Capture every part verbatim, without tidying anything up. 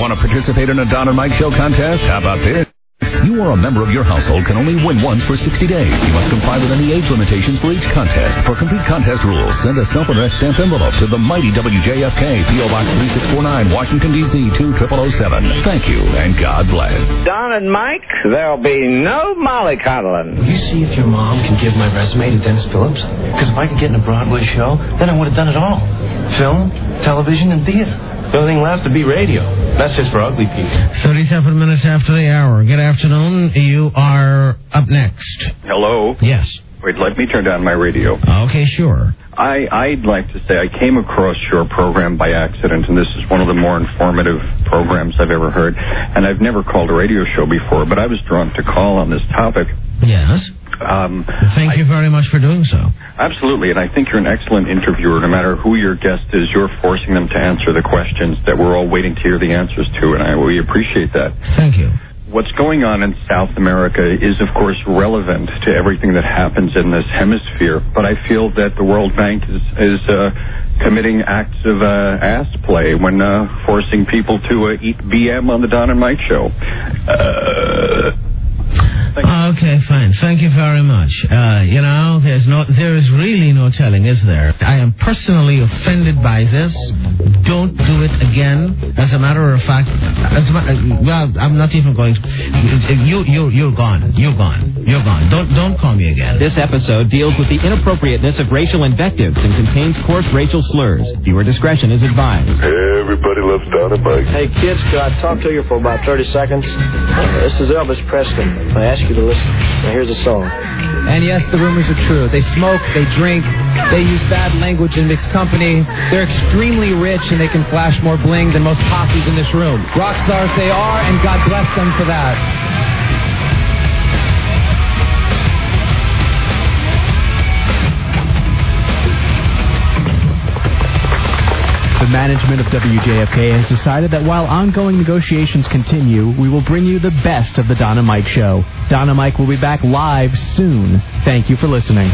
Want to participate in a Don and Mike Show contest? How about this? You or a member of your household can only win once for sixty days. You must comply with any age limitations for each contest. For complete contest rules, send a self-addressed stamped envelope to the mighty W J F K, P O Box three six four nine, Washington, D C two zero zero zero seven. Thank you, and God bless. Don and Mike, there'll be no mollycoddling. You see if your mom can give my resume to Dennis Phillips? Because if I could get in a Broadway show, then I would have done it all. Film, television, and theater. The only thing left to be radio. That's just for ugly people. thirty-seven minutes after the hour. Good afternoon. You are up next. Hello? Yes. Wait, let me turn down my radio. Okay, sure. I, I'd like to say I came across your program by accident, and this is one of the more informative programs I've ever heard. And I've never called a radio show before, but I was drawn to call on this topic. Yes. Um, Thank I, you very much for doing so. Absolutely, and I think you're an excellent interviewer. No matter who your guest is, you're forcing them to answer the questions that we're all waiting to hear the answers to, and I we appreciate that. Thank you. What's going on in South America is, of course, relevant to everything that happens in this hemisphere, but I feel that the World Bank is, is uh, committing acts of uh, ass play when uh, forcing people to uh, eat B M on the Don and Mike Show. Uh... Okay, fine. Thank you very much. Uh, you know, there's no, there is really no telling, is there? I am personally offended by this. Don't do it again. As a matter of fact, as a, well, I'm not even going to. You, you, you're gone. You're gone. You're gone. Don't, don't call me again. This episode deals with the inappropriateness of racial invectives and contains coarse racial slurs. Viewer discretion is advised. Hey, everybody loves Don and Mike. Hey, kids, could I talk to you for about thirty seconds? Uh, this is Elvis Presley. I ask you to listen. Now, here's a song. And yes, the rumors are true. They smoke, they drink, they use bad language in mixed company. They're extremely rich, and they can flash more bling than most posses in this room. Rock stars they are, and God bless them for that. The management of W J F K has decided that while ongoing negotiations continue, we will bring you the best of the Don and Mike Show. Don and Mike will be back live soon. Thank you for listening.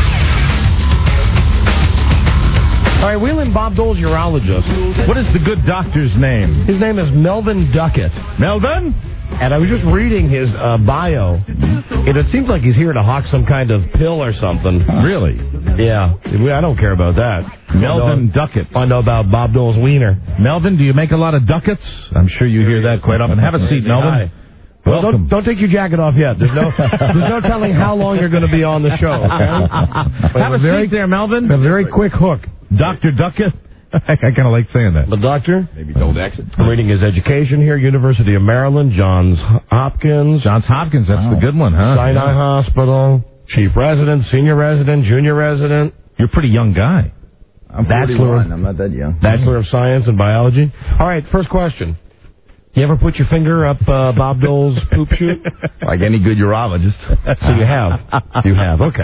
All right, Wheeling Bob Dole's urologist. What is the good doctor's name? His name is Melvin Duckett. Melvin? And I was just reading his uh, bio, and it seems like he's here to hawk some kind of pill or something. Really? Yeah. I don't care about that. Melvin Duckett. Find out about Bob Dole's wiener. Melvin, do you make a lot of ducats? I'm sure you hear that quite often. Have a seat, Melvin. Hi. Well, don't, don't take your jacket off yet. There's no there's no telling how long you're going to be on the show. Okay? Have a very, seat there, Melvin. A very quick hook. Doctor Duckett. I kind of like saying that. The doctor? Maybe don't exit. I'm reading his education here, University of Maryland, Johns Hopkins. Johns Hopkins, that's wow. the good one, huh? Sinai yeah. Hospital, chief resident, senior resident, junior resident. You're a pretty young guy. I'm Bachelor, I'm not that young. Bachelor of Science in Biology. All right, first question. You ever put your finger up uh, Bob Dole's poop chute? Like any good urologist. So you have. You have, okay.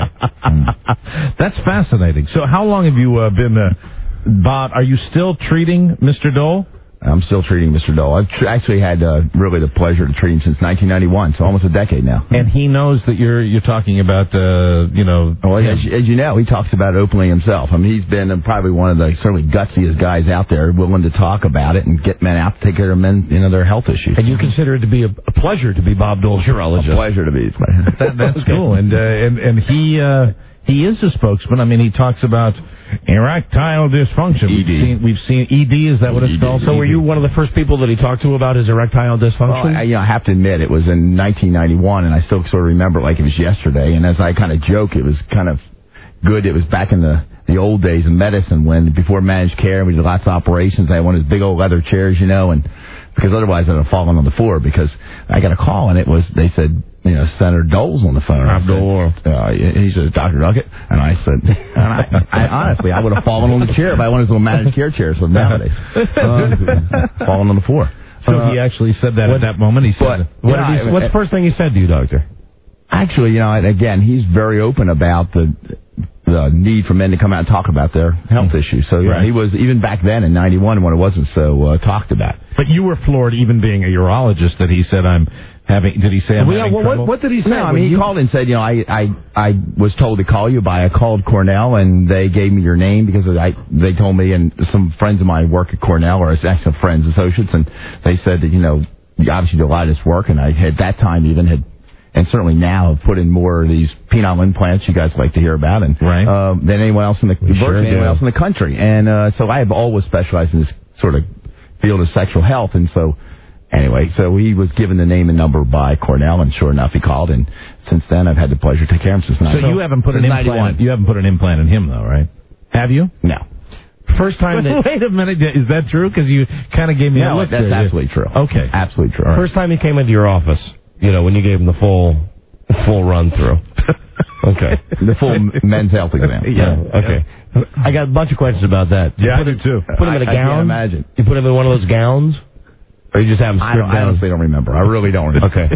That's fascinating. So how long have you uh, been... Uh, Bob, are you still treating Mister Dole? I'm still treating Mister Dole. I've tr- actually had uh, really the pleasure to treat him since nineteen ninety-one, so almost a decade now. And he knows that you're you're talking about, uh, you know... Well, as, as you know, he talks about it openly himself. I mean, he's been uh, probably one of the certainly gutsiest guys out there, willing to talk about it and get men out to take care of men, you know, their health issues. And you consider it to be a, a pleasure to be Bob Dole's urologist? A pleasure to be. that, that's cool. And, uh, and, and he... Uh, He is a spokesman. I mean, he talks about erectile dysfunction. E D. We've seen, we've seen E D. Is that what it's called? So were you one of the first people that he talked to about his erectile dysfunction? Well, I, you know, I have to admit, it was in nineteen ninety-one, and I still sort of remember it like it was yesterday. And as I kind of joke, it was kind of good. It was back in the, the old days of medicine when, before managed care, we did lots of operations. I had one of those big old leather chairs, you know, and because otherwise I'd have fallen on the floor because I got a call, and it was, they said, you know, Senator Dole's on the phone. Bob Dole. Uh, he said, Doctor Duckett. And I said, and I, I honestly, I would have fallen on the chair if I wanted to manage care chairs so nowadays. Uh, fallen on the floor. So uh, he actually said that what, at that moment? He said, but, what yeah, did he, what's the first thing he said to you, Doctor? Actually, you know, again, he's very open about the the the need for men to come out and talk about their health mm. issues. So yeah, right. he was, even back then in ninety-one when it wasn't so uh, talked about. But you were floored, even being a urologist, that he said, I'm having, did he say I'm well, having what, trouble? What did he say? No, I mean, he you... called and said, you know, I, I, I was told to call you by, I called Cornell, and they gave me your name because I, they told me, and some friends of mine work at Cornell, or actually friends, associates, and they said that, you know, you obviously do a lot of this work, and I had, that time even had, and certainly now have put in more of these penile implants you guys like to hear about, and right. uh, than anyone else in the sure anyone else in the country. And uh, so I have always specialized in this sort of field of sexual health. And so anyway, so he was given the name and number by Cornell, and sure enough, he called. And since then, I've had the pleasure to take care of him since ninety-one. So you haven't put an implant. You haven't put an implant in him, though, right? Have you? No. First time that... Wait a minute. Is that true? Because you kind of gave me no, a look that's there. absolutely true. Okay. Absolutely true. First time he came into your office, you know, when you gave him the full... Full run through. Okay. The full men's health exam. Yeah. Okay. I got a bunch of questions about that. You yeah, I do him, too. Put him in a I, gown? I can't imagine. You put him in one of those gowns? Or you just have him stripped I, don't, down? I honestly don't remember. I really don't remember. Okay.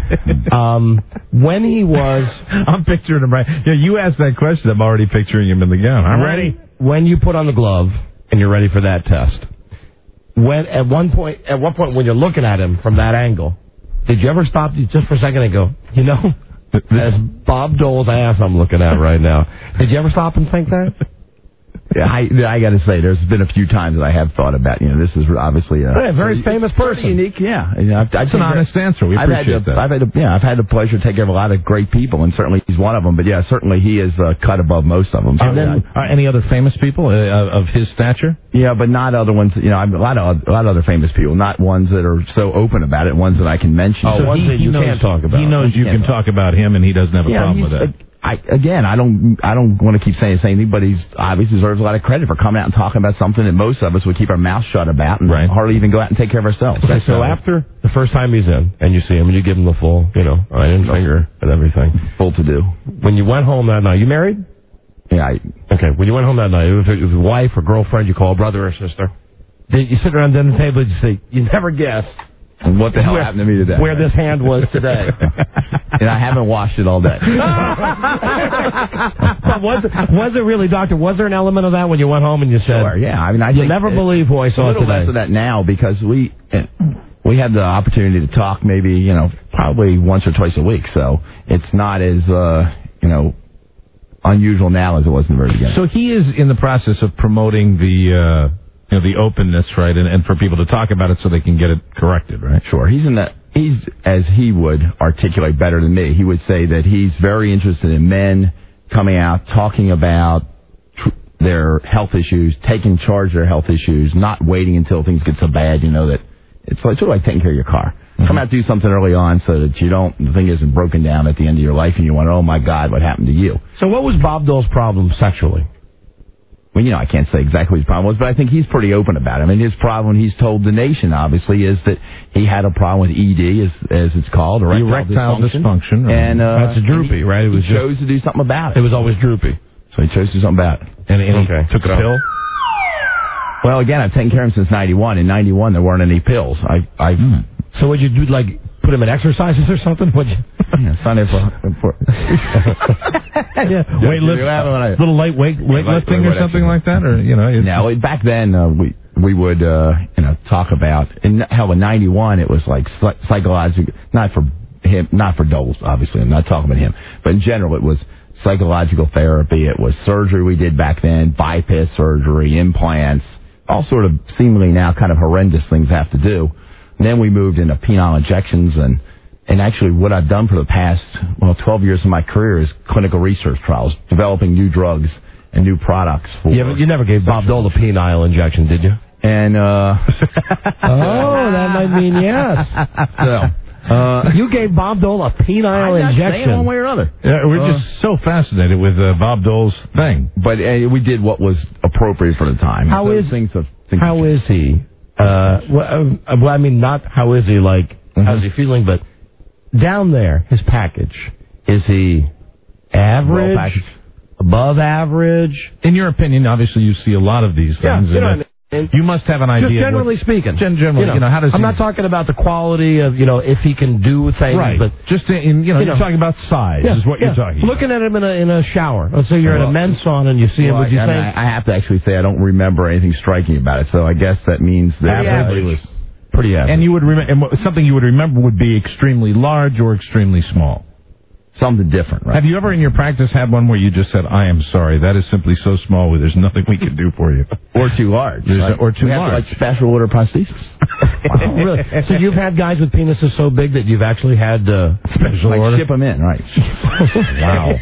um, when he was... I'm picturing him right... Yeah, you asked that question. I'm already picturing him in the gown. I'm ready. When you put on the glove and you're ready for that test, when at one point, at one point when you're looking at him from that angle, did you ever stop just for a second and go, you know... As Bob Dole's ass I'm looking at right now. Did you ever stop and think that? Yeah, I, I got to say, there's been a few times that I have thought about, you know, this is obviously a yeah, very famous person. Unique, yeah. You know, I've, I've It's an honest that, answer. We I've appreciate had the, that. I've had the, yeah, I've had the pleasure to take care of a lot of great people, and certainly he's one of them. But yeah, certainly he is uh, cut above most of them. So, and then, yeah, uh, any other famous people uh, of his stature? Yeah, but not other ones. You know, I'm a lot of a lot of other famous people, not ones that are so open about it. Ones that I can mention. Oh, so ones he, that you knows, can't talk about. He knows you can talk about him, and he doesn't have a yeah, problem with that. Uh, I, again, I don't, I don't want to keep saying the same thing, but he's obviously deserves a lot of credit for coming out and talking about something that most of us would keep our mouth shut about and right. hardly even go out and take care of ourselves. Okay, so after the first time he's in, and you see him, and you give him the full, you know, iron finger and everything. Full to do. When you went home that night, you married? Yeah. I, okay, when you went home that night, if it was a wife or girlfriend, you call brother or sister. Did you sit around the dinner table and you say, you never guess. And what the hell where, happened to me today? Where this hand was today. And I haven't washed it all day. But was, it, was it really, Doctor, was there an element of that when you went home and you said, sure, yeah. I mean, I you never it, believe who I saw a little today. less of that now because we we had the opportunity to talk maybe, you know, probably once or twice a week. So it's not as, uh, you know, unusual now as it was in the very beginning. So he is in the process of promoting the... Uh You know, the openness, right, and, and for people to talk about it so they can get it corrected, right? Sure. He's in that. He's, as he would articulate better than me, he would say that he's very interested in men coming out, talking about tr- their health issues, taking charge of their health issues, not waiting until things get so bad, you know, that it's like, sort of like taking care of your car. Mm-hmm. Come out, do something early on so that you don't, the thing isn't broken down at the end of your life and you wonder, oh my God, what happened to you? So what was Bob Dole's problem sexually? Well, you know, I can't say exactly what his problem was, but I think he's pretty open about it. I mean, his problem, he's told the nation, obviously, is that he had a problem with E D, as, as it's called, erectile, erectile dysfunction. dysfunction right. And, uh, that's a droopy, right? It was he chose just, to do something about it. It was always droopy. So he chose to do something about it. And, and okay. he took so. a pill? Well, again, I've taken care of him since ninety-one. In ninety-one, there weren't any pills. I, I. Mm. So would you do, like, put him in exercises or something? Would you? Yeah, Sunday for... for yeah. Weight lift, I, little light weight, weightlifting light, or something like that? Or, you know... No, back then, uh, we we would, uh, you know, talk about... In, hell, in ninety-one, it was like psychological... Not for him, not for Doles, obviously. I'm not talking about him. But in general, it was psychological therapy. It was surgery we did back then, bypass surgery, implants, all sort of seemingly now kind of horrendous things have to do. And then we moved into penile injections, and and actually what I've done for the past, well, twelve years of my career is clinical research trials, developing new drugs and new products. For yeah, but you never gave Bob Dole a penile injection, did you? And, uh... oh, that might mean yes. So... Uh, you gave Bob Dole a penile I'm not injection. saying one way or other. Yeah, we're uh, just so fascinated with uh, Bob Dole's thing. But uh, we did what was appropriate for the time. How so is things of, things how is he? Uh, well, uh, well, I mean, not how is he like? Mm-hmm. How's he feeling? But down there, his package, is he average, above average? In your opinion, obviously you see a lot of these things. Yeah, you know, You must have an idea. Just generally what, speaking. Generally, you know, you know, how does I'm he, not talking about the quality of, you know, if he can do things. Right. But just in, you know, you you're know, talking about size yeah, is what yeah. you're talking Looking about. at him in a, in a shower. Let's say you're well, in a men's sauna and you see him, well, would you I, think? I, mean, I have to actually say I don't remember anything striking about it, so I guess that means that Average. it was pretty average. And you would remember, and what- something you would remember would be extremely large or extremely small. something different, right? Have you ever in your practice had one where you just said, I am sorry, that is simply so small, there's nothing we can do for you? Or too large. Like, or too we large. Have to, like special order prosthesis. Wow, really? So you've had guys with penises so big that you've actually had uh, special like order? ship them in, right. Wow.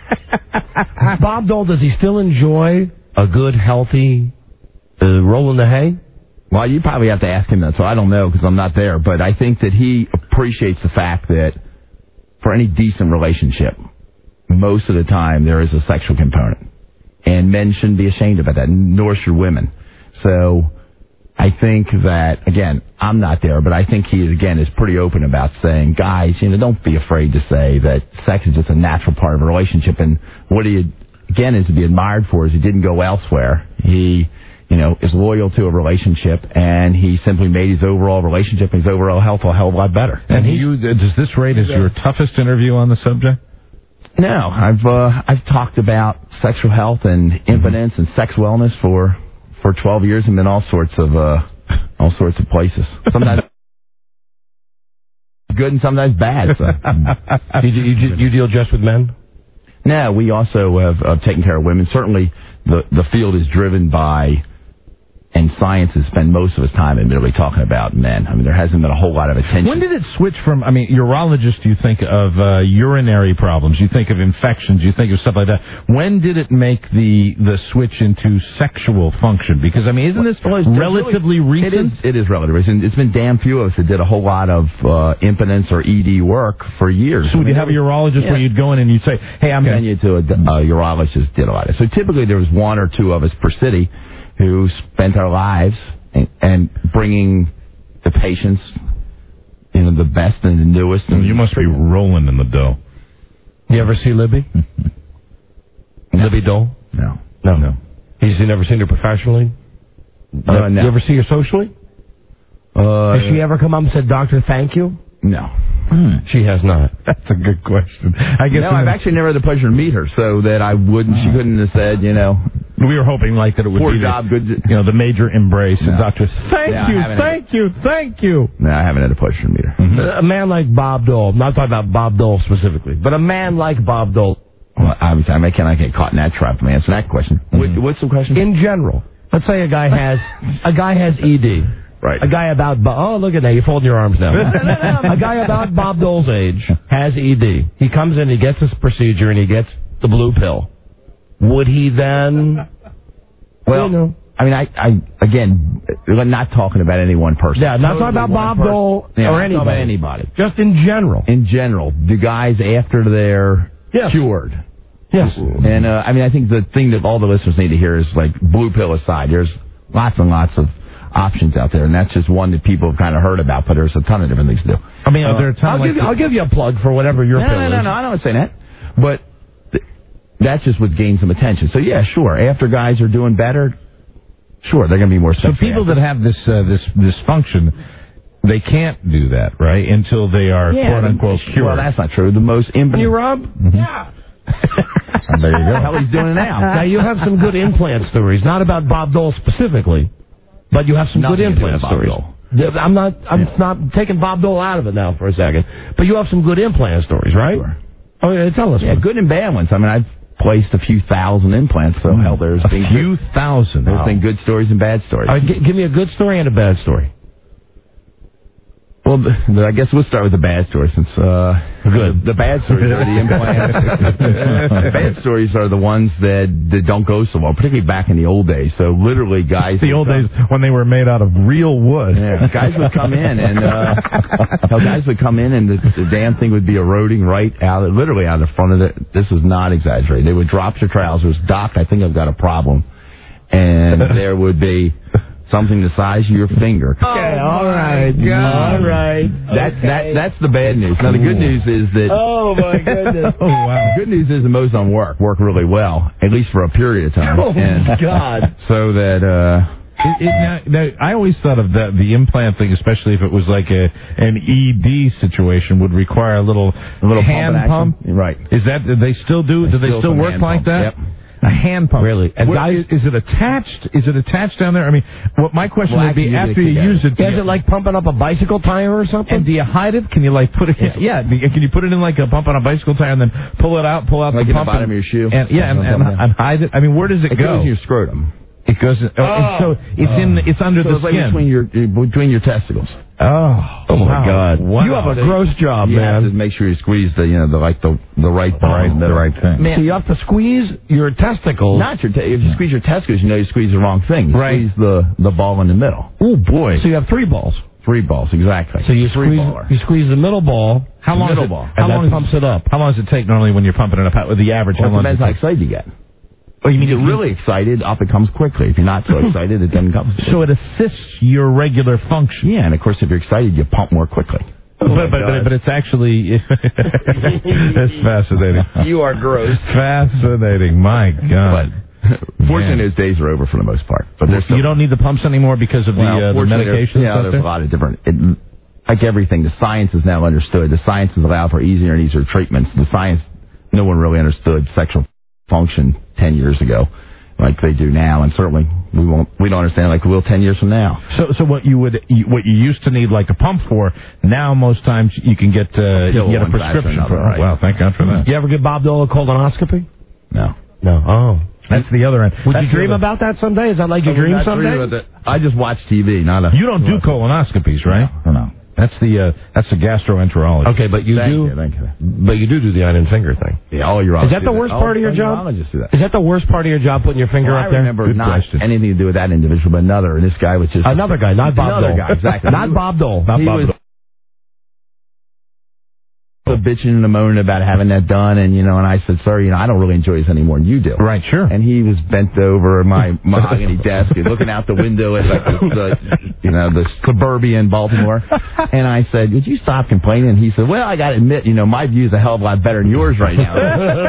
Bob Dole, does he still enjoy a good, healthy uh, roll in the hay? Well, you probably have to ask him that, so I don't know because I'm not there. But I think that he appreciates the fact that for any decent relationship, most of the time there is a sexual component. And men shouldn't be ashamed about that, nor should women. So I think that, again, I'm not there, but I think he, again, is pretty open about saying, guys, you know, don't be afraid to say that sex is just a natural part of a relationship. And what he, again, is to be admired for is he didn't go elsewhere. He, you know, is loyal to a relationship, and he simply made his overall relationship and his overall health a hell of a lot better. And you, does this rate as your toughest interview on the subject? No, I've uh, I've talked about sexual health and impotence mm-hmm. and sex wellness for, for twelve years and been all sorts of uh, all sorts of places. Sometimes good and sometimes bad. So. you, you, you deal just with men? No, we also have uh, taken care of women. Certainly, the the field is driven by. And science has spent most of its time admittedly talking about men. I mean, there hasn't been a whole lot of attention. When did it switch from, I mean, urologists, you think of uh, urinary problems, you think of infections, you think of stuff like that. When did it make the the switch into sexual function? Because, I mean, isn't this well, relatively really, recent? It is, it is relatively recent. It's been damn few of us that did a whole lot of uh, impotence or E D work for years. So would you have a urologist yeah. where you'd go in and you'd say, hey, I'm going to... Send you to a, a urologist did a lot of it. So typically there was one or two of us per city who spent our lives and, and bringing the patients, you know, the best and the newest. And you must be rolling in the dough. You ever see Libby? No. Libby Dole? No. No. No. He's never seen her professionally? Uh, no. You ever see her socially? Uh, Has she ever come up and said, Doctor, thank you? No. Hmm. She has not. That's a good question. I guess. No, I've actually never had the pleasure to meet her, so that I wouldn't. She couldn't have said, you know. We were hoping like that it would Poor be job, the, good. you know, the major embrace No. and Doctor. Thank no, you, thank had, you, thank you. No, I haven't had the pleasure to meet her. Mm-hmm. A man like Bob Dole. I'm not talking about Bob Dole specifically, but a man like Bob Dole. Well, obviously, I cannot get caught in that trap to answer that question. Mm-hmm. What, what's the question? In general, let's say a guy has a guy has E D. Right. A guy about, Bo- oh, look at that, you're folding your arms now. A guy about Bob Dole's age has E D. He comes in, he gets this procedure, and he gets the blue pill. Would he then... Well, you know. I mean, I, I again, we're not talking about any one person. Yeah, not talking about Bob person. Dole yeah, or not anybody. about anybody. Just in general. In general, the guys after they're yes. cured. Yes. And, uh, I mean, I think the thing that all the listeners need to hear is, like, blue pill aside, there's lots and lots of options out there, and that's just one that people have kind of heard about, but there's a ton of different things to do. I mean, are there a ton I'll, like give you, I'll give you a plug for whatever your no, pill no, no, is. No, no, I don't say that. But th- that's just what gains some attention. So, yeah, sure, after guys are doing better, sure, they're going to be more sexual. So people after. that have this uh, this dysfunction, they can't do that, right, until they are, yeah, quote-unquote, cured. Well, that's not true. The most impotent... You, Rob? Mm-hmm. Yeah. There you go. How he's doing it now. Now, you have some good implant stories, not about Bob Dole specifically. But you have some Nothing good implant stories. I'm not. I'm yeah. not taking Bob Dole out of it now for a second. But you have some good implant stories, right? Sure. Oh, yeah, tell us. Yeah, one. good and bad ones. I mean, I've placed a few thousand implants. So hell, there's a been few good, thousand. There's wow. been good stories and bad stories. All right, g- give me a good story and a bad story. Well, the, I guess we'll start with the bad story since uh, good. The, the bad stories are the implants. The bad stories are the ones that, that don't go so well, particularly back in the old days. So literally, guys. The old come, days when they were made out of real wood. Yeah, guys would come in and uh, hell, guys would come in and the, the damn thing would be eroding right out, of, literally out of the front of it. This is not exaggerated. They would drop your trousers, Doc, I think I've got a problem, and there would be something the size of your finger. Okay, all right, all right. That okay. that that's the bad news. Now the good news is that. Oh my goodness! Oh wow! The good news is that most of them work work really well, at least for a period of time. Oh and God! So that uh, It, it, now, now, I always thought of the, the implant thing, especially if it was like a an E D situation, would require a little, a little hand pump. pump. Right. Is that, do they still do, They do they still still do work hand like pump. that? Yep. A hand pump. Really? And What- guys- is, is it attached? Is it attached down there? I mean, what my question Well, would be, actually, you after get you it use it, do Is you- it like pumping up a bicycle tire or something? and do you hide it? Can you like put it? Yeah, do you- can you put it in like a pump on a bicycle tire and then pull it out, pull out Like the in the pump bottom and, of your shoe? And, yeah, and, and, and hide it. I mean, where does it, It go? goes in your scrotum. It goes. In, oh, and so it's in. The, it's under So the it's like skin. between your between your testicles. Oh, Oh, my wow. God. Wow. You have a gross job, You have to man. make sure you squeeze the you know the like the the right ball, right- the the right thing. Man, So you have to squeeze your testicles. not your te- if you squeeze your testicles, you know you squeeze the wrong thing. You Right. Squeeze the the ball in the middle. Oh boy. So you have three balls. Three balls exactly. So you three squeeze baller. you squeeze the middle ball. How long middle is it, ball. How And that long pumps is, it up. How long does it take normally when you're pumping it up? How- The average. Well, how it long? depends does how it take? excited you get. Oh, you mean If you're really excited, up it comes quickly. If you're not so excited, it doesn't come. So it assists your regular function. Yeah, and of course, if you're excited, you pump more quickly. but, but, but but it's actually that's fascinating. You are gross. Fascinating. My God. Fortunately, Man. those days are over for the most part. But there's still, You don't need the pumps anymore because of the, well, uh, the fortunately, medication. there's- Yeah, stuff there's there? a lot of different. It, like everything, the science is now understood. The science has allowed for easier and easier treatments. The science, no one really understood sexual function ten years ago, like they do now, and certainly we won't. We don't understand like we will ten years from now. So, so what you would, you, what you used to need like a pump for, now most times you can get, uh, you can get a one factor prescription another, for. right. Wow, thank God for that. You ever give Bob Dole a colonoscopy? No. No. Oh. That's the other end. Would That's you dream the other- about that someday? Is that like your dream I dream someday? about that. I just watch T V, not a. You don't do colonoscopies, right? No. no. That's the uh, that's the gastroenterologist. Okay, but you Thank do. you, thank you. But you do do the iron finger thing. Yeah, all urologists. Is that the do worst All- part of your all job? urologists do that. Is that the worst part of your job, putting your finger Well, up I there? remember Good not question. anything to do with that individual, but another. And this guy was just Another guy, not Bob Another Dole. guy, exactly. Not Bob Dole. Not he Bob was Dole. bitching and moaning about having that done, and you know, and I said, sir, you know, I don't really enjoy this any more than you do. Right, sure. And he was bent over my mahogany desk and looking out the window at like the, the you know the suburban Baltimore, and I said, would you stop complaining? And he said, well, I got to admit, you know, my view is a hell of a lot better than yours right now.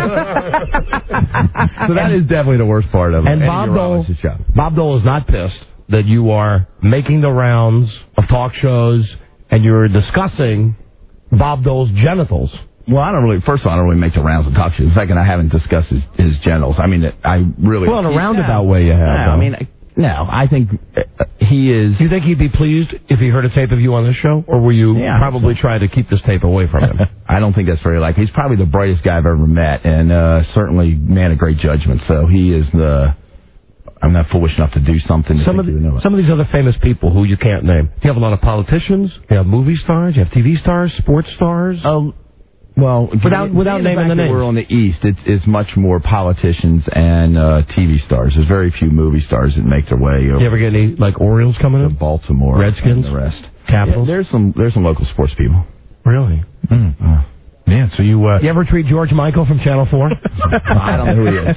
So that is definitely the worst part of it. And any Bob Dole, urologist's job. Bob Dole is not pissed that you are making the rounds of talk shows and you're discussing Bob Dole's genitals. Well, I don't really. First of all, I don't really make the rounds of talk shows. Second, I haven't discussed his, his genitals. I mean, I really. Well, in a he- roundabout no, way you have. No, I though. mean, I- no. I think uh, he is. Do you think he'd be pleased if he heard a tape of you on this show? Or will you Yeah, probably so. try to keep this tape away from him? I don't think that's very likely. He's probably the brightest guy I've ever met, and uh, certainly man of great judgment. So he is the. I'm not foolish enough to do something. To Some of, think he would know the, it. some of these other famous people who you can't name. Do you have a lot of politicians? You have movie stars? You have T V stars? Sports stars? Oh, well, Without- given- without given naming fact the that names. We're on the East. It's, it's much more politicians and uh, T V stars. There's very few movie stars that make their way over You ever get any, like, Orioles coming to in? Baltimore, Redskins? and the rest. Capitals? Yeah, there's some there's some local sports people. Really? Mm. Uh, yeah, so you... Uh, You ever treat George Michael from Channel four? I don't know who he is.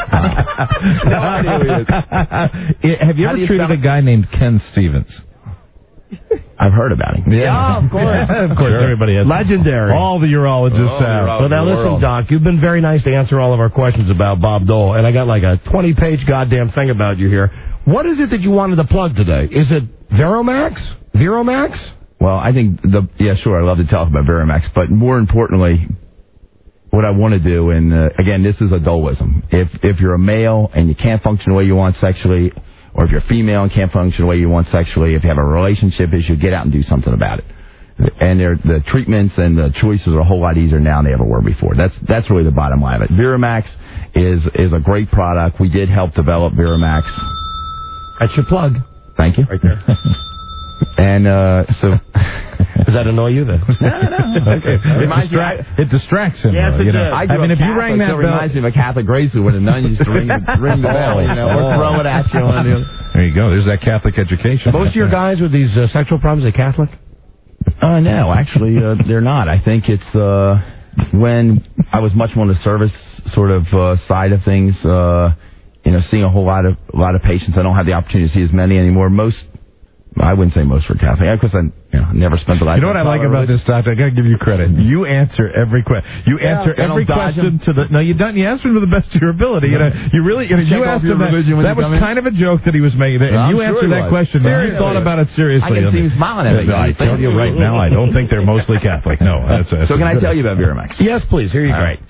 No idea who he is. Have you How ever do you treated spell a guy named Ken Stevens? I've heard about him. Yeah, of course. Of course, everybody has. Legendary. All the urologists Oh, have. urologists. Well, now listen, world. Doc, you've been very nice to answer all of our questions about Bob Dole, and I got like a twenty-page goddamn thing about you here. What is it that you wanted to plug today? Is it Veromax? Veromax? Well, I think the yeah, sure. I love to talk about Verimax, but more importantly, what I want to do, and uh, again, this is a Doleism. If if you're a male and you can't function the way you want sexually, or if you're female and can't function the way you want sexually, if you have a relationship issue, get out and do something about it. And they're- the treatments and the choices are a whole lot easier now than they ever were before. That's that's really the bottom line of it. Verimax is is a great product. We did help develop Verimax. That's your plug. Thank you. Right there. And uh, so. Does that annoy you then? No, no. Okay. It, Reminds me- distra- it distracts him. Yes, though, it you know. does. I, I grew mean, up if you Catholic, rang that so it bell... reminds me of a Catholic grade school when the nun used to ring, ring the bell, you know, or throw it at you. On the, There you go. There's that Catholic education. Most of your guys with these uh, sexual problems, are they Catholic? uh, no, actually, uh, they're not. I think it's uh, when I was much more on the service sort of uh, side of things. Uh, you know, seeing a whole lot of a lot of patients. I don't have the opportunity to see as many anymore. Most I wouldn't say most were Catholic because I you know, never spent the life. You know what I like about this, Doctor? I got to give you credit. You answer every question. You Yeah, answer I don't every dodge question to the. No, you don't. You answer them to the best of your ability. You know, you really. You, know, Check you off asked your him that. religion when That you was come in? kind of a joke that he was making, and No, I'm you sure answered he that was. question. and You Seriously. thought about it seriously. I can I see mean, him smiling at me. I tell you right now, I don't think they're mostly Catholic. No. That's, that's So can I good. tell you about Viramax? Yes, please. Here you All go. right.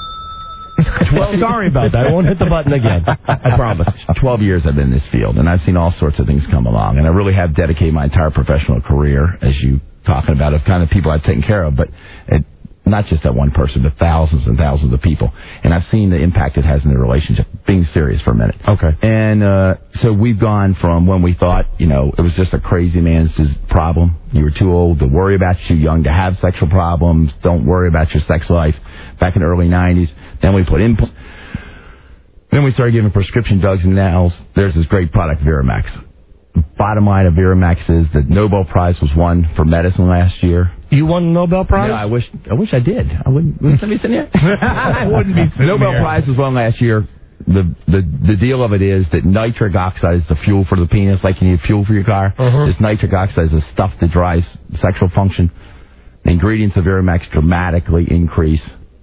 Well, sorry about that. I won't hit the button again. I promise. Twelve years I've been in this field, and I've seen all sorts of things come along, and I really have dedicated my entire professional career, as you talking about, of kind of people I've taken care of, but it, not just that one person, but thousands and thousands of people. And I've seen the impact it has in the relationship, being serious for a minute. Okay. And uh, so we've gone from when we thought, you know, it was just a crazy man's problem. You were too old to worry about, too young to have sexual problems. Don't worry about your sex life. Back in the early nineties. Then we put in... Then we started giving prescription drugs, and now there's this great product, Viramax. Bottom line of Viramax is the Nobel Prize was won for medicine last year. You won the Nobel Prize? No, I wish I wish I did. I wouldn't. Wouldn't somebody sitting here? I wouldn't be The sitting Nobel here. Prize was won last year. The, the the deal of it is that nitric oxide is the fuel for the penis, like you need fuel for your car. Uh-huh. This nitric oxide is the stuff that drives sexual function. The ingredients of Viramax dramatically increase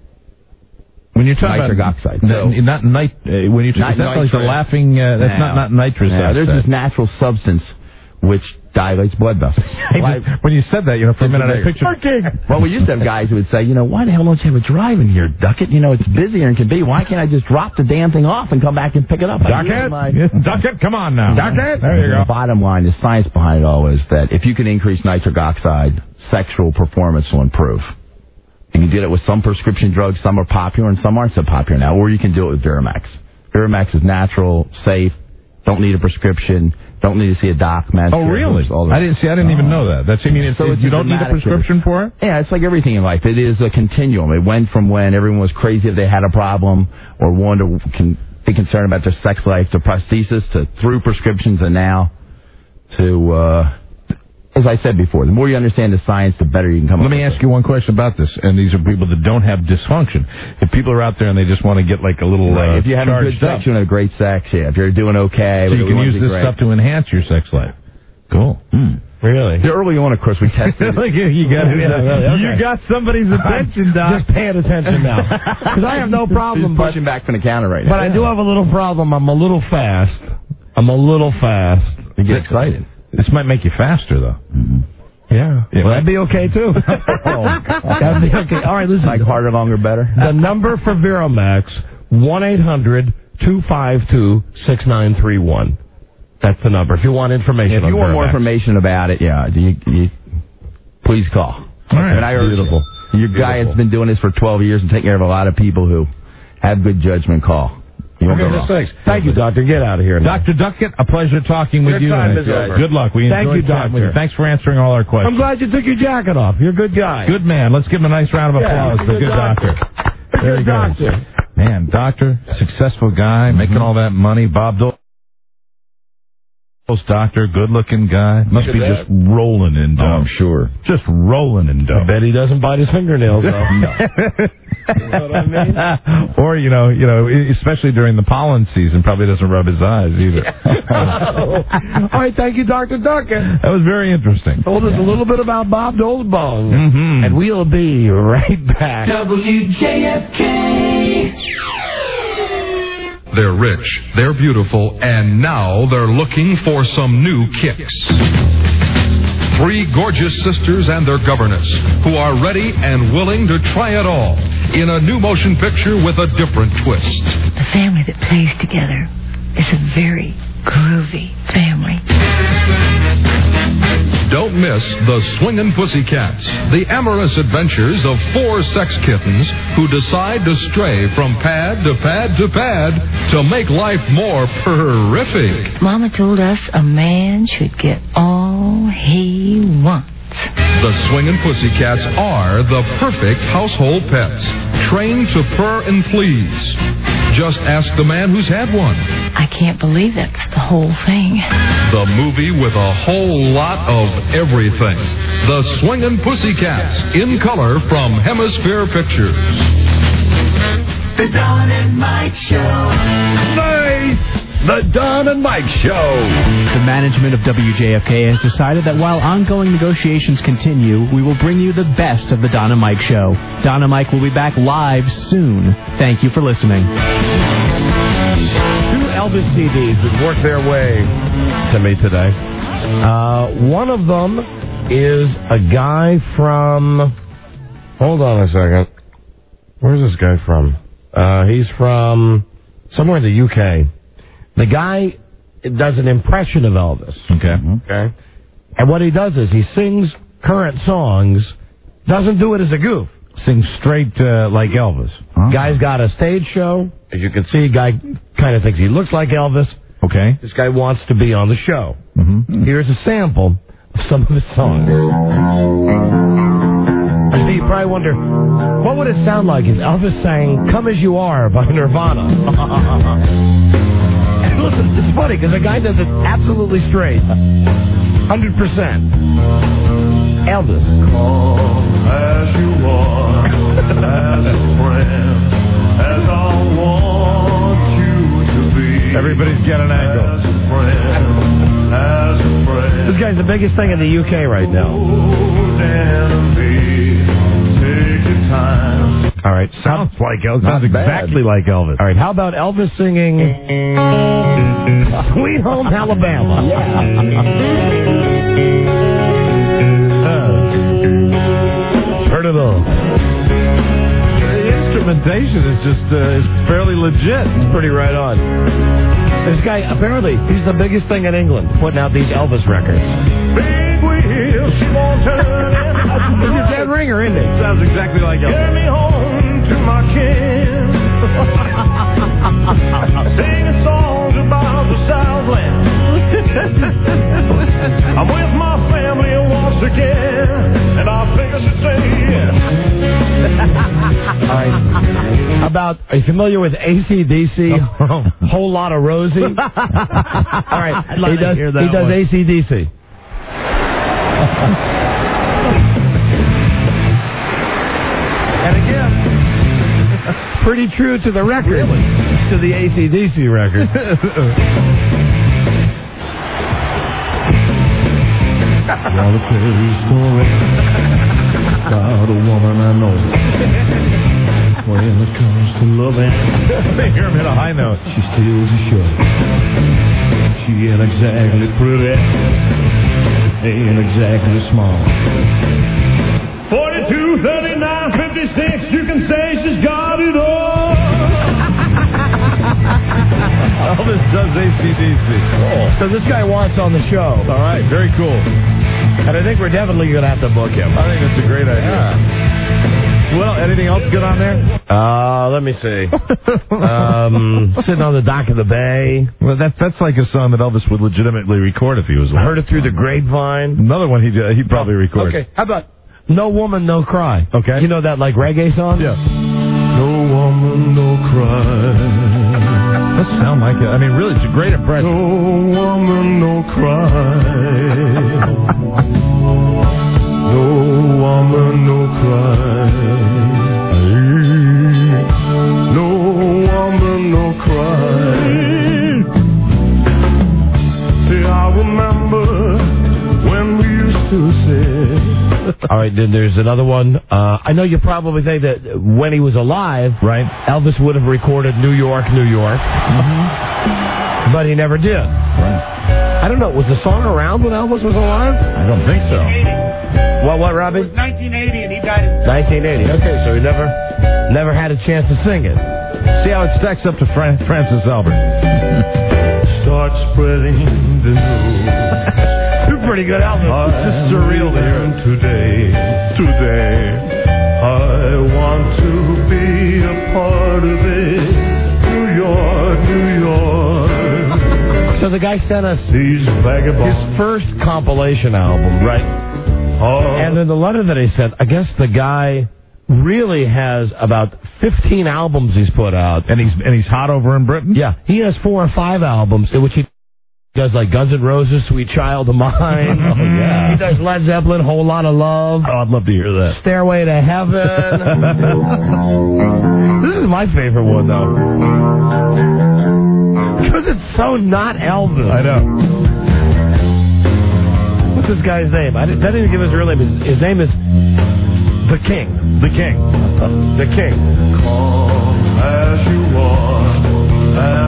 When you're talking nitric about oxide. n- So- not nit, uh, when you talk, Not is that like the nitrous. laughing? Uh, that's No. not not nitrous No, there's oxide. this natural substance which dilates blood vessels. Why- When you said that, you know, for a It's minute I familiar. pictured. Well, we used to have guys who would say, you know, why the hell don't you have a drive in here, Duckett? You know, it's busier than it can be. Why can't I just drop the damn thing off and come back and pick it up? I Duckett, use my- Duckett, come on now. Duckett? There you The go. bottom line, the science behind it all is that if you can increase nitric oxide, sexual performance will improve. You can do it with some prescription drugs. Some are popular and some aren't so popular now. Or you can do it with Viramax. Viramax is natural, safe, don't need a prescription, don't need to see a doc. Magic Oh, really? all that. I didn't see. I didn't even know that. That's. I mean, it's, So it's you a don't need a dramatic prescription difference. for it. Yeah, it's like everything in life. It is a continuum. It went from when everyone was crazy if they had a problem or wanted to con- be concerned about their sex life to prosthesis to through prescriptions and now to, uh, as I said before, the more you understand the science, the better you can come Let up me with ask you one question about this, and these are people that don't have dysfunction. If people are out there and they just want to get like a little Right. uh, If you're having good charged up, sex, you're having great sex. Yeah. If you're doing okay, so you we can want use to be this great. stuff to enhance your sex life. Cool. Really? Yeah, early on, of course, we tested. Like, you got it. Yeah, really, okay. You got somebody's attention, Doc. Just paying attention now. Because I have no problem, He's but, pushing back from the counter right now. but I do have a little problem. I'm a little fast. I'm a little fast. You get excited. This might make you faster, though. Mm-hmm. Yeah. Yeah, Well, that'd be okay, too. Oh, That'd be okay. All right, listen. Like harder, longer, better. The number for Viramax, one eight hundred two five two six nine three one. That's the number. If you want information If on you want more Viramax. information about it, yeah, you, you, please call. All right. And I urge Beautiful. you, your guy Beautiful. that's been doing this for twelve years and taking care of a lot of people who have good judgment, call. You won't Okay, go that's wrong. thanks. Thank you, Doctor. Get out of here now. Doctor Duckett, a pleasure talking with Your you. time and, is uh, over. Good luck. We Thank enjoyed you, chatting with you. Doctor. Thanks for answering all our questions. I'm glad you took your jacket off. You're a good guy. Good man. Let's give him a nice round of Yeah, applause he's a for the good good doctor. doctor. There he Good goes. doctor. Man, doctor, successful guy, making all that money. Bob Dole. Doctor, good-looking guy. Must Look be at just rolling in dough. Oh, I'm sure. Just rolling in dough. I bet he doesn't bite his fingernails, though. You know what I mean? Or, you know, you know, especially during the pollen season, probably doesn't rub his eyes either. All right, thank you, Doctor Duckett. That was very interesting. Told us a little bit about Bob Dole's bong. Mm-hmm. And we'll be right back. W J F K. They're rich, they're beautiful, and now they're looking for some new kicks. Three gorgeous sisters and their governess who are ready and willing to try it all in a new motion picture with a different twist. The family that plays together is a very groovy family. Don't miss The Swingin' Pussycats, the amorous adventures of four sex kittens who decide to stray from pad to pad to pad to make life more terrific. Mama told us a man should get all he wants. The Swingin' Pussycats are the perfect household pets, trained to purr and please. Just ask the man who's had one. I can't believe that's the whole thing. The movie with a whole lot of everything. The Swingin' Pussycats, in color from Hemisphere Pictures. The Don and Mike Show. Nice. The Don and Mike Show. The management of W J F K has decided that while ongoing negotiations continue, we will bring you the best of the Don and Mike Show. Don and Mike will be back live soon. Thank you for listening. Two Elvis C Ds that worked their way to me today. Uh, one of them is a guy from... Hold on a second. Where's this guy from? Uh, he's from somewhere in the U K. The guy does an impression of Elvis. Okay. Okay. And what he does is he sings current songs, doesn't do it as a goof. Sings straight uh, like Elvis. Huh? Guy's got a stage show. As you can see, guy kind of thinks he looks like Elvis. Okay. This guy wants to be on the show. Mm-hmm. Here's a sample of some of his songs. And you probably wonder, what would it sound like if Elvis sang Come As You Are by Nirvana? And listen, it's funny because the guy does it absolutely straight. one hundred percent. Elvis. Come as you are, as a friend, as I want you to be. Everybody's got an angle. As a friend, as a friend. This guy's the biggest thing in the U K right now. Take your time. All right, sounds like Elvis. Sounds exactly like Elvis. All right, how about Elvis singing Sweet Home Alabama? Yeah. Heard it all. The instrumentation is just uh, is fairly legit. It's pretty right on. This guy, apparently, he's the biggest thing in England, putting out these Elvis records. Big wheels, small turn. This is Dead Ringer, isn't it? Sounds exactly like Elvis. Get me home to my kin. Sing a song about the Southland. I'm with my family once again, and I think I should say yes. All right. About, are you familiar with A C D C? Whole Lot of Rosie? All right. He does, he does A C D C. And again, pretty true to the record. Really? To the A C D C record. Wanna tell you a story about a woman I know. When it comes to loving, they hear him hit a high note. She steals a show. She ain't exactly pretty, ain't exactly small. Forty-two, thirty-nine, fifty-six. You can say she's got it all. Elvis does A C D C. Cool. So this guy wants on the show. All right, very cool. And I think we're definitely going to have to book him. I think that's a great idea. Yeah. Well, anything else good on there? Uh, let me see. um, sitting on the dock of the bay. Well, that's that's like a song that Elvis would legitimately record if he was alive. Heard it through the grapevine. Another one he'd, uh, he'd probably record. Okay, how about No Woman, No Cry? Okay. You know that, like, reggae song? Yeah. No woman, no cry. That sound like it. I mean, really, it's a great impression. No woman, no cry. No woman, no cry. No woman, no cry. See, I remember when we used to sit. All right, then there's another one. Uh, I know you probably think that when he was alive, right, Elvis would have recorded New York, New York. Mm-hmm. But he never did. Right. I don't know. Was the song around when Elvis was alive? I don't think so. What, what, Robbie? It was nineteen eighty, and he died in... nineteen eighty. Okay, so he never never had a chance to sing it. See how it stacks up to Fran- Francis Albert. Start spreading the news. Pretty good album. It's just surreal to hear it. Today, today, I want to be a part of it. New York, New York. So the guy sent us these vagabonds. His first compilation album, right? Oh. And in the letter that he sent, I guess the guy really has about fifteen albums he's put out, and he's and he's hot over in Britain. Yeah, he has four or five albums in which he does like Guns N' Roses, Sweet Child of Mine. Oh, yeah. He does Led Zeppelin, Whole Lot of Love. Oh, I'd love to hear that. Stairway to Heaven. This is my favorite one, though. Because it's so not Elvis. I know. What's this guy's name? I didn't, I didn't even give his real name. His, his name is The King. The King. The King. Come as you are,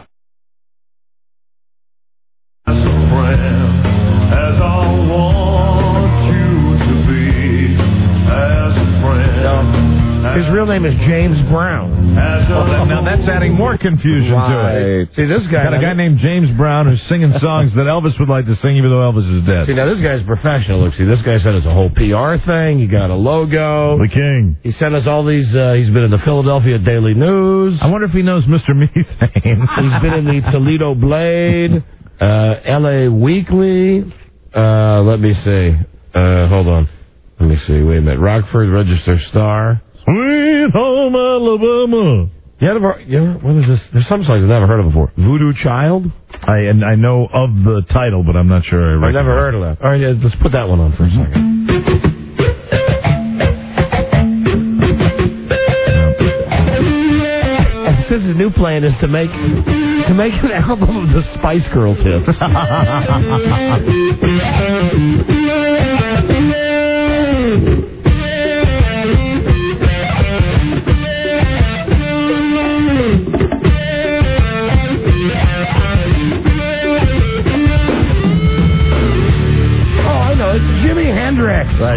as a friend, as I want you to be, as a friend. No, his real name is James Brown. As a Well, now that's adding more confusion right. to it. See, this guy Got a guy named James Brown who's singing songs that Elvis would like to sing even though Elvis is dead. See, now this guy's professional. Look, see, this guy said it's a whole P R thing. He got a logo. The King. He sent us all these. Uh, he's been in the Philadelphia Daily News. I wonder if he knows Mister Methane. He's been in the Toledo Blade, uh, L A Weekly. Uh, let me see. Uh, hold on. Let me see. Wait a minute. Rockford Register Star. Sweet Home Alabama. You ever, you ever, what is this? There's some songs I've never heard of before. Voodoo Child? I and I know of the title, but I'm not sure I I've never heard of that. All right, yeah, let's put that one on for a second. And since his new plan is to make to make an album of the Spice Girls hits. Jimi Hendrix. Right.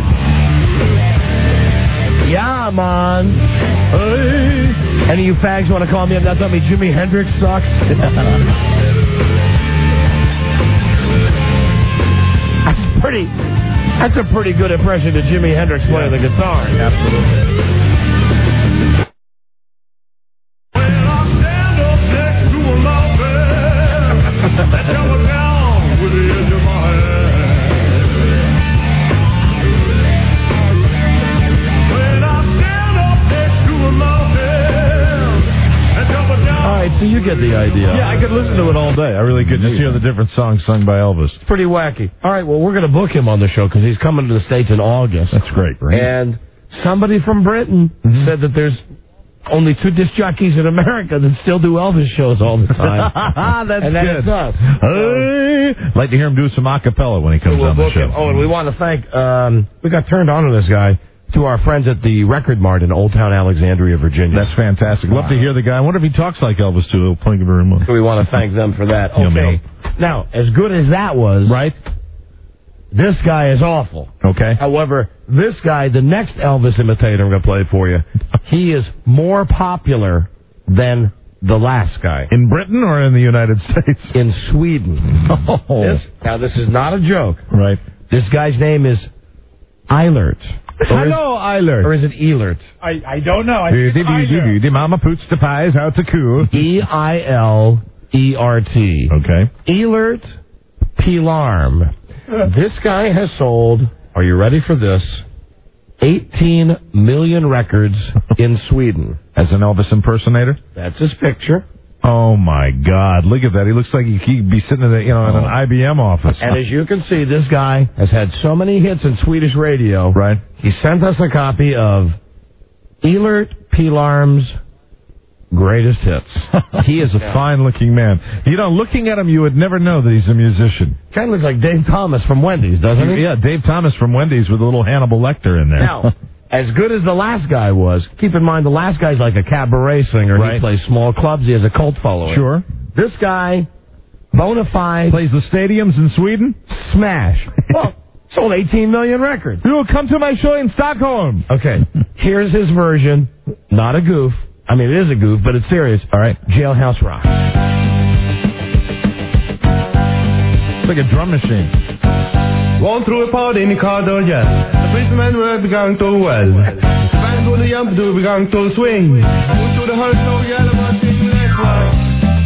Yeah, man. Hey. Any of you fags want to call me up and tell me Jimi Hendrix sucks? That's pretty. That's a pretty good impression of Jimi Hendrix playing yeah. the guitar. Absolutely. So you get the idea. Yeah, I could listen to it all day. I really could just hear the different songs sung by Elvis. It's pretty wacky. All right, well, we're going to book him on the show because he's coming to the States in August. That's great. Right? And somebody from Britain mm-hmm. said that there's only two disc jockeys in America that still do Elvis shows all the time. That's and that good. is us. Hey. I'd like to hear him do some a cappella when he comes we'll on the show. Him. Oh, and we want to thank, um, we got turned on to this guy. To our friends at the Record Mart in Old Town Alexandria, Virginia. That's fantastic. Wow. Love to hear the guy. I wonder if he talks like Elvis, too. Thank you very much. We want to thank them for that. Okay. Now, as good as that was, right? This guy is awful. Okay. However, this guy, the next Elvis imitator I'm going to play for you, he is more popular than the last guy. In Britain or in the United States? In Sweden. Oh. This, now, this is not a joke. Right. This guy's name is Eilert. Hello, Eilert. Or is it Eilert? I, I don't know. I think it's Eilert. The mama puts the pies out to cool. E I L E R T. Okay. Eilert Pilarm. This guy has sold, are you ready for this, eighteen million records in Sweden. As an Elvis impersonator? That's his picture. Oh, my God. Look at that. He looks like he could be sitting in, a, you know, in an I B M office. And as you can see, this guy has had so many hits in Swedish radio. Right. He sent us a copy of Eilert Pilarm's greatest hits. He is a yeah. fine-looking man. You know, looking at him, you would never know that he's a musician. Kind of looks like Dave Thomas from Wendy's, doesn't he? Yeah, Dave Thomas from Wendy's with a little Hannibal Lecter in there. Now, as good as the last guy was, keep in mind the last guy's like a cabaret singer. Right. He plays small clubs. He has a cult following. Sure. This guy, bona fide. Plays the stadiums in Sweden? Smash. Well, sold eighteen million records. You will come to my show in Stockholm. Okay. Here's his version. Not a goof. I mean, it is a goof, but it's serious. All right. Jailhouse Rock. It's like a drum machine. Won't throw a party in the car door yet. The policeman will be going to well. The band going to jump to be going to swing. Go to the heart so yellow machine. Let's rock.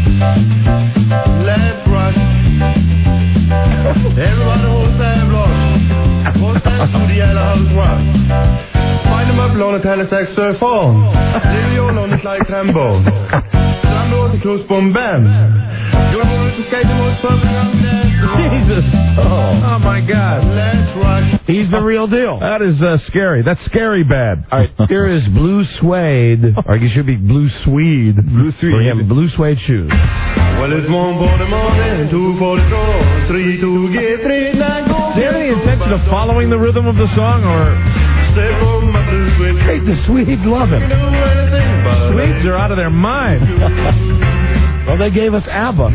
Let's rock. Everybody holds their blood. Hold them to the yellow house rock. Find them up on a telesaxophone. Leave you on it like trombone. Slam on the close boom bam. You're going to skate the most perfect on there. Jesus. Oh. Oh, my God. Let's rock. He's the real deal. That is uh, scary. That's scary bad. All right. Here is Blue Suede. Or it should be Blue Suede. Blue Suede. For him, Blue Suede shoes. Well, it's one for the morning, two for the dawn, three to get three, nine go. Do you have any intention of following the rhythm of the song, or? Hey, the Swedes love him. Swedes are out of their mind. Well, they gave us ABBA.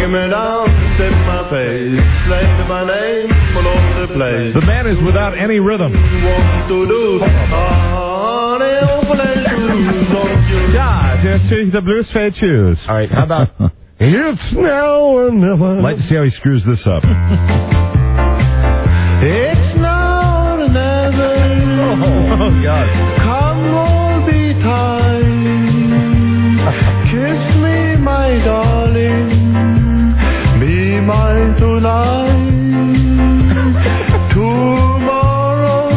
The man is without any rhythm. Ja, der ist the blues fade shoes. All right, how about it's now or never? I'd like to see how he screws this up. It's now or never. Oh, God. Come on, be time. Kiss me, my darling. Be mine tonight. Tomorrow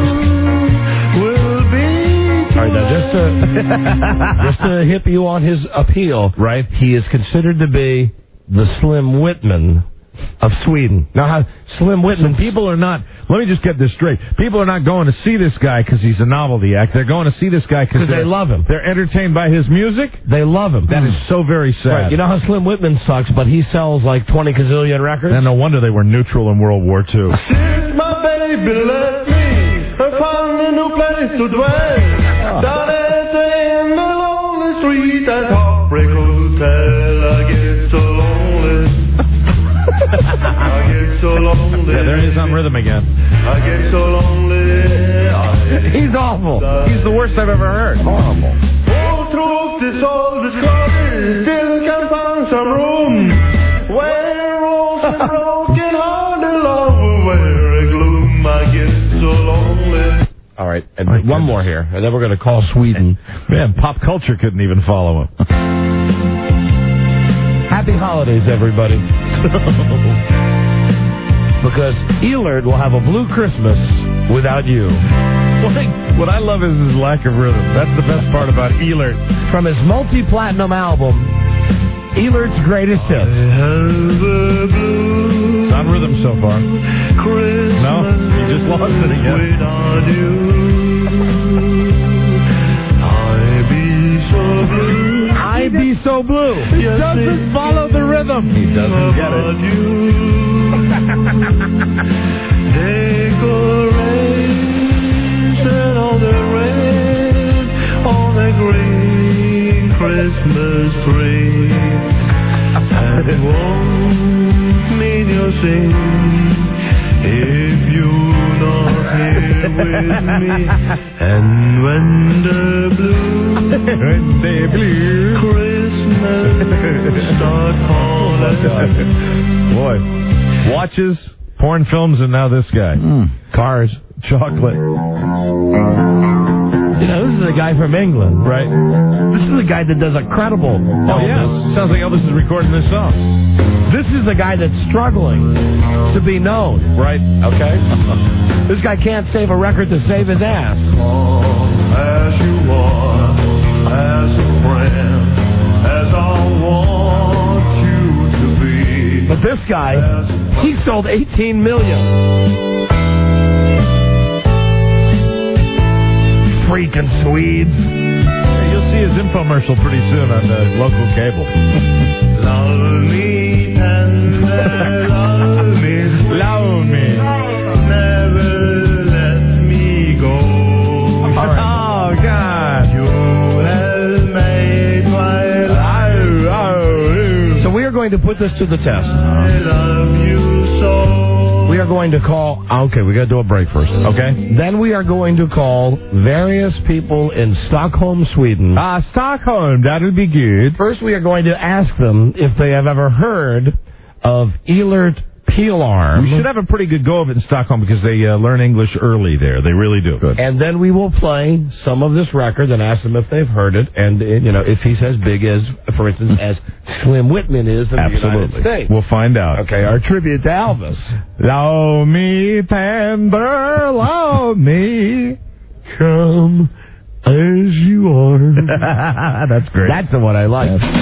will be tonight. All right, now just to, just to hip you on his appeal, right? He is considered to be the Slim Whitman of Sweden. Now, how Slim Whitman... So people are not... Let me just get this straight. People are not going to see this guy because he's a novelty act. They're going to see this guy because they love him. They're entertained by his music. They love him. That mm. is so very sad. Right. You know how Slim Whitman sucks, but he sells like twenty gazillion records? And no wonder they were neutral in World War Two. Since my baby left me, I found a new place to dwell. Oh. Down at the end of the lonely street at Heartbreak Hotel, I get so lonely. I get so lonely. Yeah, there he is on rhythm again. I get so lonely. He's awful. He's the worst I've ever heard. Horrible. Oh, through this old discovery, still can find some room where all the broken hearted love will wear a gloom. I get so lonely. All right, and My one goodness. more here, and then we're going to call Sweden. Man, pop culture couldn't even follow him. Happy holidays, everybody. Because Elert will have a blue Christmas without you. What I love is his lack of rhythm. That's the best part about Elert. From his multi-platinum album, Elert's Greatest Hits. It's on rhythm so far. No, he just lost it again. I be so blue. He doesn't follow the rhythm. He doesn't get it. Decoration on the red, on the green Christmas tree. And it won't mean you'll sing if you're not here with me. And when the blue, when the blue Christmas start calling. Boy, watches, porn films, and now this guy. Mm. Cars, chocolate. You know, this is a guy from England, right? This is a guy that does a credible Elvis. Oh, yeah. Sounds like Elvis is recording this song. This is the guy that's struggling to be known. Right. Okay. This guy can't save a record to save his ass. Oh, as you are, as a friend, as I want you to be. But this guy, he sold eighteen million. Freaking Swedes. You'll see his infomercial pretty soon on the local cable. Love me tender, love me sweet. Love me. Never let me go. All right. Oh, God. You have made my life. Oh, oh. So we are going to put this to the test. I love you so. We are going to call... Okay, we got to do a break first. Okay. Then we are going to call various people in Stockholm, Sweden. Ah, uh, Stockholm. That'll be good. First, we are going to ask them if they have ever heard of Elert Pilarm. We should have a pretty good go of it in Stockholm because they uh, learn English early there. They really do. Good. And then we will play some of this record and ask them if they've heard it. And, uh, you know, if he's as big as, for instance, as Slim Whitman is in Absolutely. the United States. We'll find out. Okay, our tribute to Elvis. Love me tender, love me. Come as you are. That's great. That's the one I like. Yes.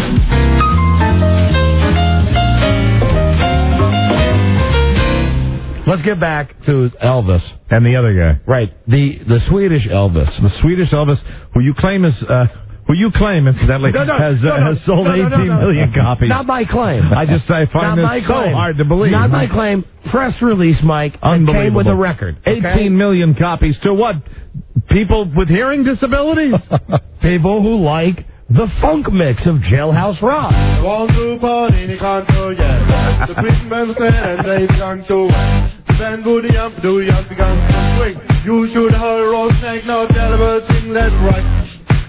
Let's get back to Elvis. And the other guy. Right. The the Swedish Elvis. The Swedish Elvis, who you claim is, uh, Who you claim, incidentally, No, no, has, uh, no, no, has sold no, no, no, eighteen no. million copies. Not my claim. I just I find Not my this so claim. hard to believe. Not my claim. Press release, Mike. It Unbelievable. came with a record. Okay? eighteen million copies to what? People with hearing disabilities? People who like the funk mix of Jailhouse Rock. Want to party, they can't go yet. The Christmas and they began to then go the amp, do the amp began to swing. You should have a roll snake, now tell them sing, let's rock.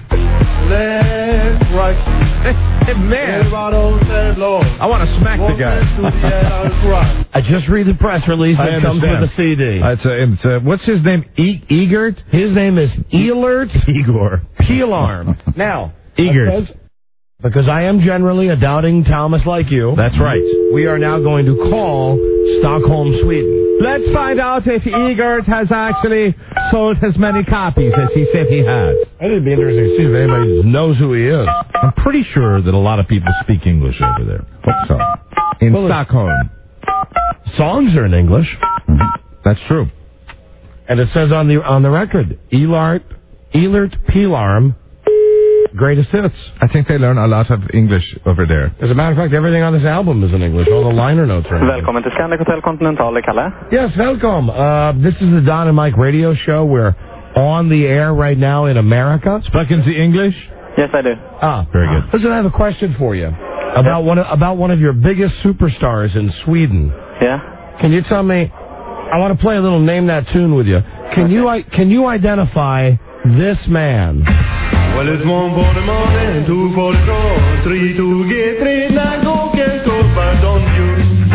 Let's rock. Man, I want to smack the guy. I just read the press release I that comes with understand. the C D. Uh, it's, uh, it's, uh, what's his name? E- Egert? His name is Elert Igor. P-Alarm. Now, Egert. because, because I am generally a doubting Thomas like you. That's right. We are now going to call Stockholm, Sweden. Let's find out if Egert has actually sold as many copies as he said he has. I think it'd be interesting to see if anybody knows who he is. I'm pretty sure that a lot of people speak English over there. Hope so. In Well, Stockholm. Songs are in English. Mm-hmm. That's true. And it says on the on the record, Elart, Elert P-Alarm, greatest hits. I think they learn a lot of English over there. As a matter of fact, everything on this album is in English. All the liner notes are in English. Välkommen till Scandic Hotel Continental, Kalle. Yes, welcome. Uh, this is the Don and Mike radio show. We're on the air right now in America. Speaking the English? Yes, I do. Ah, very good. Listen, I have a question for you about one of, about one of your biggest superstars in Sweden. Yeah. Can you tell me? I want to play a little name that tune with you. Can okay. you I, can you identify this man? Well, it's one for the morning, two for the draw, three to get three, nine go get go, but don't you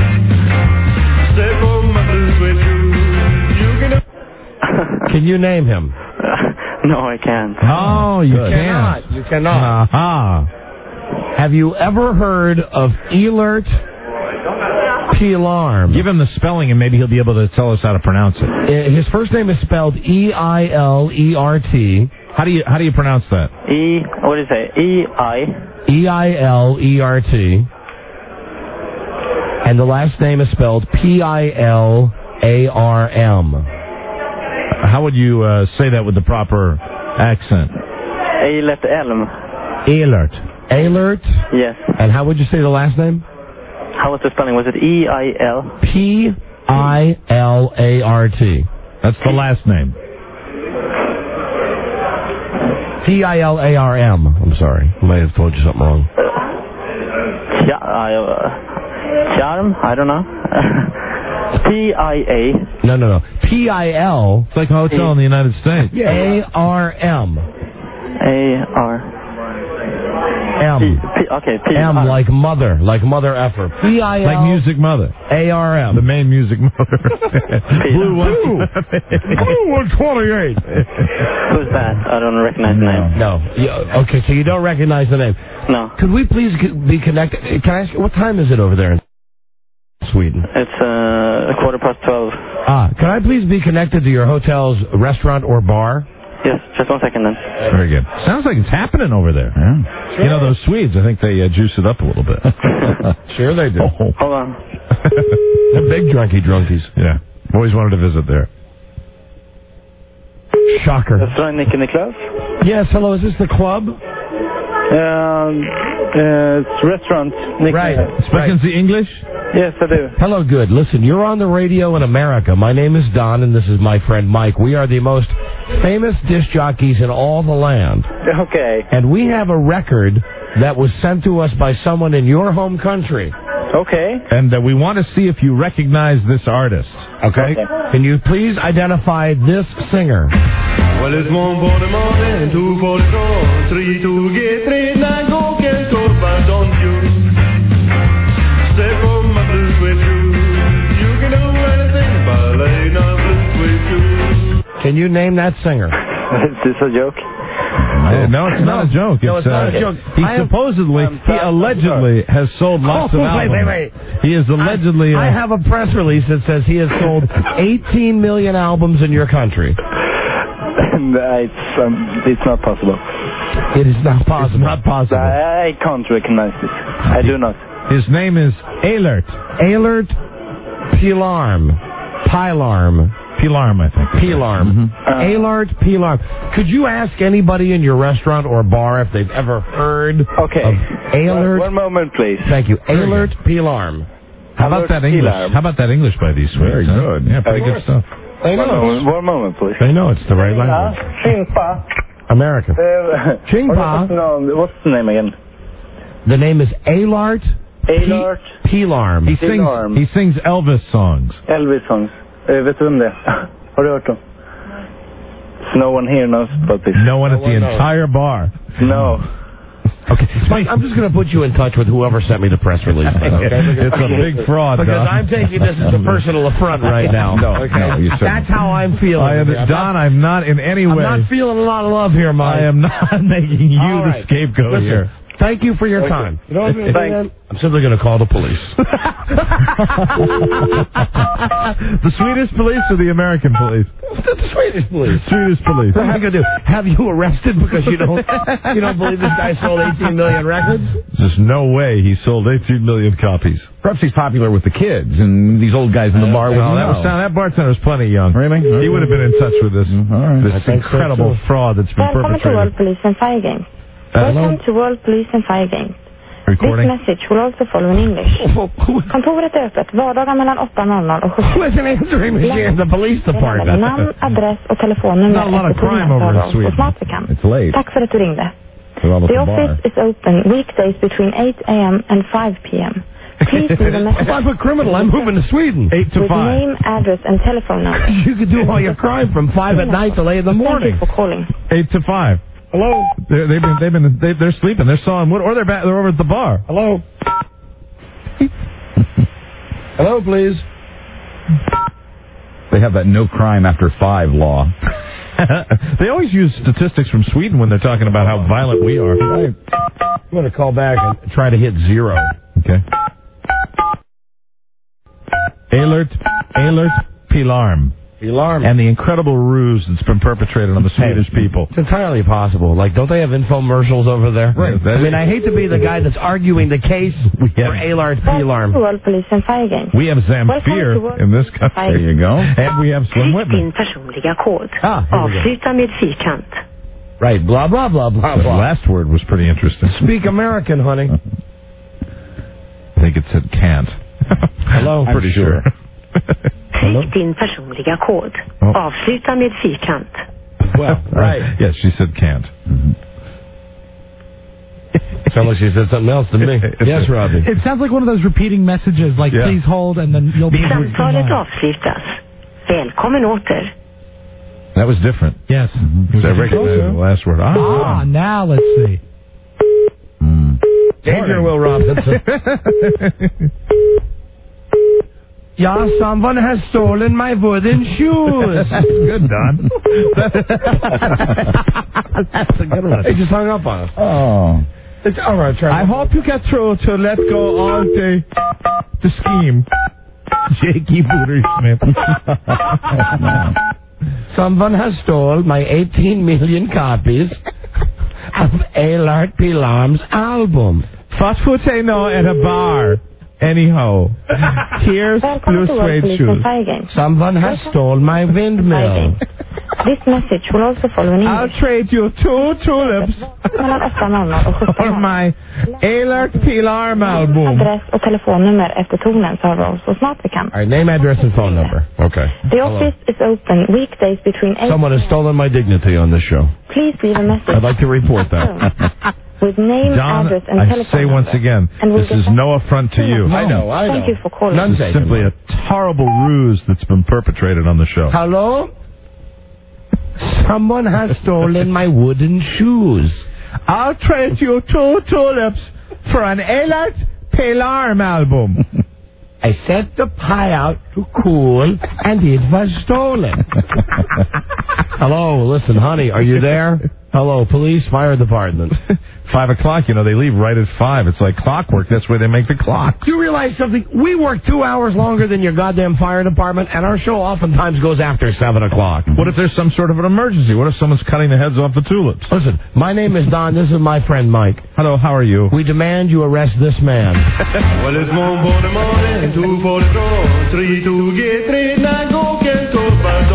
step on my blues with you. You can. Can you name him? No, I can't. Oh, you Good. can't. cannot. You cannot. Uh-huh. Have you ever heard of Elert P-Alarm? Give him the spelling and maybe he'll be able to tell us how to pronounce it. His first name is spelled E I L E R T. How do you how do you pronounce that? E, what do you say? E I E I L E R T. And the last name is spelled P I L A R M. How would you uh, say that with the proper accent? Eilert Elm. Eilert. Eilert? Yes. And how would you say the last name? How was the spelling? Was it E I L? P I L A R T. That's the last name. P I L A R M. I'm sorry. I may have told you something wrong. Yeah, uh, Charm? I don't know. P I A. No, no, no. P I L. It's like a hotel in the United States. A R M. A R. M. P, P, okay, P M R. like mother, like mother effer. P I L. Like Music Mother. A R M. The main Music Mother. Blue one. Blue one twenty-eight. Who's that? I don't recognize the name. No. You, okay, so you don't recognize the name. No. Could we please be connected? Can I ask you, what time is it over there in Sweden? It's uh, a quarter past twelve. Ah, can I please be connected to your hotel's restaurant or bar? Yes, just one second then. Very good. Sounds like it's happening over there. Yeah. Sure. You know, those Swedes, I think they uh, juice it up a little bit. Sure they do. Oh. Hold on. They're big drunky drunkies. Yeah. Always wanted to visit there. Shocker. Restaurant Nick in the club? Yes, hello, is this the club? Um, uh, it's restaurant Nick. Right. Speaking right. the English? Yes, I do. Hello, good. Listen, you're on the radio in America. My name is Don, and this is my friend Mike. We are the most famous disc jockeys in all the land. Okay. And we have a record that was sent to us by someone in your home country. Okay. And uh, we want to see if you recognize this artist. Okay. okay. Can you please identify this singer? Well, it's one for the morning, two for the draw, three to get three, nine go get go, but don't you step on my blues with you. You can do anything, but lay no blues with you. Can you name that singer? Is this a joke? Uh, no, it's not a joke. No, it's uh, not a joke. He I supposedly, am, he allegedly has sold lots oh, of wait, albums. wait, wait. He is allegedly... I, uh, I have a press release that says he has sold eighteen million albums in your country. it's, um, it's not possible. It is not possible. It's not possible. I, I can't recognize this. I do not. His name is Eilert. Eilert P-Alarm. P-Alarm. Pilarm, I think. Pilarm. Mm-hmm. Uh, Alert Pilarm. Could you ask anybody in your restaurant or bar if they've ever heard okay. of Alert? One, one moment, please. Thank you. Alert Pilarm. How about that English? Pilarm. How about that English by these sweets? Very huh? good. Yeah, pretty Of good course. stuff. They One know. moment, one moment, please. They know it's the right language. Chimpa. American. Uh, Chingpa. no, what's the name again? The name is Alert Alert Pilarm. He sings, Pilarm. he sings Elvis songs. Elvis songs. Uh, vet du vem det är? Har du hört dem? No one here knows about this. No one at the entire bar. No. Okay, Mike, I'm just going to put you in touch with whoever sent me the press release. Then, okay? It's a big fraud, Because Don. I'm taking this as a personal affront right now. No, okay? no, you shouldn't. That's how I'm feeling. I am, I'm Don, not, I'm not in any I'm way. not feeling a lot of love here, Mike. I am not making you All the right. scapegoat Listen, here. Thank you for your Okay. time. You know what I mean? Thanks. I'm simply going to call the police. The Swedish police or the American police? The Swedish police. Swedish police. What am I going to do? Have you arrested because you don't you don't believe this guy sold eighteen million records? There's no way he sold eighteen million copies. Perhaps he's popular with the kids and these old guys in the bar. Well, wouldn't that, know. was, that bartender was plenty young. Really? He would have been in touch with this, All right. this I think so, incredible too. fraud that's been Welcome to perpetrated. World Police and Fire Games. Uh, Welcome to World Police and Fire Games. Recording? This message will also follow in English. Kontoret är öppet vardagar mellan åtta noll noll och Who sjutton. is an answering machine? The police department. Namn, adress och telefonnummer Not a lot of efter crime tonen over in för oss Sweden. så snart vi kan. It's late. Tack för att du ringde. They're all at The the office bar. is open weekdays between eight a.m. and five p.m. Please leave a message If I'm a criminal, I'm moving to Sweden. Eight to with five. name, address, and telephone number. You could do all your crime from five at night till eight in the Thank morning. you for calling. Eight to five. Hello? They're, they've been, they've been, they, they're sleeping. They're sawing wood, or they're back, they're over at the bar. Hello? Hello, please. They have that no crime after five law. They always use statistics from Sweden when they're talking about how violent we are. Right. I'm going to call back and try to hit zero. Okay. Alert, alert, Pilarm. Alarm. And the incredible ruse that's been perpetrated on the Swedish people. It's entirely possible. Like, don't they have infomercials over there? Right. I mean, I hate to be the guy that's arguing the case for Alert Welcome Pilarm. to World Police and Fire Games. We have Welcome to Zamfir World in this Police and Fire country. There you go. And we have Slim Din Whitman. personliga kod. Ah, here we go. Avsluta med fyrkant. Right, blah, blah, blah, blah, The blah. last word was pretty interesting. Speak American, honey. I think it said can't. Hello? I'm pretty sure. Tryck din personliga kod. Oh. Avsluta med fyrkant. Well, right. Yes, she said can't. Sounds like she said something else to me. Yes, Robbie. It sounds like one of those repeating messages, like Yeah. please hold, and then you'll be able to Samtalet avslutas. Välkommen åter. That was different. Yes. So I recognize the last word. Ah. Ah, now let's see. Danger, Will Robinson. Yeah, someone has stolen my wooden shoes. That's good, Don. That's a good one. They just hung up on us. Oh. It's, all right, try. I hope you get through to let go all the, the scheme. Jakey Booter Smith. Someone has stolen my eighteen million copies of Alert Pilarm's album. Fast food say no at a bar. Anyhow, here's Welcome blue to World suede Police shoes. and Fire Games. Someone has stolen my windmill. This message will also follow in I'll English. trade you two tulips Mellan åtta noll noll och for sjutton. my Alert Pilarm album. Adress och telefonnummer efter tonen så hör vi oss så snart vi kan. All right, name, address, and phone number. Okay. The office is open weekdays between eight. Someone has stolen my dignity on this show. Please leave a message. I'd like to report that. With name, Don, address, and I telephone say once number. again, And we'll this get is back- no affront to you. I know, I know. Thank you for calling. None This is taken. simply a horrible ruse that's been perpetrated on the show. Hello? Someone has stolen my wooden shoes. I'll trade you two tulips for an Alert Pilarm album. I set the pie out to cool, and it was stolen. Hello, listen, honey, are you there? Hello, police, fire department. Five o'clock, you know, they leave right at five. It's like clockwork. That's where they make the clock. Do you realize something? We work two hours longer than your goddamn fire department, and our show oftentimes goes after seven o'clock. What if there's some sort of an emergency? What if someone's cutting the heads off the tulips? Listen, my name is Don. This is my friend Mike. Hello, how are you? We demand you arrest this man. Well, it's one for the morning, two for the throne, three to get three, nine go get two, but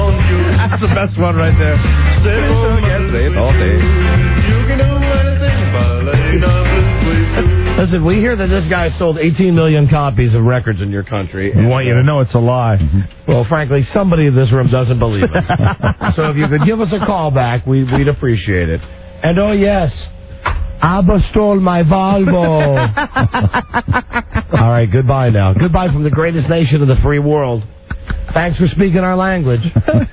That's the best one right there. All day. You can do anything by laying down this way. Listen, we hear that this guy sold eighteen million copies of records in your country. We want you to know it's a lie. Well, frankly, somebody in this room doesn't believe it. So if you could give us a call back, we, we'd appreciate it. And oh, yes, Abba stole my Volvo. All right, goodbye now. Goodbye from the greatest nation in the free world. Thanks for speaking our language.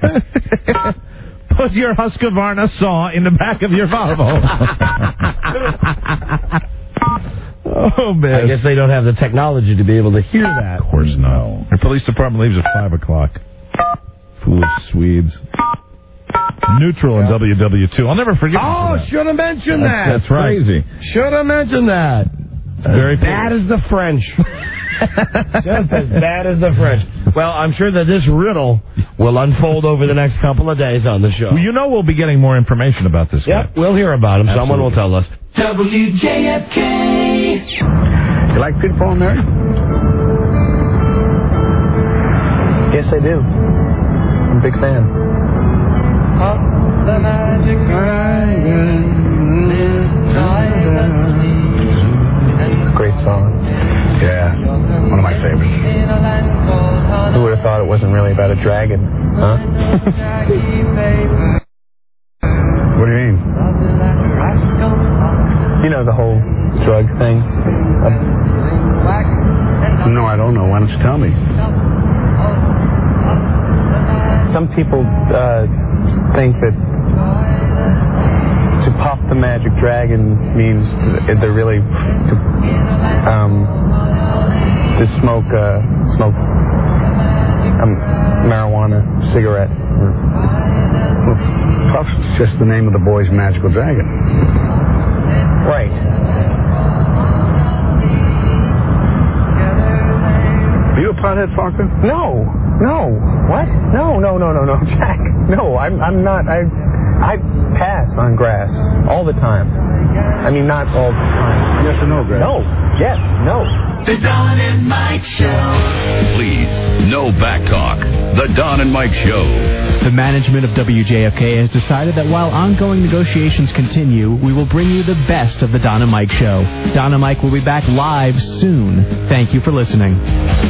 Put your Husqvarna saw in the back of your Volvo. Oh, man. I guess they don't have the technology to be able to hear that. Of course not. The police department leaves at five o'clock. Foolish Swedes. Neutral in W W two. I'll never forget. Oh, should have mentioned that. That's, that's right. Crazy. Should have mentioned that. Very bad as the French. Just as bad as the French. Well, I'm sure that this riddle will unfold over the next couple of days on the show. Well, you know we'll be getting more information about this Yep, guy. we'll hear about him. Absolutely. Someone will tell us. W J F K. You like Peter, Paul, and Mary? Yes, I do. I'm a big fan. Up the magic dragon, It's a great song. Yeah, one of my favorites. Who would have thought it wasn't really about a dragon? Huh? What do you mean? You know the whole drug thing? No, I don't know. Why don't you tell me? Some people uh, think that to pop the magic dragon means to, they're really to, um, to smoke uh, smoke um, marijuana cigarette. Puff's just the name of the boy's magical dragon. Right. Are you a pothead, Falker? No, no. What? No, no, no, no, no, Jack. No, I'm, I'm not. I, I pass on grass all the time. I mean, not all the time. Yes or no, Greg? No. Yes. No. The Don and Mike Show. Please, no back talk. The Don and Mike Show. The management of W J F K has decided that while ongoing negotiations continue, we will bring you the best of the Don and Mike Show. Don and Mike will be back live soon. Thank you for listening.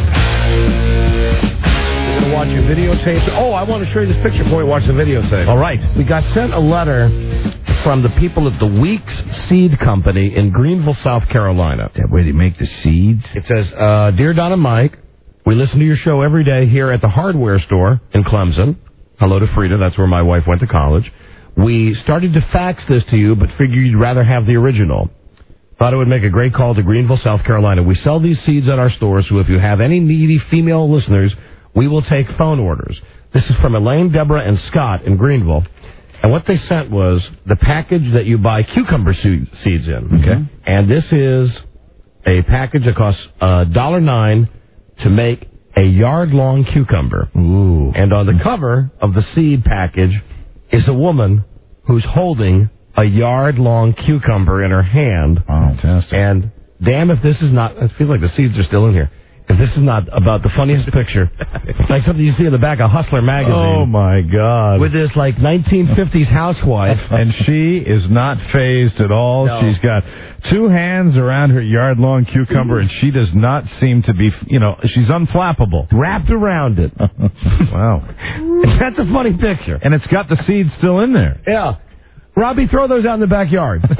We're going to watch your videotapes. Oh, I want to show you this picture before we watch the videotape. All right. We got sent a letter from the people at the Weeks Seed Company in Greenville, South Carolina. That way they make the seeds? It says, uh, Dear Don and Mike, we listen to your show every day here at the hardware store in Clemson. Hello to Frida. That's where my wife went to college. We started to fax this to you, but figured you'd rather have the original. Thought it would make a great call to Greenville, South Carolina. We sell these seeds at our store, so if you have any needy female listeners, we will take phone orders. This is from Elaine, Deborah, and Scott in Greenville. And what they sent was the package that you buy cucumber seeds in. Okay. And this is a package that costs one dollar and nine cents to make a yard-long cucumber. Ooh. And on the cover of the seed package is a woman who's holding a yard-long cucumber in her hand. Oh, fantastic. And damn if this is not, I feel like the seeds are still in here. If this is not about the funniest picture, it's like something you see in the back of Hustler magazine. Oh, my God. With this, like, nineteen fifties housewife. And she is not phased at all. No. She's got two hands around her yard-long cucumber, and she does not seem to be, you know, she's unflappable. Wrapped around it. Wow. That's a funny picture. And it's got the seeds still in there. Yeah. Robbie, throw those out in the backyard. See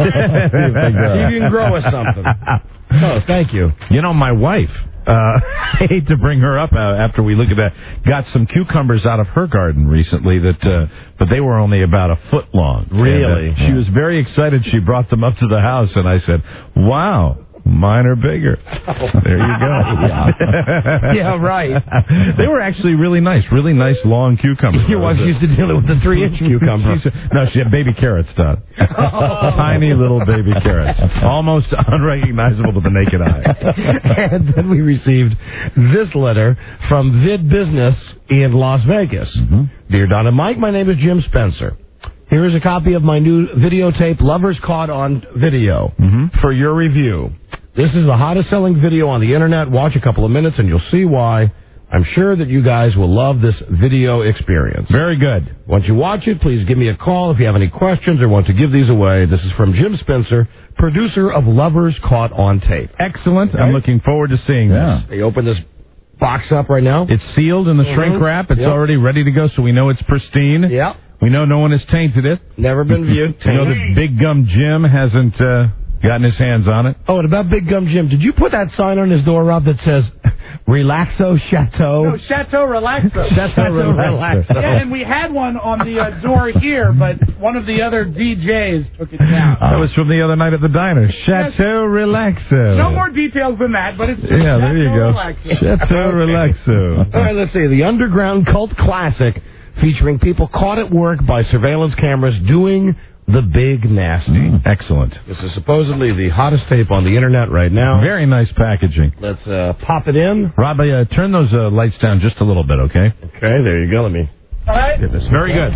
if you can grow us something. Oh, thank you. You know, my wife, uh, I hate to bring her up uh, after we look at that, got some cucumbers out of her garden recently, that, uh, but they were only about a foot long. Really? And, uh, she was very excited. She brought them up to the house, and I said, wow. Mine are bigger. There you go. Yeah, yeah right. They were actually really nice, really nice long cucumbers. Your wife used to deal with the three-inch cucumber. No, she had baby carrots, Don. Oh. Tiny little baby carrots. Almost unrecognizable to the naked eye. And then we received this letter from Vid Business in Las Vegas. Mm-hmm. Dear Don and Mike, my name is Jim Spencer. Here is a copy of my new videotape, Lovers Caught on Video, mm-hmm. for your review. This is the hottest selling video on the internet. Watch a couple of minutes and you'll see why. I I'm sure that you guys will love this video experience. Very good. Once you watch it, please give me a call if you have any questions or want to give these away. This is from Jim Spencer, producer of Lovers Caught on Tape. Excellent. Okay. I'm looking forward to seeing Yeah. this. They open this box up right now. It's sealed in the shrink Mhm. wrap. It's Yep. already ready to go, so we know it's pristine. Yeah. We know no one has tainted it. Never been viewed. We know that Big Gum Jim hasn't uh, gotten his hands on it. Oh, and about Big Gum Jim, did you put that sign on his door, Rob, that says Relaxo Chateau? No, Chateau Relaxo. Chateau Relaxo. Yeah, and we had one on the uh, door here, but one of the other D Js took it down. That was from the other night at the diner. Chateau Relaxo. No more details than that, but it's Yeah, Chateau there you go. Relaxo. Chateau Relaxo. All right, let's see. The underground cult classic featuring people caught at work by surveillance cameras doing the big nasty. Mm, excellent. This is supposedly the hottest tape on the internet right now. Very nice packaging. Let's uh, pop it in. Rob, uh, turn those uh, lights down just a little bit, okay? Okay, there you go. Let me All right. get this. Very good.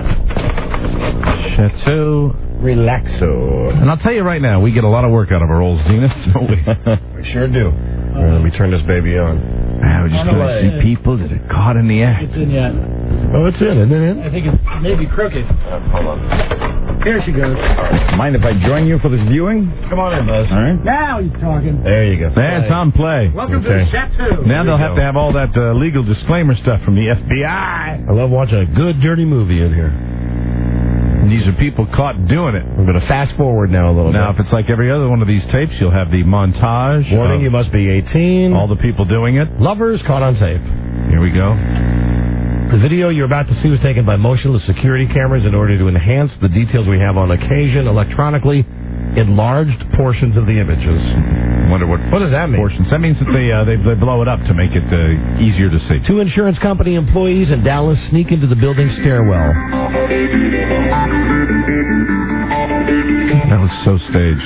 Chateau Relaxo. And I'll tell you right now, we get a lot of work out of our old Zeniths, don't we? We sure do. All right, let me turn this baby on. Wow, we're just going to see people that are caught in the act. It's in yet. Oh, it's in, isn't it in? I think it's maybe crooked. Hold on. Here she goes. Mind if I join you for this viewing? Come on in, Buzz. All right. Now he's talking. There you go. That's on play. Welcome to Okay. the Chateau. Now they'll we have go. to have all that uh, legal disclaimer stuff from the F B I. I love watching a good, dirty movie in here. And these are people caught doing it. I'm going to fast forward now a little Now, bit. if it's like every other one of these tapes, you'll have the montage. Warning, of you must be eighteen. all the people doing it. Lovers caught on tape. Here we go. The video you're about to see was taken by motionless security cameras in order to enhance the details we have on occasion electronically enlarged portions of the images. Wonder what What does that mean? portions. That means that they uh, they, they blow it up to make it uh, easier to see. Two insurance company employees in Dallas sneak into the building stairwell. That was so staged.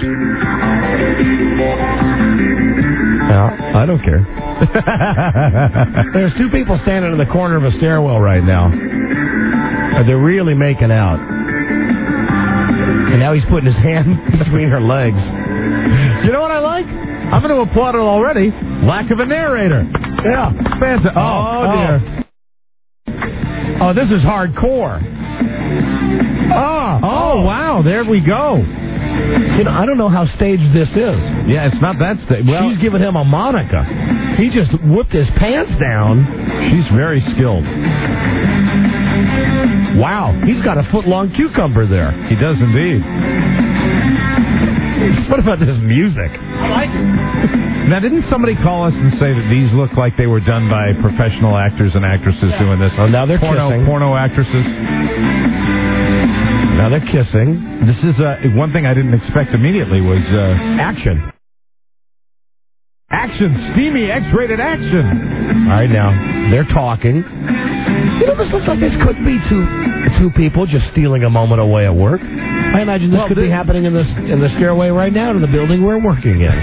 Yeah, I don't care. There's two people standing in the corner of a stairwell right now. Uh, They're really making out. And now he's putting his hand between her legs. You know what I like? I'm going to applaud it already. Lack of a narrator. Yeah. Fantastic. Oh, Oh, dear. Oh, this is hardcore. Oh, Oh, wow. There we go. You know, I don't know how staged this is. Yeah, it's not that stage. Well, She's giving him a Monica. He just whipped his pants down. she's very skilled. Wow, he's got a foot-long cucumber there. He does indeed. What about this music? I like it. Now, didn't somebody call us and say that these look like they were done by professional actors and actresses doing this? Oh, now they're porno, kissing. Porno actresses. Now they're kissing. This is uh, one thing I didn't expect immediately was uh, Action. action, steamy, X-rated action. All right, now they're talking. You know, this looks like this could be two two people just stealing a moment away at work. I imagine this Well, could this- be happening in this in the stairway right now to the building we're working in.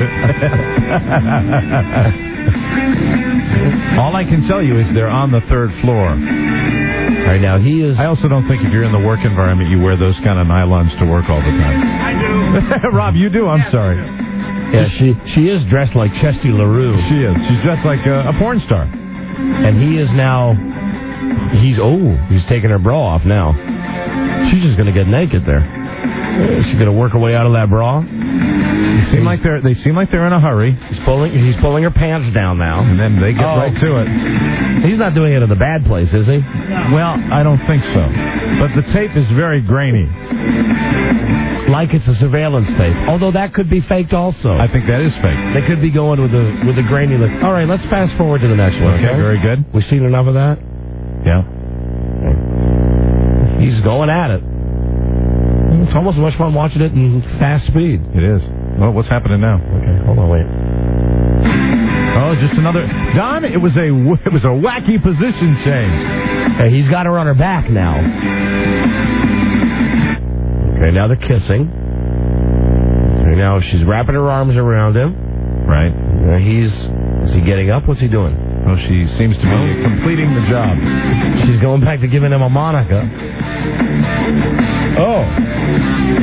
All I can tell you is they're on the third floor. All right, now he is. I also don't think if you're in the work environment, you wear those kind of nylons to work all the time. I do. Rob, you do. I'm sorry. Yeah, she she is dressed like Chesty LaRue. She is. She's dressed like a, a porn star. And he is now. He's oh, he's taking her bra off now. She's just gonna get naked there. Uh, She's gonna work her way out of that bra. They seem like they're they seem like they're in a hurry, He's pulling. He's pulling her pants down now. and then they get Oh. right to it. He's not doing it in the bad place, is he? Well, I don't think so. But the tape is very grainy. Like it's a surveillance tape. Although that could be faked also. I think that is fake. They could be going with the with the grainy look. All right, let's fast forward to the next one. Okay, very good. We've seen enough of that. Yeah. He's going at it. It's almost as much fun watching it in fast speed. It is. Well, what's happening now? Okay, hold on, wait. Oh, just another. Don, it was a it was a wacky position change. Hey, he's got her on her back now. Okay, now they're kissing. Okay, now she's wrapping her arms around him. Right. Now he's is he getting up? What's he doing? Oh, she seems to be completing the job. She's going back to giving him a Monica. Oh.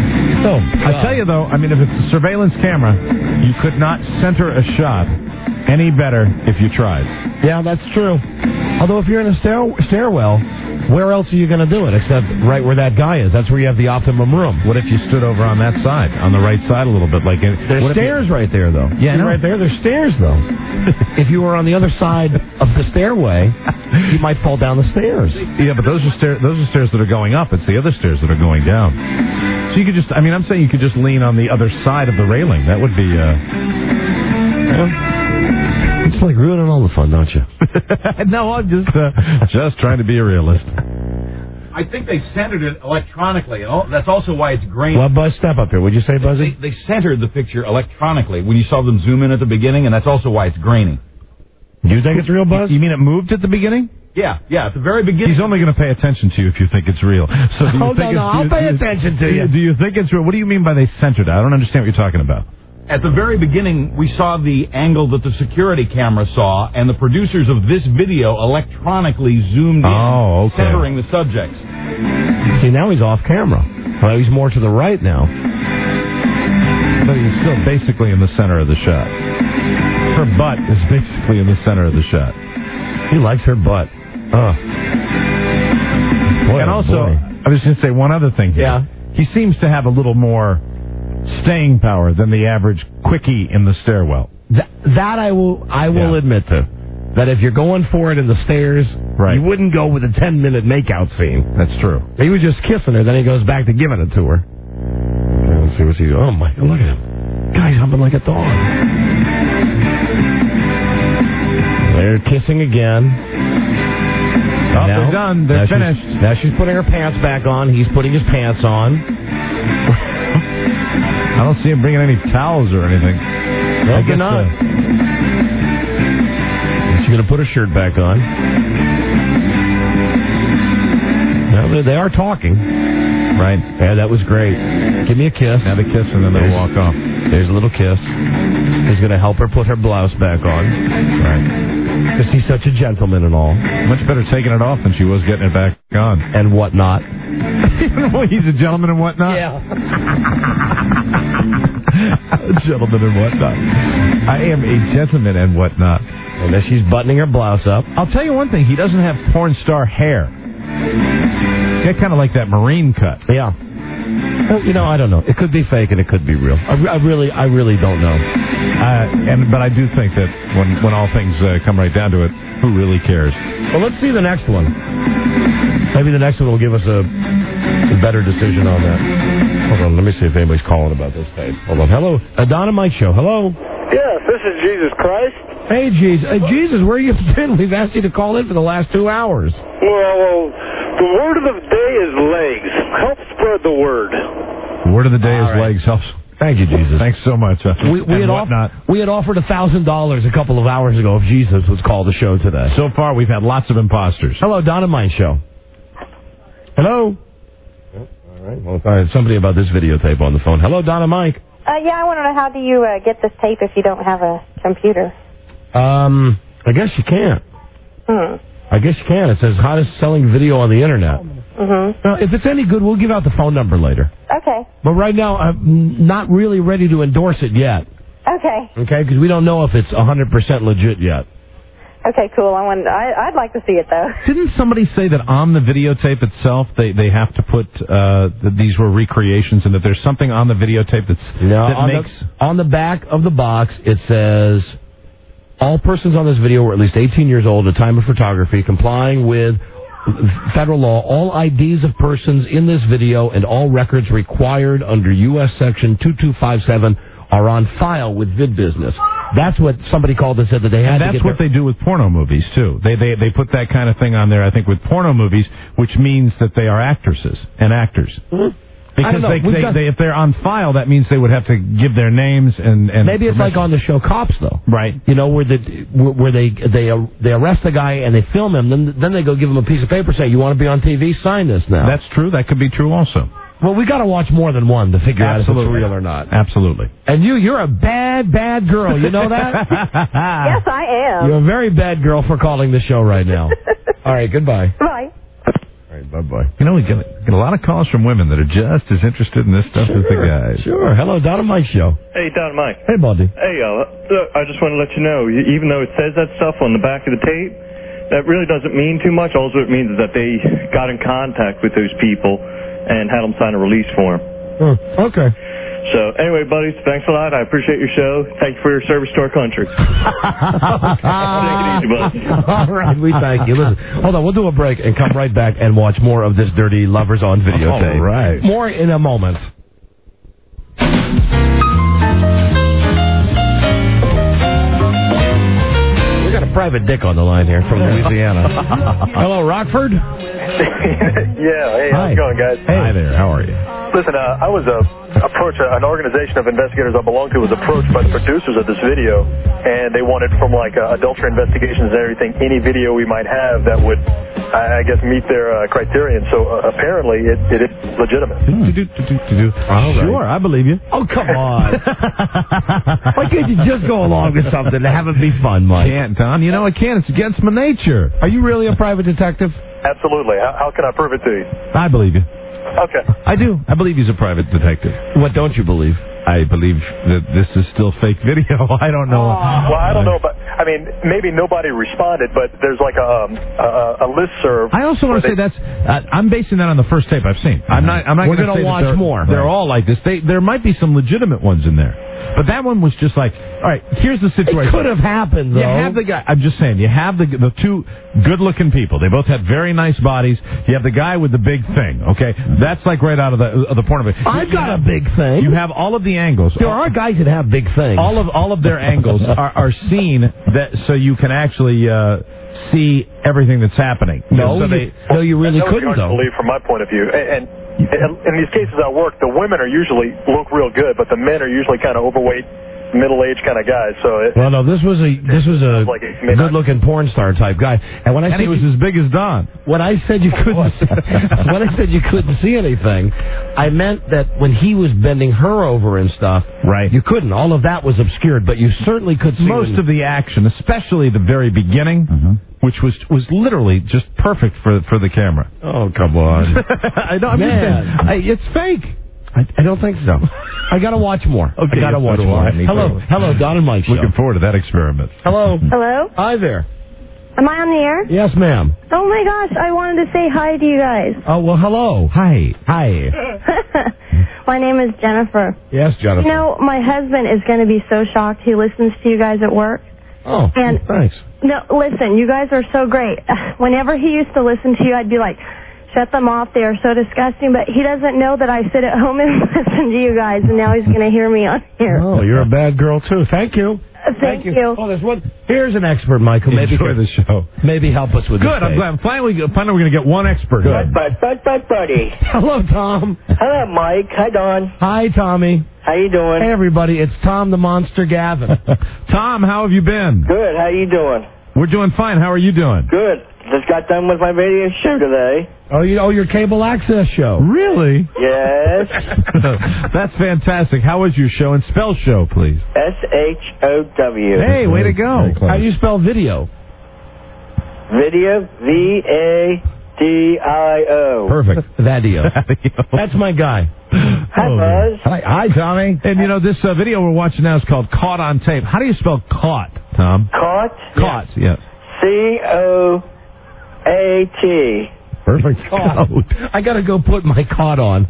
Oh, I tell you though, I mean, if it's a surveillance camera, you could not center a shot any better if you tried. Yeah, that's true. Although if you're in a stair- stairwell, where else are you going to do it except right where that guy is? That's where you have the optimum room. What if you stood over on that side, on the right side a little bit? Like in, There's stairs you, right there, though. Yeah, no. right there. There's stairs, though. If you were on the other side of the stairway, you might fall down the stairs. Yeah, but those are stairs. Those are stairs that are going up. It's the other stairs that are going down. So you could just. I mean, I'm saying you could just lean on the other side of the railing. That would be. Uh, yeah. It's like ruining all the fun, don't you? No, I'm just uh, just trying to be a realist. I think they centered it electronically. And that's also why it's grainy. Well, Buzz, step up here. Would you say, Buzzy? They, they centered the picture electronically when you saw them zoom in at the beginning, and that's also why it's grainy. Do you think it's real, Buzz? You mean it moved at the beginning? Yeah, yeah, at the very beginning. He's only going to pay attention to you if you think it's real. So do you oh, think no, no, it's, I'll do, pay do, attention to do, you. Do you think it's real? What do you mean by they centered it? I don't understand what you're talking about. At the very beginning, we saw the angle that the security camera saw, and the producers of this video electronically zoomed in, oh, okay. centering the subjects. See, now he's off camera. Well, he's more to the right now. But he's still basically in the center of the shot. Her butt is basically in the center of the shot. He likes her butt. Oh. Boy, and oh also, boy. I was going to say one other thing here. Yeah. He seems to have a little more staying power than the average quickie in the stairwell. That, that I will I will yeah. admit to. That if you're going for it in the stairs, right. you wouldn't go with a ten-minute makeout scene. That's true. He was just kissing her, then he goes back to giving it to her. Let's see what's he doing. Oh, my, look at him. Guy's humping like a dog. They're kissing again. Oh, now, they're done. They're now finished. She's, now she's putting her pants back on. He's putting his pants on. I don't see him bringing any towels or anything. No, I guess not. Uh, she's going to put her shirt back on. Now, they are talking. Right. Yeah, that was great. Give me a kiss. Have a kiss and then they'll walk off. There's a little kiss. He's going to help her put her blouse back on. Right. Because he's such a gentleman and all. Much better taking it off than she was getting it back on. And whatnot. Well, he's a gentleman and whatnot? Yeah. A gentleman and whatnot. I am a gentleman and whatnot. And then she's buttoning her blouse up. I'll tell you one thing. He doesn't have porn star hair. He's kind of like that Marine cut. Yeah. Well, you know, I don't know. It could be fake and it could be real. I, I really, I really don't know. Uh, and but I do think that when when all things uh, come right down to it, who really cares? Well, let's see the next one. Maybe the next one will give us a, a better decision on that. Hold on, let me see if anybody's calling about this tape. Hold on. Hello, uh, Don and Mike Show. Hello. Yes, this is Jesus Christ. Hey, Jesus. Uh, Jesus, where you been? We've asked you to call in for the last two hours. Well, well, the word of the day is legs. Help spread the word. Word of the day All is right. legs. Helps. Thank you, Jesus. Thanks so much. Uh, we, we, had off, we had offered one thousand dollars a couple of hours ago if Jesus was called the show today. So far, we've had lots of imposters. Hello, Don and Mike Show. Hello. Oh, all right. Well, I had somebody about this videotape on the phone. Hello, Don and Mike. Uh, yeah, I want to know, how do you uh, get this tape if you don't have a computer? Um, I guess you can't. Hmm. I guess you can. It says hottest selling video on the internet. Mm-hmm. Now, if it's any good, we'll give out the phone number later. Okay. But right now, I'm not really ready to endorse it yet. Okay. Okay, because we don't know if it's one hundred percent legit yet. Okay, cool. I want, I, I'd like to see it, though. Didn't somebody say that on the videotape itself, they, they have to put uh, that these were recreations and that there's something on the videotape that's, no, that on makes... The, on the back of the box, it says, all persons on this video were at least eighteen years old at the time of photography, complying with federal law. All I Ds of persons in this video and all records required under U S Section two two five seven are on file with VidBusiness. That's what somebody called and said that they had and to that's get what their... they do with porno movies, too. They, they they put that kind of thing on there, I think, with porno movies, which means that they are actresses and actors. Mm-hmm. Because they, they, got... they, if they're on file, that means they would have to give their names and... and Maybe it's like on the show Cops, though. Right. You know, where, the, where they they they arrest the guy and they film him, then then they go give him a piece of paper saying, you want to be on T V? Sign this now. That's true. That could be true also. Well, we got to watch more than one to figure Absolutely. out if it's real or not. Absolutely. And you, you're a bad, bad girl. You know that? Yes, I am. You're a very bad girl for calling the show right now. All right, goodbye. Bye. All right, Oh, boy. You know, we get, get a lot of calls from women that are just as interested in this stuff sure, as the guys. Sure. Hello, Don and Mike Show. Hey, Don and Mike. Hey, buddy. Hey, uh, look, I just want to let you know, even though it says that stuff on the back of the tape, that really doesn't mean too much. All it means is that they got in contact with those people and had them sign a release form. Oh, okay. So, anyway, buddies, thanks a lot. I appreciate your show. Thank you for your service to our country. Take it easy, buddy. All right, we thank you. Listen, hold on, we'll do a break and come right back and watch more of this dirty Lovers on videotape. All right. More in a moment. We got a private dick on the line here from Louisiana. Hello, Rockford. Yeah, hey, how's Hi. it going, guys? Hey. Hi there, how are you? Listen, uh, I was uh, approached, uh, an organization of investigators I belong to was approached by the producers of this video, and they wanted from, like, uh, adultery investigations and everything, any video we might have that would, I, I guess, meet their uh, criterion. So, uh, apparently, it, it is legitimate. Sure, I believe you. Oh, come on. Why can't you just go along with something to have it be fun, Mike? Can't, Don. You know, I can't. It's against my nature. Are you really a private detective? Absolutely. How, how can I prove it to you? I believe you. Okay. I do. I believe he's a private detective. What don't you believe? I believe that this is still fake video. I don't know. Well, I don't know, but, I mean, maybe nobody responded, but there's like a, um, a, a listserv. I also want to say that's, uh, I'm basing that on the first tape I've seen. I'm not, I'm not We're going to gonna say watch that they're, more. They're Right. all like this. They, there might be some legitimate ones in there. But that one was just like, all right, here's the situation. It could have happened, though. You have the guy, I'm just saying, you have the the two good-looking people. They both had very nice bodies. You have the guy with the big thing, okay? That's like right out of the of the porn of it. I've You got have- a big thing. You have all of the angles. There are guys that have big things. All of all of their angles are, are seen that so you can actually uh, see everything that's happening. No, so you, they, no, you really that would be couldn't, hard to though. believe from my point of view. And, and in these cases I work, the women are usually look real good, but the men are usually kind of overweight, middle-aged kind of guys. So it, Well, no, this was a this was a Like it may not- good-looking porn star type guy. And when I and said he was you, as big as Don. when I said you couldn't when I said you couldn't see anything, I meant that when he was bending her over and stuff, Right. you couldn't. All of that was obscured, but you certainly could see Most when- of the action, especially the very beginning, Mm-hmm. which was was literally just perfect for for the camera. Oh, come on. I know. I'm just saying, Man. I, it's fake. I, I don't think so. I got to watch more. Okay, I got to yes, watch so do more. I. Hello, hello, Don and Mike show. Looking forward to that experiment. Hello. Hello? Hi there. Am I on the air? Yes, ma'am. Oh my gosh, I wanted to say hi to you guys. Oh, well, hello. Hi. Hi. My name is Jennifer. Yes, Jennifer. You know, my husband is going to be so shocked he listens to you guys at work. Oh, And- thanks. No, listen, you guys are so great. Whenever he used to listen to you, I'd be like, shut them off, they are so disgusting. But he doesn't know that I sit at home and listen to you guys, and now he's going to hear me on here. Oh, you're a bad girl, too. Thank you. Thank, you. Oh, there's one. Here's an expert, Michael. Maybe Enjoy the show. Maybe help us with this. Good. I'm tape. glad. Finally, finally, we're going to get one expert. Good. But, but, but, buddy. Hello, Tom. Hello, Mike. Hi, Don. Hi, Tommy. How you doing? Hey, everybody. It's Tom the Monster Gavin. Tom, how have you been? Good. How you doing? We're doing fine. How are you doing? Good. Just got done with my radio show today. Oh, you oh, your cable access show. Really? Yes. That's fantastic. How was your show? And spell show, please. S H O W. Hey, way to go. How do you spell video? Video. V A D I O. Perfect. Video. That's my guy. Hi, Buzz. Hi, hi, Tommy. And, you know, this uh, video we're watching now is called Caught on Tape. How do you spell caught, Tom? Caught. Caught, yes. C O A T. Perfect. Caught. I got to go put my caught on.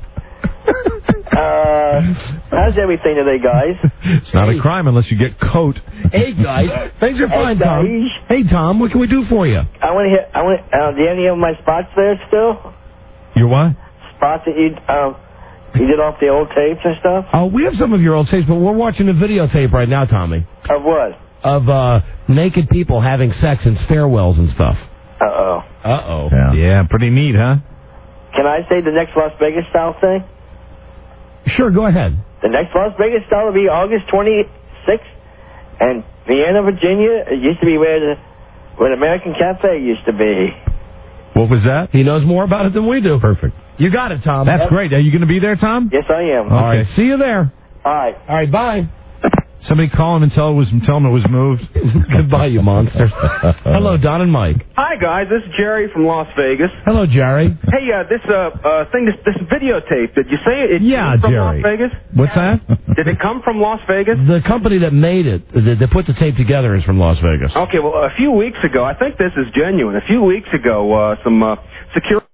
Uh, how's everything today, guys? It's not a crime unless you get coat. Hey, guys. Things are fine, Hey, Tom. guys. Hey, Tom. What can we do for you? I want to hear. I want. Uh, do any of my spots there still? Your what? Spots that you um you did off the old tapes and stuff. Oh, we have some of your old tapes, but we're watching a videotape right now, Tommy, Of what? of uh, naked people having sex in stairwells and stuff. Uh oh. Uh-oh. Yeah. yeah, pretty neat, huh? Can I say the next Las Vegas style thing? Sure, go ahead. The next Las Vegas style will be August twenty-sixth, and Vienna, Virginia. It used to be where the where the American Cafe used to be. What was that? He knows more about it than we do. Perfect. You got it, Tom. That's great. Are you going to be there, Tom? Yes, I am. All right. See you there. All right. All right, bye. Somebody call him and tell, it was, tell him it was moved. Goodbye, you monster. Hello, Don and Mike. Hi, guys. This is Jerry from Las Vegas. Hello, Jerry. Hey, uh, this uh, uh, thing, this, this videotape, did you say it Yeah, came from Jerry. Las Vegas? What's that? Did it come from Las Vegas? The company that made it, that that put the tape together, is from Las Vegas. Okay, well, a few weeks ago, I think this is genuine. A few weeks ago, uh, some uh, security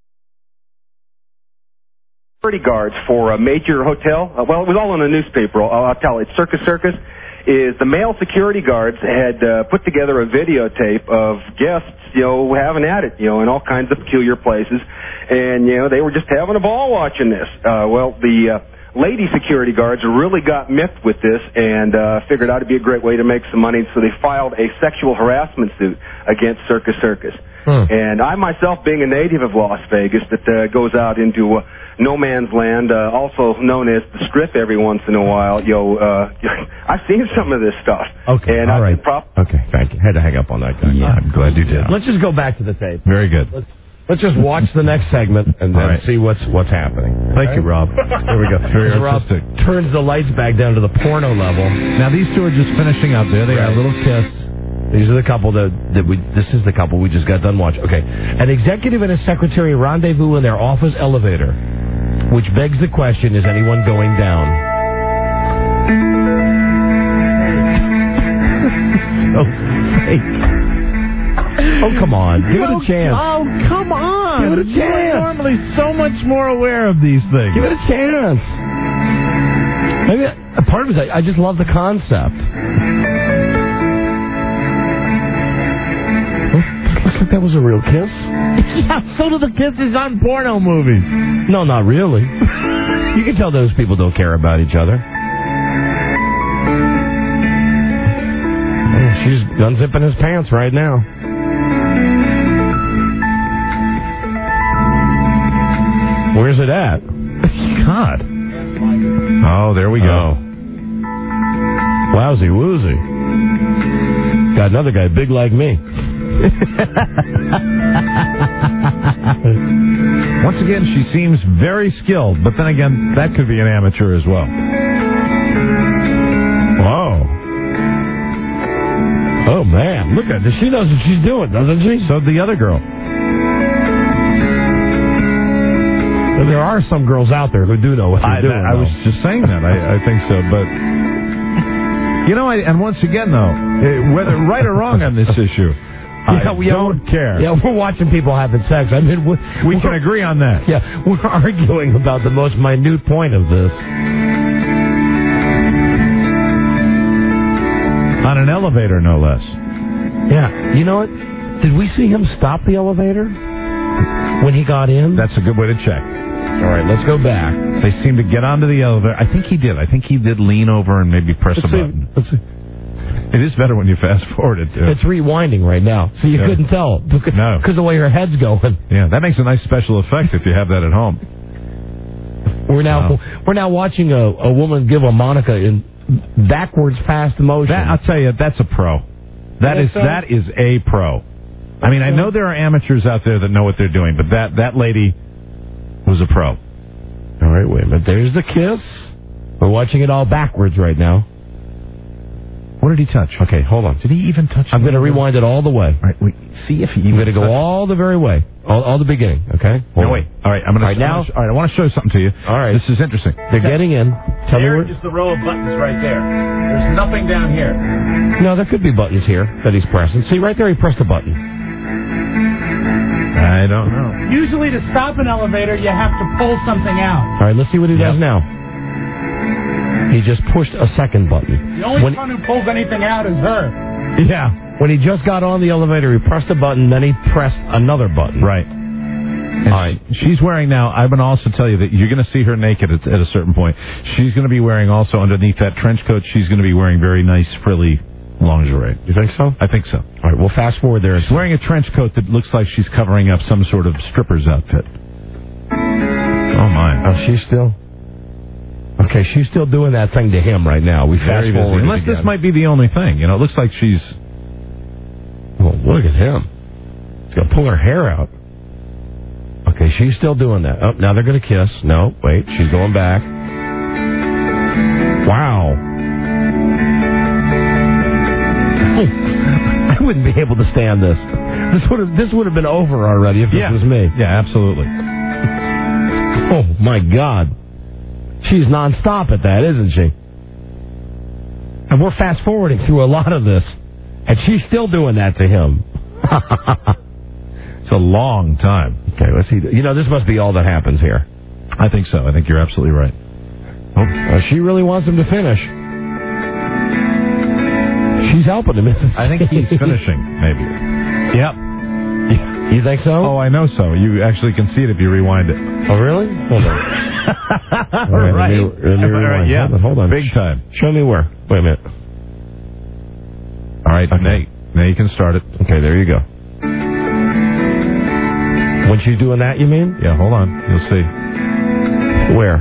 guards for a major hotel, uh, well, it was all in the newspaper, I'll, I'll tell it, Circus Circus, is the male security guards had uh, put together a videotape of guests, you know, having at it, you know, in all kinds of peculiar places, and, you know, they were just having a ball watching this. Uh, well, the... Uh, Lady security guards really got miffed with this and uh, figured out it'd be a great way to make some money, so they filed a sexual harassment suit against Circus Circus. Hmm. And I myself, being a native of Las Vegas that uh, goes out into uh, no man's land, uh, also known as the Strip every once in a while, yo, uh, I've seen some of this stuff. Okay, and all I right. Prop- okay, thank you. Had to hang up on that guy. Yeah, I'm glad you did. Let's just go back to the tape. Very good. Let's, let's just watch the next segment and then right. see what's what's happening. Thank you, Rob. There we go. Very Rob artistic. turns the lights back down to the porno level. Now, these two are just finishing up. There they Right. are, a little kiss. These are the couple that, that we, this is the couple we just got done watching. Okay. An executive and his secretary rendezvous in their office elevator, which begs the question, is anyone going down? So fake. Oh, come on. Give it a chance. Oh, come on. Give it a You are chance. normally so much more aware of these things. Give it a chance. Maybe a part of it is I, I just love the concept. Oh, looks like that was a real kiss. Yeah, so do the kisses on porno movies. No, not really. You can tell those people don't care about each other. Oh, she's unzipping his pants right now. Where's it at? God. Oh, there we go. Lousy woozy. Got another guy big like me. Once again, she seems very skilled, but then again, that could be an amateur as well. Whoa. Oh, man. Look at this. She knows what she's doing, doesn't she? So the other girl. There are some girls out there who do know what they're I, doing. I was just saying that. I, I think so, but you know, I, and once again, though, eh, whether right or wrong on this issue, yeah, I we don't care. Yeah, we're watching people having sex. I mean, we we can agree on that. Yeah, we're arguing about the most minute point of this. On an elevator, no less. Yeah, you know what? Did we see him stop the elevator when he got in? That's a good way to check. All right, let's go back. They seem to get onto the elevator. I think he did. I think he did lean over and maybe press Let's a see. button. Let's see. It is better when you fast forward it, too. It's rewinding right now, so you Yeah. couldn't tell because No. because the way her head's going. Yeah, that makes a nice special effect if you have that at home. We're now Wow. we're now watching a, a woman give a Monica in backwards fast motion. That, I'll tell you, that's a pro. That Yes, is sir? that is a pro. I mean, I know there are amateurs out there that know what they're doing, but that, that lady was a pro. All right, wait a minute. There's the kiss. We're watching it all backwards right now. What did he touch? Okay, hold on. Did he even touch? I'm going to rewind it all the way. All right, wait. See if he. I'm going to go all the very way, all, all the beginning. Okay. Hold No, on. wait. All right, I'm going All right, to. now- All right, I want to show something to you. All right. This is interesting. They're getting in. Tell me There where. is the row of buttons right there. There's nothing down here. No, there could be buttons here that he's pressing. See, right there, he pressed a button. I don't know. Usually to stop an elevator, you have to pull something out. All right, let's see what he does Yep. now. He just pushed a second button. The only When- one who pulls anything out is her. Yeah. When he just got on the elevator, he pressed a button, then he pressed another button. Right. And All right. She's wearing now, I'm going to also tell you that you're going to see her naked at, at a certain point. She's going to be wearing also underneath that trench coat, she's going to be wearing very nice frilly lingerie. You think so? I think so. All right, we'll fast forward there. She's wearing a trench coat that looks like she's covering up some sort of stripper's outfit. Oh, my. Oh, she's still... Okay, she's still doing that thing to him right now. We fast Very busy. forward. Unless this might be the only thing. You know, it looks like she's... Well, look at him. He's going to pull her hair out. Okay, she's still doing that. Oh, now they're going to kiss. No, wait, she's going back. Wow. be able to stand this. This would have this would have been over already if this Yeah. was me. Yeah, absolutely. Oh, my God. She's nonstop at that, isn't she? And we're fast-forwarding through a lot of this, and she's still doing that to him. It's a long time. Okay, let's see. You know, this must be all that happens here. I think so. I think you're absolutely right. Oh, well, she really wants him to finish. She's helping him, isn't she? I think he's finishing, maybe. Yep. You think so? Oh, I know so. You actually can see it if you rewind it. Oh, really? Hold on. All right. Let me, let me All right, rewind. yeah. Hold on, hold on. Big time. Show me where. Wait a minute. All right, okay. now, now you can start it. Okay, there you go. When she's doing that, you mean? Yeah, hold on. You'll see. Where?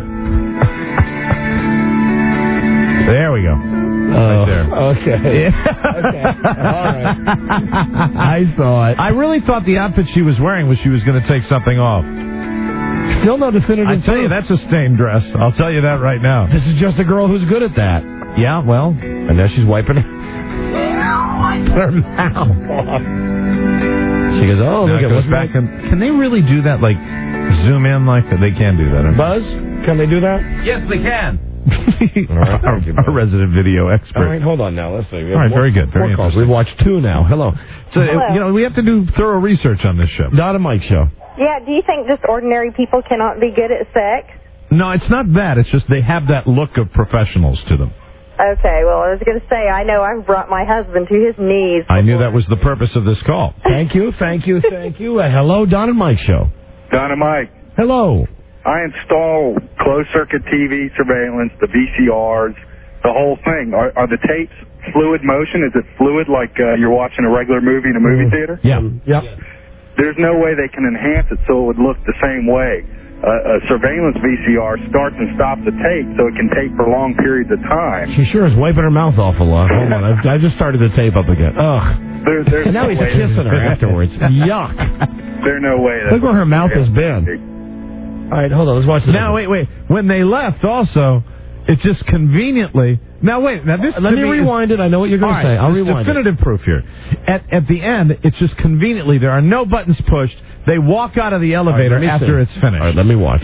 There we go. Oh, right there. Okay. Yeah. Okay. All right. I saw it. I really thought the outfit she was wearing was she was going to take something off. Still no definitive I tell you, proof. that's a stained dress. I'll tell you that right now. This is just a girl who's good at that. Yeah, well. And now she's wiping her, her mouth off. She goes, oh, Now look it at goes what's back. back. And, can they really do that? Like, zoom in like that? They can do that. I mean. Buzz, can they do that? Yes, they can. All right, our, our resident video expert. All right, hold on now. Let's see. All right, more, very good. Very more calls. interesting. We've watched two now. Hello. So, Hello. you know, we have to do thorough research on this show. Not a Mike show. Yeah, do you think just ordinary people cannot be good at sex? No, it's not that. It's just they have that look of professionals to them. Okay, well, I was going to say, I know I've brought my husband to his knees. I knew that was the purpose of this call. Thank you, thank you, thank you. Uh, hello, Don and Mike show. Don and Mike. Hello. I install closed-circuit T V surveillance, the V C Rs, the whole thing. Are, are the tapes fluid motion? Is it fluid like uh, you're watching a regular movie in a movie theater? Yeah. Yep. There's no way they can enhance it so it would look the same way. Uh, a surveillance V C R starts and stops the tape so it can tape for long periods of time. She sure is wiping her mouth off a lot. Hold on, I've, I just started the tape up again. Ugh. There, there's And now no he's way kissing her afterwards. Yuck. There's no way. That Look where her mouth has been. All right, hold on. Let's watch this. Now, wait, wait. When they left, also, it's just conveniently. Now, wait. Now, this. Let me rewind it. I know what you're going All to right, say. I'll there's rewind definitive it. proof here. At at the end, it's just conveniently there are no buttons pushed. They walk out of the elevator All right, let me after see. it's finished. All right, let me watch.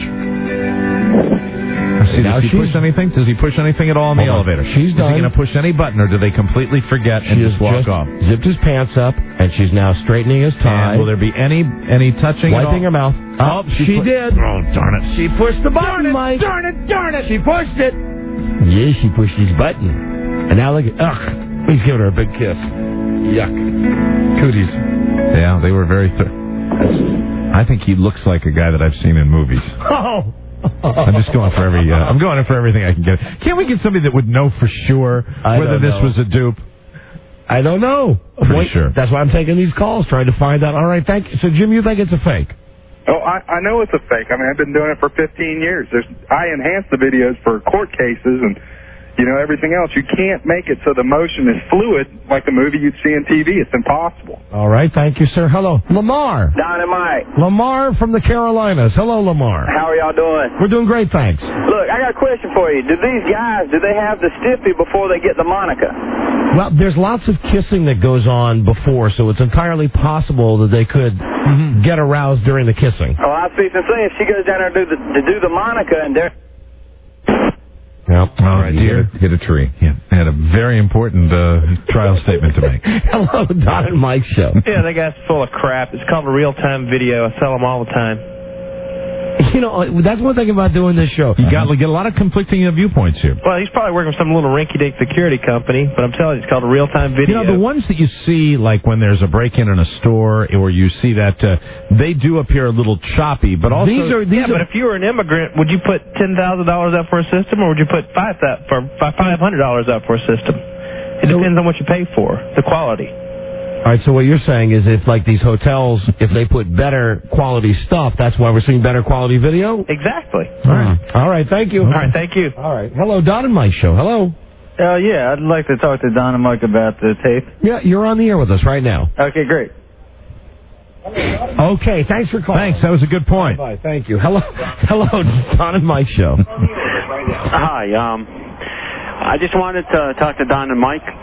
See, Now does he she's- push anything? Does he push anything at all in the Hold on. elevator? She's Is done. he going to push any button, or do they completely forget and She has just walk just off? zipped his pants up, and she's now straightening his tie. And will there be any any touching at all? Wiping her mouth. Oh, she, pu- did. Oh, darn it. She pushed the button, Darn it, Mike. darn it, darn it. She pushed it. Yeah, she pushed his button. And now look at, ugh, he's giving her a big kiss. Yuck. Cooties. Yeah, they were very... Th- I think he looks like a guy that I've seen in movies. Oh. I'm just going for every. Uh, I'm going for everything I can get. Can't we get somebody that would know for sure I whether don't this know. was a dupe? I don't know. Pretty Wait, sure. That's why I'm taking these calls, trying to find out. All right, thank you. So, Jim, you think it's a fake? Oh, I, I know it's a fake. I mean, I've been doing it for fifteen years. There's, I enhance the videos for court cases and, you know, everything else. You can't make it so the motion is fluid like the movie you'd see on T V. It's impossible. All right, thank you, sir. Hello, Lamar. Don and Mike. Lamar from the Carolinas. Hello, Lamar. How are y'all doing? We're doing great, thanks. Look, I got a question for you. Do these guys, do they have the stiffy before they get the Monica? Well, there's lots of kissing that goes on before, so it's entirely possible that they could mm-hmm. get aroused during the kissing. Oh, I see. Saying if she goes down there to do the, to do the Monica and they're... Yep. Oh, right, dear. Hit a tree. Yeah. I had a very important uh, trial statement to make. Hello, Don and Mike show. Yeah, that guy's full of crap. It's called a real-time video. I sell them all the time. You know, that's one thing about doing this show. You got to get a lot of conflicting viewpoints here. Well, he's probably working with some little rinky-dink security company, but I'm telling you, it's called a real-time video. You know, the ones that you see, like when there's a break-in in a store, or you see that, uh, they do appear a little choppy, but also... These are, these yeah, are, but if you were an immigrant, would you put ten thousand dollars up for a system, or would you put five hundred dollars up for a system? It depends on what you pay for, the quality. All right, so what you're saying is if, like, these hotels, if they put better quality stuff, that's why we're seeing better quality video? Exactly. All right. All right, thank you. All right, thank you. All right. Hello, Don and Mike show. Hello. Uh, yeah, I'd like to talk to Don and Mike about the tape. Yeah, you're on the air with us right now. Okay, great. Okay, thanks for calling. Thanks, that was a good point. Bye, thank you. Hello, hello, Don and Mike show. Hi, um, I just wanted to talk to Don and Mike.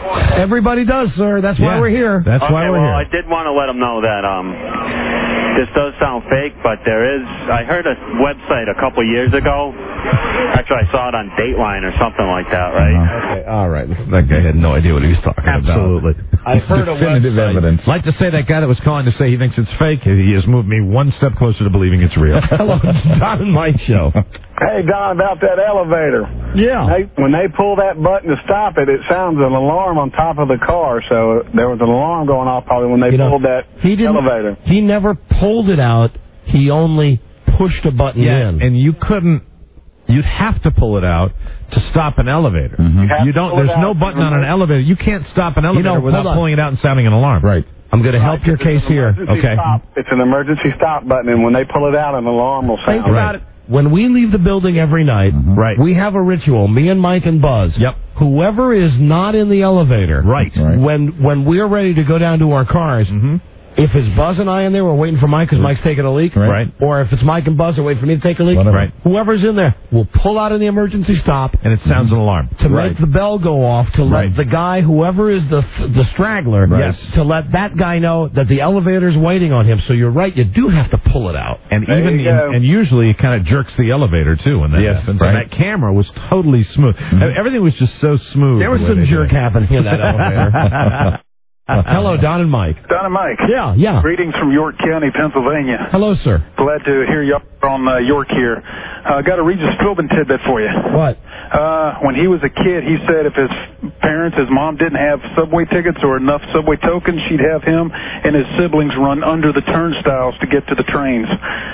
Everybody does, sir. That's why Yeah, we're here. That's okay, why we're well, here. I did want to let them know that um, this does sound fake, but there is. I heard a website a couple years ago. Actually, I saw it on Dateline or something like that, right? Okay, all right. That guy had no idea what he was talking Absolutely. about. I heard a definitive website. evidence. I'd like to say that guy that was calling to say he thinks it's fake, he has moved me one step closer to believing it's real. Hello, Don and Mike Show. Hey, Don, about that elevator. Yeah. They, when they pull that button to stop it, it sounds an alarm on top of the car. So there was an alarm going off probably when they You know, pulled that he didn't, elevator. He never pulled it out. He only pushed a button Yeah, in. and you couldn't. You'd have to pull it out to stop an elevator. Mm-hmm. You, You don't. There's no button on an elevator. You can't stop an elevator know, without hold on. pulling it out and sounding an alarm. Right. I'm going to help your It's case an here. emergency Okay. Stop. It's an emergency stop button, and when they pull it out, an alarm will sound. Think about it. When we leave the building every night, Right. we have a ritual, me and Mike and Buzz. Yep. Whoever is not in the elevator, Right. Right. when when we're ready to go down to our cars, Mm-hmm. if it's Buzz and I in there, we're waiting for Mike because Mike's taking a leak. Right. Or if it's Mike and Buzz, they're waiting for me to take a leak. Whatever. Right. Whoever's in there will pull out in the emergency stop And it sounds an alarm. to make the bell go off to let Right. the guy, whoever is the the straggler, Right. yes, to let that guy know that the elevator's waiting on him. So you're right, you do have to pull it out. And There even you go. and usually it kind of jerks the elevator too when that Yes, happens. right. And that camera was totally smooth. Everything was just so smooth. There was the way some they jerk did it. happening in that elevator. Hello, Don and Mike. Don and Mike. Yeah, yeah. Greetings from York County, Pennsylvania. Hello, sir. Glad to hear you up on uh, York here. I uh, got a Regis Philbin tidbit for you. What? Uh, when he was a kid, he said if his parents, his mom didn't have subway tickets or enough subway tokens, she'd have him and his siblings run under the turnstiles to get to the trains.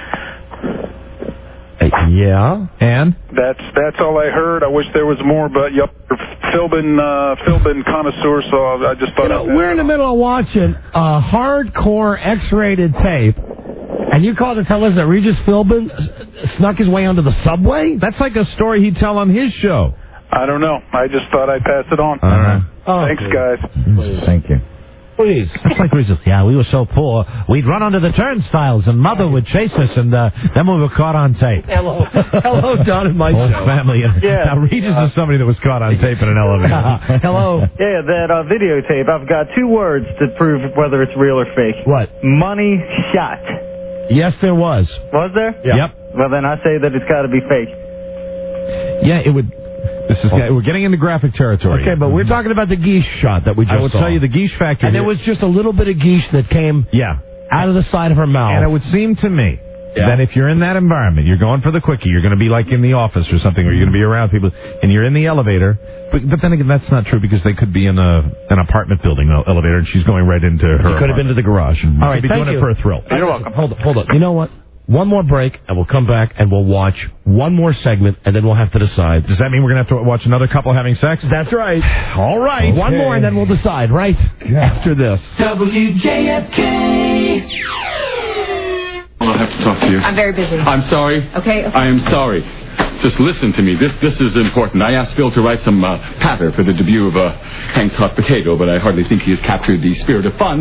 Yeah. And? That's that's all I heard. I wish there was more, but you're Philbin, uh, Philbin connoisseur, so I just thought... You know, we're in the middle of watching a hardcore X-rated tape, and you called to tell us that Regis Philbin s- snuck his way onto the subway? That's like a story he'd tell on his show. I don't know. I just thought I'd pass it on. All right. Oh, Thanks, please. guys. Thank you. Please. That's like Regis. Yeah, we were so poor. We'd run under the turnstiles, and Mother would chase us, and uh, then we were caught on tape. Hello. Hello, Don and Mike Whole show. family. Yeah. Now, Regis is somebody that was caught on tape in an elevator. Hello. Yeah, that uh, videotape. I've got two words to prove whether it's real or fake. What? Money shot. Yes, there was. Was there? Yep. Well, then I say that it's got to be fake. Yeah, it would. This is. We're getting into graphic territory. Okay, but we're talking about the geesh shot that we just I will saw. tell you the geesh factor. And here- there was just a little bit of geesh that came yeah. out of the side of her mouth. And it would seem to me Yeah. that if you're in that environment, you're going for the quickie, you're going to be like in the office or something, or you're going to be around people, and you're in the elevator. But, but then again, that's not true because they could be in a an apartment building elevator, and she's going right into her. You could have been to the garage. Mm-hmm. All right, Could be thank doing you. it for a thrill. You're welcome. Hold on, hold on. You know what? One more break, and we'll come back, and we'll watch one more segment, and then we'll have to decide. Does that mean we're going to have to watch another couple having sex? That's right. All right. One more, and then we'll decide, right? After this. W J F K. Well, I have to talk to you. I'm very busy. I'm sorry. Okay, okay. I am sorry. Just listen to me. This this is important. I asked Phil to write some uh, patter for the debut of uh, Hank's Hot Potato, but I hardly think he has captured the spirit of fun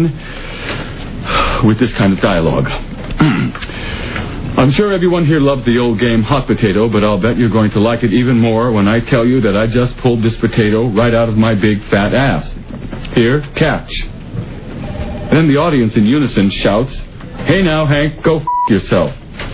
with this kind of dialogue. I'm sure everyone here loves the old game Hot Potato, but I'll bet you're going to like it even more when I tell you that I just pulled this potato right out of my big fat ass. Here, catch. And then the audience in unison shouts, "Hey now, Hank, go f*** yourself."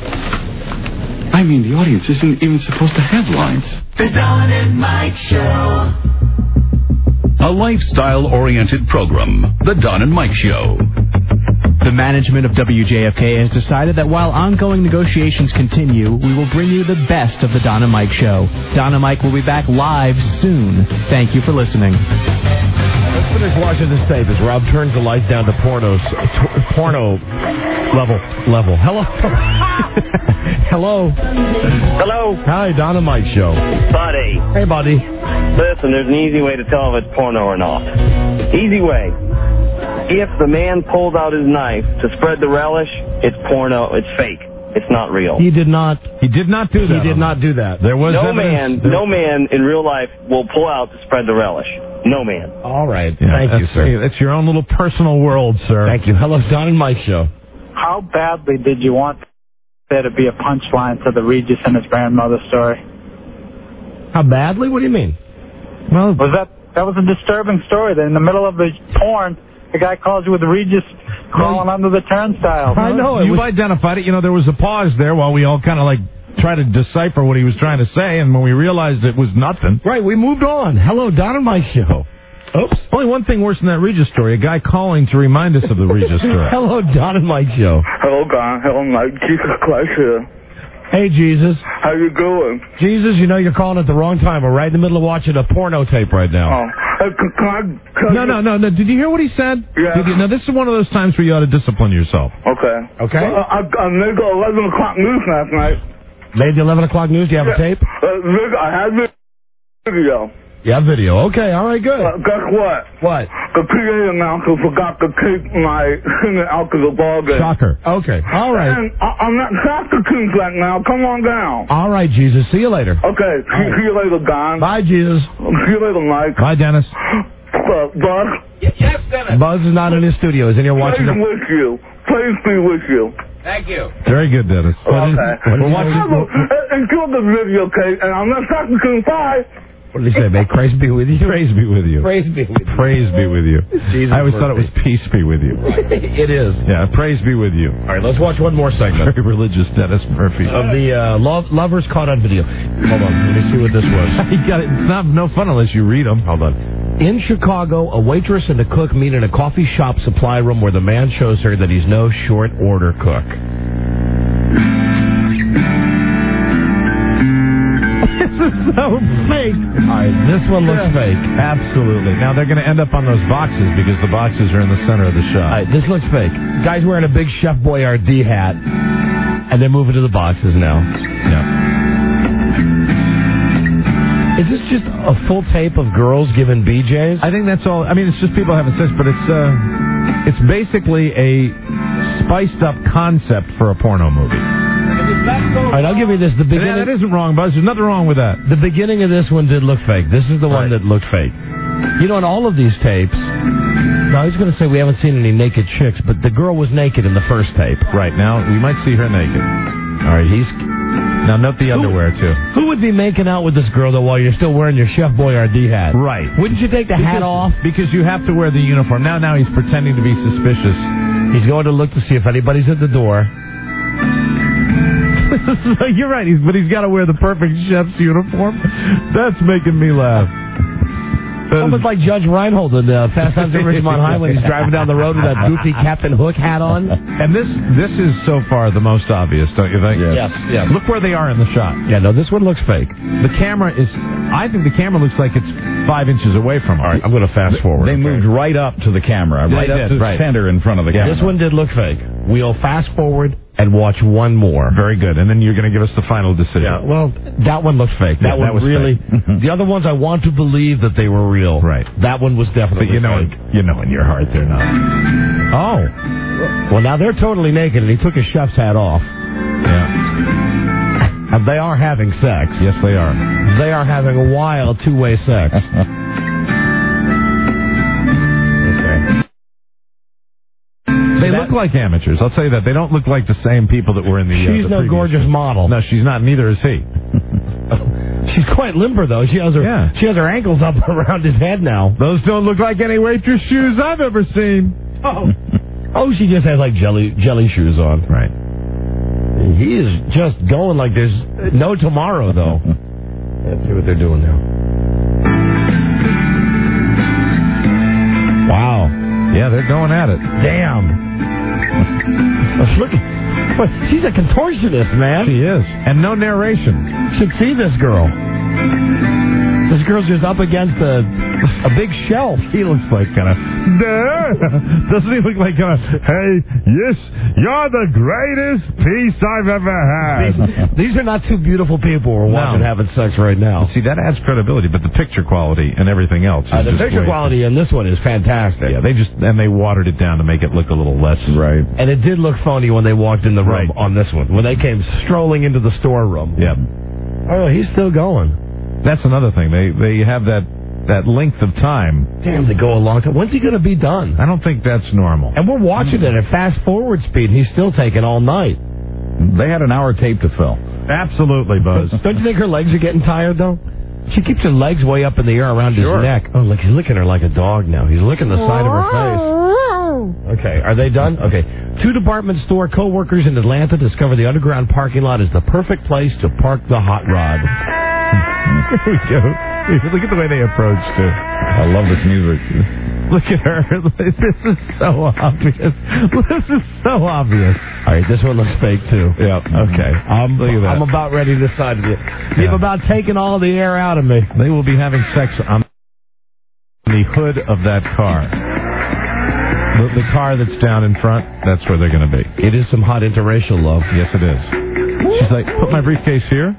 I mean, the audience isn't even supposed to have lines. The Don and Mike Show. A lifestyle-oriented program, The Don and Mike Show. The management of W J F K has decided that while ongoing negotiations continue, we will bring you the best of the Don and Mike Show. Don and Mike will be back live soon. Thank you for listening. Let's finish watching this tape as Rob turns the lights down to porno, t- porno level. Level. Hello. Hello. Hello. Hi, Don and Mike Show. Buddy. Hey, buddy. Listen, there's an easy way to tell if it's porno or not. Easy way. If the man pulls out his knife to spread the relish, it's porno. It's fake. It's not real. He did not. He did not do that. He did not do that. There was no evidence- man. there- No man in real life will pull out to spread the relish. No man. All right. Yeah, Thank you, that's- sir. That's your own little personal world, sir. Thank you. Hello, Don and Mike Show. How badly did you want there to be a punchline to the Regis and his grandmother story? How badly? What do you mean? Well, Was that That was a disturbing story. That in the middle of the porn, the guy calls you with Regis crawling under the turnstile. I know. You've was... identified it. You know, there was a pause there while we all kind of like tried to decipher what he was trying to say, and when we realized it was nothing. Right, we moved on. Hello, Don and Mike Show. Oops. Only one thing worse than that Regis story, a guy calling to remind us of the Regis story. Hello, Don and Mike Show. Hello, Don. Hello, Mike. Jesus Christ here. Hey, Jesus. How you doing? Jesus, you know you're calling at the wrong time. We're right in the middle of watching a porno tape right now. Oh. Hey, can, can I, can no, no, no, no. Did you hear what he said? Yeah. Did you, now, this is one of those times where you ought to discipline yourself. Okay. Okay. Well, I, I made the eleven o'clock news last night. Made the eleven o'clock news? Do you have yeah. a tape? Uh, I had video. Yeah, video. Okay, all right, good. Uh, guess what? What? The P A announcer forgot to take my singing out to the ball game. Shocker. Okay, all right. And I, I'm not Saskatoon right now. Come on down. All right, Jesus. See you later. Okay. See, right. see you later, Don. Bye, Jesus. See you later, Mike. Bye, Dennis. Uh, Buzz? Yes, Dennis. Buzz is not in his studio. He's in here watching. Praise with you. Praise be with you. Thank you. Very good, Dennis. Oh, okay. We're watching. Enjoy the video, okay? And I'm not Saskatoon Five. What did he say, may Christ be with you? Praise be with you. Praise be with you. Praise be with you. Jesus I always mercy. thought it was peace be with you. Right. It is. Yeah, praise be with you. All right, let's watch one more segment. Very religious Dennis Murphy. Of the uh, love, lovers caught on video. Hold on, let me see what this was. you got it. It's not no fun unless you read them. Hold on. In Chicago, a waitress and a cook meet in a coffee shop supply room where the man shows her that he's no short order cook. This is so fake. All right, this one looks yeah. fake. Absolutely. Now, they're going to end up on those boxes because the boxes are in the center of the shot. All right, this looks fake. Guy's wearing a big Chef Boyardee hat, and they're moving to the boxes now. Yeah. Is this just a full tape of girls giving B Js? I think that's all. I mean, it's just people having sex, but it's uh, it's basically a spiced up concept for a porno movie. All right, I'll give you this. The beginning. Yeah, that isn't wrong, Buzz. There's nothing wrong with that. The beginning of this one did look fake. This is the one right. that looked fake. You know, in all of these tapes, now I was going to say we haven't seen any naked chicks, but the girl was naked in the first tape. Right, now we might see her naked. All right, he's... Now note the underwear, who, too. Who would be making out with this girl, though, while you're still wearing your Chef Boyardee hat? Right. Wouldn't you take the because, hat off? Because you have to wear the uniform. Now, now he's pretending to be suspicious. He's going to look to see if anybody's at the door. You're right, he's, but he's got to wear the perfect chef's uniform. That's making me laugh. Almost like Judge Reinhold in uh, Fast Times at Ridgemont High when he's driving down the road with that goofy Captain Hook hat on. And this this is so far the most obvious, don't you think? Yes. yes, yes. Look where they are in the shot. Yeah, no, this one looks fake. The camera is, I think the camera looks like it's five inches away from her. All right, I'm going to fast forward. They moved right up to the camera, right they up did, to the right. center in front of the yeah, camera. This one did look fake. We'll fast forward and watch one more. Very good. And then you're going to give us the final decision. Yeah, well, that one looked fake. That yeah, one that was really... fake. The other ones I want to believe that they were real. Right. That one was definitely but you know, fake. You know in your heart they're not. Oh. Well, now they're totally naked, and he took his chef's hat off. Yeah. And they are having sex. Yes, they are. They are having a wild two-way sex. They look like amateurs. I'll tell you that. They don't look like the same people that were in the. She's uh, the no gorgeous show. model. No, she's not. Neither is he. She's quite limber though. She has her. Yeah. She has her ankles up around his head now. Those don't look like any waitress shoes I've ever seen. Oh. Oh, she just has like jelly jelly shoes on. Right. He is just going like there's no tomorrow though. Let's see what they're doing now. Wow. Yeah, they're going at it. Damn. Look, she's a contortionist, man. She is. And no narration. Should see this girl. This girl's just up against a a big shelf. He looks like kind of... Doesn't he look like kind of... Hey, yes, you're the greatest piece I've ever had. These, these are not two beautiful people we're watching no. having sex right now. See, that adds credibility, but the picture quality and everything else is uh, The just picture way quality in this one is fantastic. Yeah, they just... And they watered it down to make it look a little less... Right. And it did look phony when they walked in the room right. on this one. When they came strolling into the storeroom. Yeah. Oh, he's still going. That's another thing. They they have that, that length of time. Damn, they go a long time. When's he going to be done? I don't think that's normal. And we're watching it at fast forward speed. He's still taking all night. They had an hour tape to fill. Absolutely, Buzz. Don't you think her legs are getting tired, though? She keeps her legs way up in the air around Sure. his neck. Oh, look, he's licking her like a dog now. He's licking the side of her face. Okay, are they done? Okay. Two department store co-workers in Atlanta discover the underground parking lot is the perfect place to park the hot rod. There we go. Look at the way they approached it. I love this music. Look at her. This is so obvious. This is so obvious. All right, this one looks fake, too. Yeah. Okay. I'm, Look at that. I'm about ready to side with you. You've Yeah. about taken all the air out of me. They will be having sex on the hood of that car. The, the car that's down in front, that's where they're going to be. It is some hot interracial love. Yes, it is. She's like, put my briefcase here.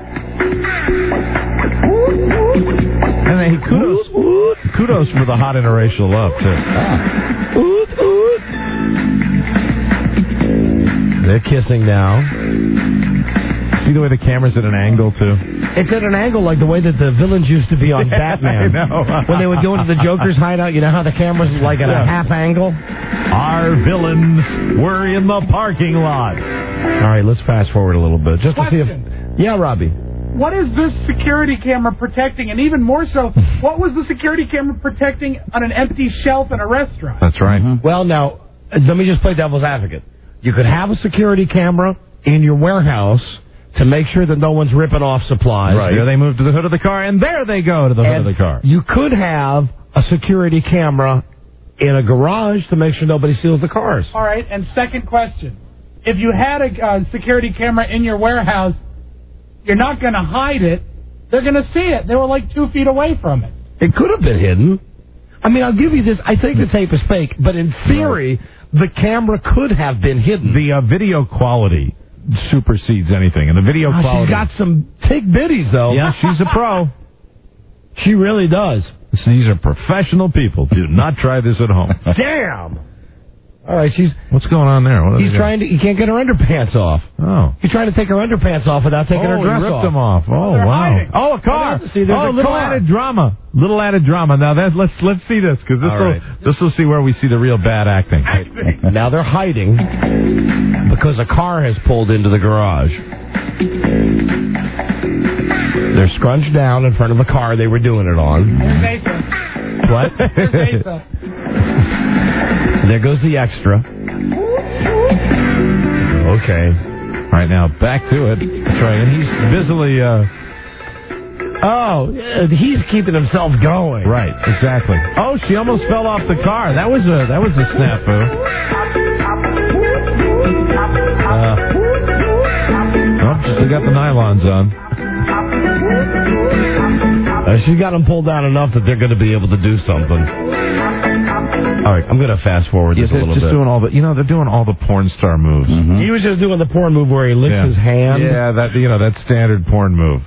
And then he kudos, kudos for the hot interracial love, too. Ah. Oot, oot. They're kissing now. See the way the camera's at an angle, too? It's at an angle like the way that the villains used to be on Yeah, Batman. I know. When they would go into the Joker's hideout, you know how the camera's like at Yeah. a half angle? Our villains were in the parking lot. All right, let's fast forward a little bit. Just to see if... Yeah, Robbie. What is this security camera protecting? And even more so, what was the security camera protecting on an empty shelf in a restaurant? That's right. Mm-hmm. Well, now, uh, let me just play devil's advocate. You could have a security camera in your warehouse to make sure that no one's ripping off supplies. Right. There they move to the hood of the car, and there they go to the hood And of the car. you could have a security camera in a garage to make sure nobody steals the cars. All right, and second question. If you had a uh, security camera in your warehouse, you're not going to hide it. They're going to see it. They were like two feet away from it. It could have been hidden. I mean, I'll give you this. I think the tape is fake, but in theory, the camera could have been hidden. The uh, video quality supersedes anything, and the video Ah, quality... she's got some tick bitties, though. Yeah, she's a pro. She really does. These are professional people. Do not try this at home. Damn! All right, she's... What's going on there? What are He's they trying to... He can't get her underpants off. Oh. He's trying to take her underpants off without taking oh, her dress he ripped off. them off. Oh, They're wow. hiding. Oh, a car. See, there's oh, a little car. added drama. Little added drama. Now, that, let's let's see this, because this All will right. this will see where we see the real bad acting. Now they're hiding because a car has pulled into the garage. They're scrunched down in front of the car they were doing it on. There's Asa. What? There's Asa. There goes the extra. Okay. All right, now, back to it. That's right, and he's busily... Uh, Oh, uh, he's keeping himself going. right, exactly. Oh, she almost fell off the car. That was a, that was a snafu. Uh, oh, still got the nylons on. Uh, she's got them pulled down enough that they're going to be able to do something. All right, I'm going to fast forward Yeah, this a they're little just bit. doing all the, you know, they're doing all the porn star moves. He was just doing the porn move where he licks Yeah. his hand. Yeah, that, you know, that standard porn move.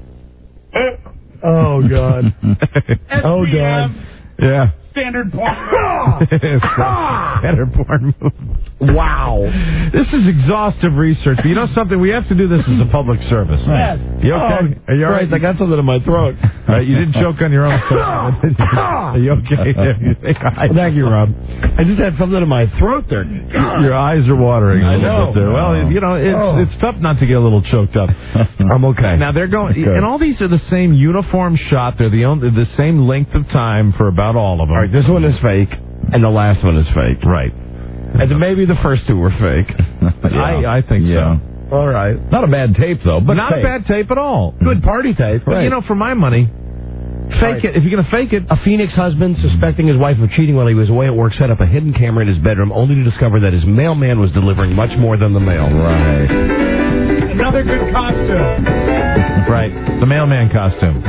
Oh, God. Oh, God. Yeah. Standard porn. Standard porn move. Wow. This is exhaustive research, but you know something? We have to do this as a public service. Yes. You okay? Oh, Are you all right? Christ, I got something in my throat. All right, you didn't choke on your own stuff. Are you okay? Well, thank you, Rob. I just had something in my throat there. Your eyes are watering a I little know. bit there. Well, you know, it's Oh. it's tough not to get a little choked up. I'm okay. Now they're going, Okay. and all these are the same uniform shot. They're the only, the same length of time for about all of them. All right, this one is fake, and the last one is fake. Right. And then maybe the first two were fake. I I think Yeah. so. All right. Not a bad tape, though. But Not fake. a bad tape at all. Good party tape. But you know, for my money, fake Right. it. If you're going to fake it, A Phoenix husband, suspecting his wife of cheating while he was away at work, set up a hidden camera in his bedroom only to discover that his mailman was delivering much more than the mail. Right. Another good costume. right, the mailman costume.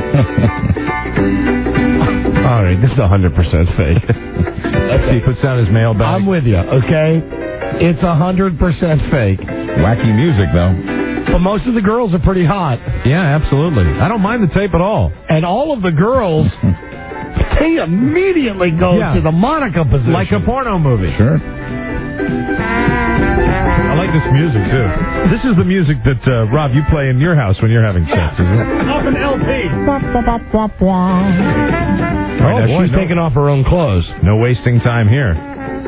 All right, this is one hundred percent fake. He puts down his mail bag. I'm with you, okay? It's one hundred percent fake. Wacky music, though. But most of the girls are pretty hot. Yeah, absolutely. I don't mind the tape at all. And all of the girls, they immediately go Yeah. to the Monica position. Like a porno movie. Sure. I like this music, too. This is the music that, uh, Rob, you play in your house when you're having sex, isn't it? Off an L P. Oh, Right, now, she's no, taking off her own clothes. no wasting time here.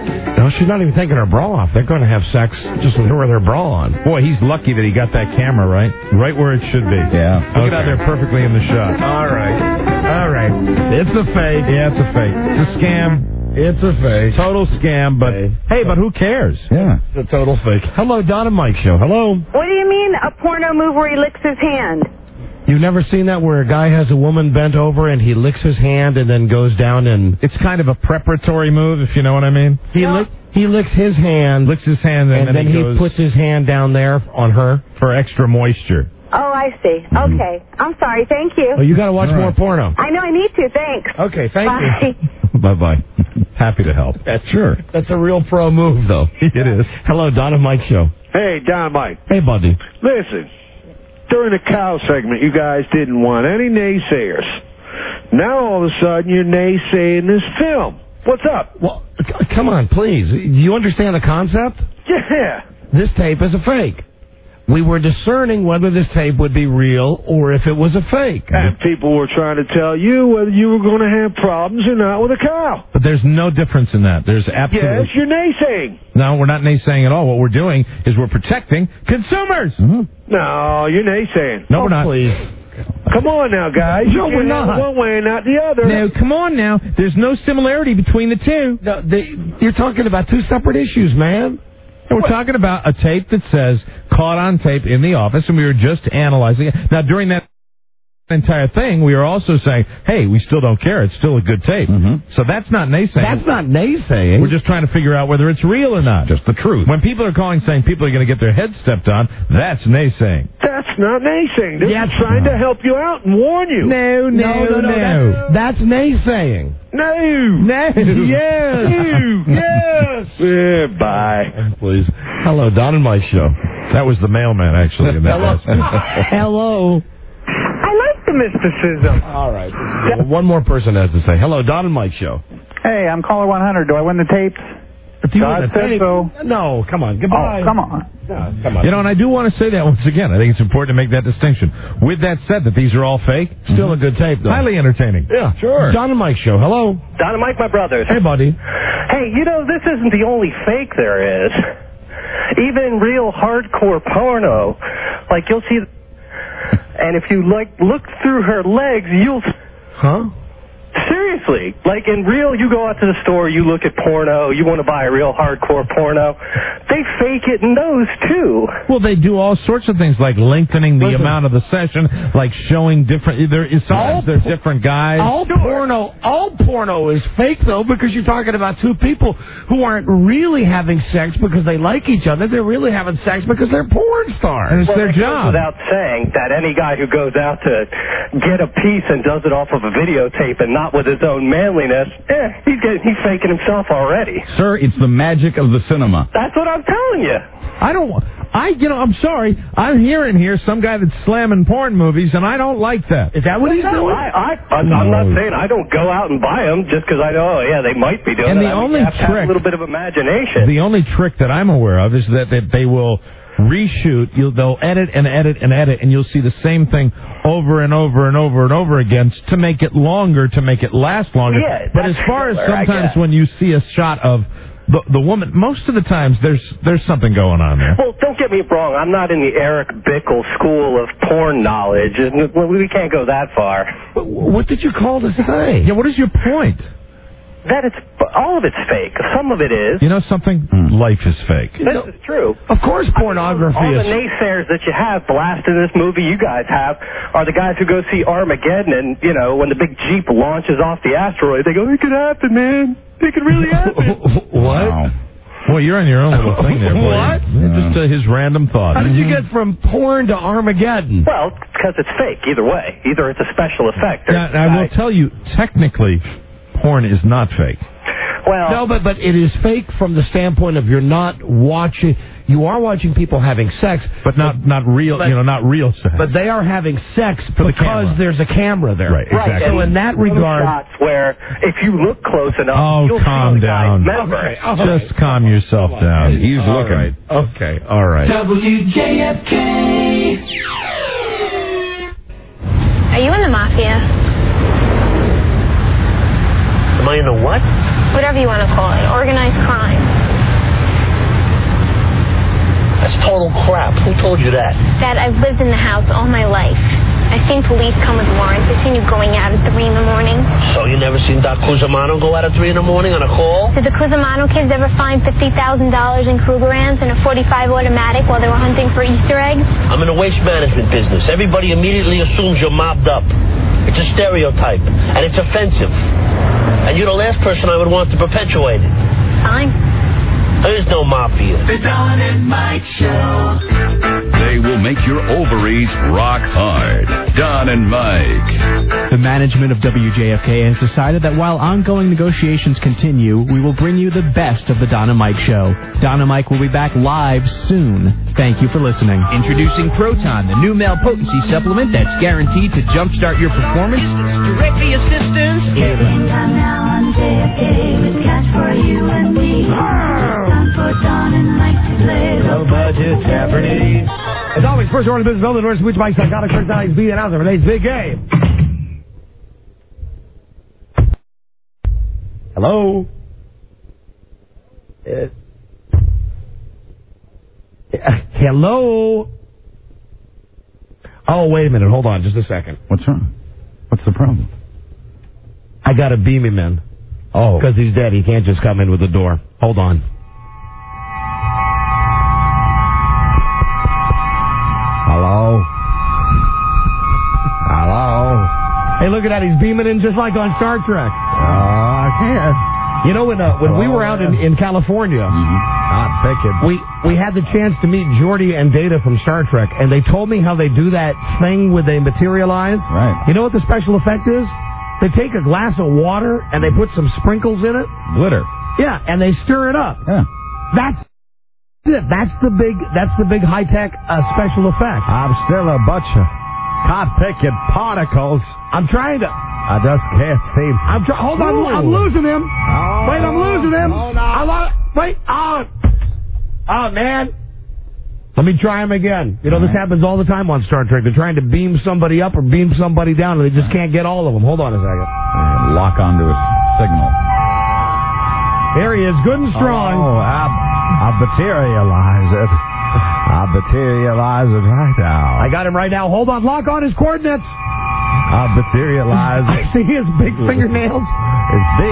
No, she's not even taking her bra off. They're going to have sex just with her with her bra on. Boy, he's lucky that he got that camera right, right where it should be. Yeah. Look at how they're perfectly in the shot. All right. All right. It's a fake. Yeah, it's a fake. It's a scam. It's a fake. Total scam, but hey, hey but who cares? Yeah. It's a total fake. Hello, Don and Mike Show. Hello. What do you mean a porno move where he licks his hand? You've never seen that where a guy has a woman bent over and he licks his hand and then goes down and... It's kind of a preparatory move, if you know what I mean. He No. lick, he licks his hand. Licks his hand and, and then, then he, he goes puts his hand down there on her. for extra moisture. Oh, I see. Mm-hmm. Okay. I'm sorry. Thank you. Oh, you got to watch All more right. porno. I know I need to. Thanks. Okay, thank Bye. you. Bye-bye. Happy to help. That's sure. That's a real pro move, though. It is. Hello, Don and Mike Show. Hey, Don Mike. Hey, buddy. Listen, during the cow segment, you guys didn't want any naysayers. Now, all of a sudden, you're naysaying this film. What's up? Well, c- come on, please. Do you understand the concept? Yeah. This tape is a fake. We were discerning whether this tape would be real or if it was a fake. And people were trying to tell you whether you were going to have problems or not with a cow. But there's no difference in that. There's absolutely... Yes, you're naysaying. No, we're not naysaying at all. What we're doing is we're protecting consumers. Mm-hmm. No, you're naysaying. No, Oh, we're not. please. Come on now, guys. No, you we're can't have not. it one way and not the other. No, come on now. There's no similarity between the two. No, they, you're talking about two separate issues, man. And we're talking about a tape that says caught on tape in the office, and we were just analyzing it. Now, during that entire thing, we were also saying, hey, we still don't care. It's still a good tape. Mm-hmm. So that's not naysaying. That's not naysaying. We're just trying to figure out whether it's real or not. Just the truth. When people are calling saying people are going to get their heads stepped on, that's naysaying. That's not naysaying. This Yeah, is trying to help you out and warn you. No, no, no, no, no. That's, that's naysaying. No. No. Yes. No. Yes. Yeah, bye. Please. Hello, Don and Mike Show. That was the mailman, actually. In that Hello. last Hello. I like the mysticism. All right. Well, one more person has to say. Hello, Don and Mike Show. Hey, I'm caller one hundred. Do I win the tapes? Do you God want to said tape? so. No, come on. Goodbye. Oh, come on. No, come on. You know, and I do want to say that once again. I think it's important to make that distinction. With that said, that these are all fake, Still a good tape, though. highly entertaining. Yeah, Sure. Don and Mike Show. Hello. Don and Mike, my brothers. Hey, buddy. Hey, you know, this isn't the only fake there is. Even real hardcore porno, like you'll see, and if you like look through her legs, you'll. Huh? Seriously, like in real, you go out to the store, you look at porno, you want to buy a real hardcore porno, they fake it in those too. Well, they do all sorts of things like lengthening the Listen. amount of the session, like showing different. There is sometimes they're different guys. All porno, all porno is fake though, because you're talking about two people who aren't really having sex because they like each other. They're really having sex because they're porn stars. And it's Well, their it goes job. without saying that any guy who goes out to get a piece and does it off of a videotape and not with his own manliness, eh, he's getting, he's faking himself already. Sir, it's the magic of the cinema. That's what I'm telling you. I don't. I, you know, I'm sorry. I'm hearing here some guy that's slamming porn movies, and I don't like that. Is that what he's no, doing? I, I, I'm, I'm not saying I don't go out and buy them just because I know, oh, yeah, they might be doing And it. the I mean, only you have to have trick- a little bit of imagination. The only trick that I'm aware of is that, that they will reshoot. You'll, they'll edit and edit and edit, and you'll see the same thing over and over and over and over again to make it longer, to make it last longer. Yeah, but as that's far as similar, I sometimes guess. when you see a shot of the, the woman, most of the times there's there's something going on there. Well, don't get me wrong. I'm not in the Eric Bickel school of porn knowledge. and We can't go that far. What did you call to say? Yeah, what is your point? That it's all of it's fake. Some of it is. You know something? Life is fake. This is true. Of course, pornography All is. the naysayers that you have blasted this movie you guys have are the guys who go see Armageddon, and, you know, when the big Jeep launches off the asteroid, they go, it could happen, man. It could really happen. What? Wow. Well, you're on your own little thing there, boy. What? Just uh, his random thought. How did you get from porn to Armageddon? Well, because it's fake, either way. Either it's a special effect. Or Now, I will tell you, technically, porn is not fake. Well, no, but but it is fake from the standpoint of you're not watching. You are watching people having sex, but not not real. but- you know, not real sex. but they are having sex For the because camera. there's a camera there. Right, exactly. So in that little regard, shots where if you look close enough, Oh, you'll calm see the guy's down. member. Okay, all right. Just calm yourself down. He's All looking. right. Okay, all right. W J F K. Are you in the mafia? Am I in the what? Whatever you want to call it. Organized crime. total crap. Who told you that? Dad, I've lived in the house all my life. I've seen police come with warrants. I've seen you going out at three in the morning. So you never seen Doc Cusimano go out at three in the morning on a call? Did the Cusimano kids ever find fifty thousand dollars in Krugerrands and a forty-five automatic while they were hunting for Easter eggs? I'm in the waste management business. Everybody immediately assumes you're mobbed up. It's a stereotype, and it's offensive. And you're the last person I would want to perpetuate it. Fine. There's no mafia. The Don and Mike Show. They will make your ovaries rock hard. Don and Mike. The management of W J F K has decided that while ongoing negotiations continue, we will bring you the best of the Don and Mike Show. Don and Mike will be back live soon. Thank you for listening. Introducing Proton, the new male potency supplement that's guaranteed to jumpstart your performance. It's directly assistance. Everything done now on J F K with cash for you and me. Time for Don and Mike to play low budget Jeopardy. As always, first order of business, building doors, which Mike's psychotic personalities be announcer for today's big game. Hello? Uh, hello? Oh, wait a minute. Hold on just a second. What's wrong? What's the problem? I got to beam him in. Oh. Because he's dead. He can't just come in with the door. Hold on. Hello? Hello? Hey, look at that. He's beaming in just like on Star Trek. Oh, I can't. You know, when uh, when Hello, we were out in, in California, mm-hmm. Not thinking. we we had the chance to meet Geordi and Data from Star Trek, and they told me how they do that thing where they materialize. Right. You know what the special effect is? They take a glass of water and they put some sprinkles in it. Glitter. Yeah, and they stir it up. Yeah. That's it. That's the big. That's the big high tech uh, special effect. I'm still a bunch of cod-picking particles. I'm trying to. I just can't see. I'm trying. Hold on. Ooh. I'm losing him. Oh, wait, I'm losing him. Hold on. I lo- wait. Oh. Oh man. Let me try him again. You know, all this right. happens all the time on Star Trek. They're trying to beam somebody up or beam somebody down, and they just can't get all of them. Hold on a second. And lock onto his signal. There he is, good and strong. Oh, I, I materialize it. I materialize it right now. I got him right now. Hold on, lock on his coordinates. I materialize it. I see his big fingernails. It's D.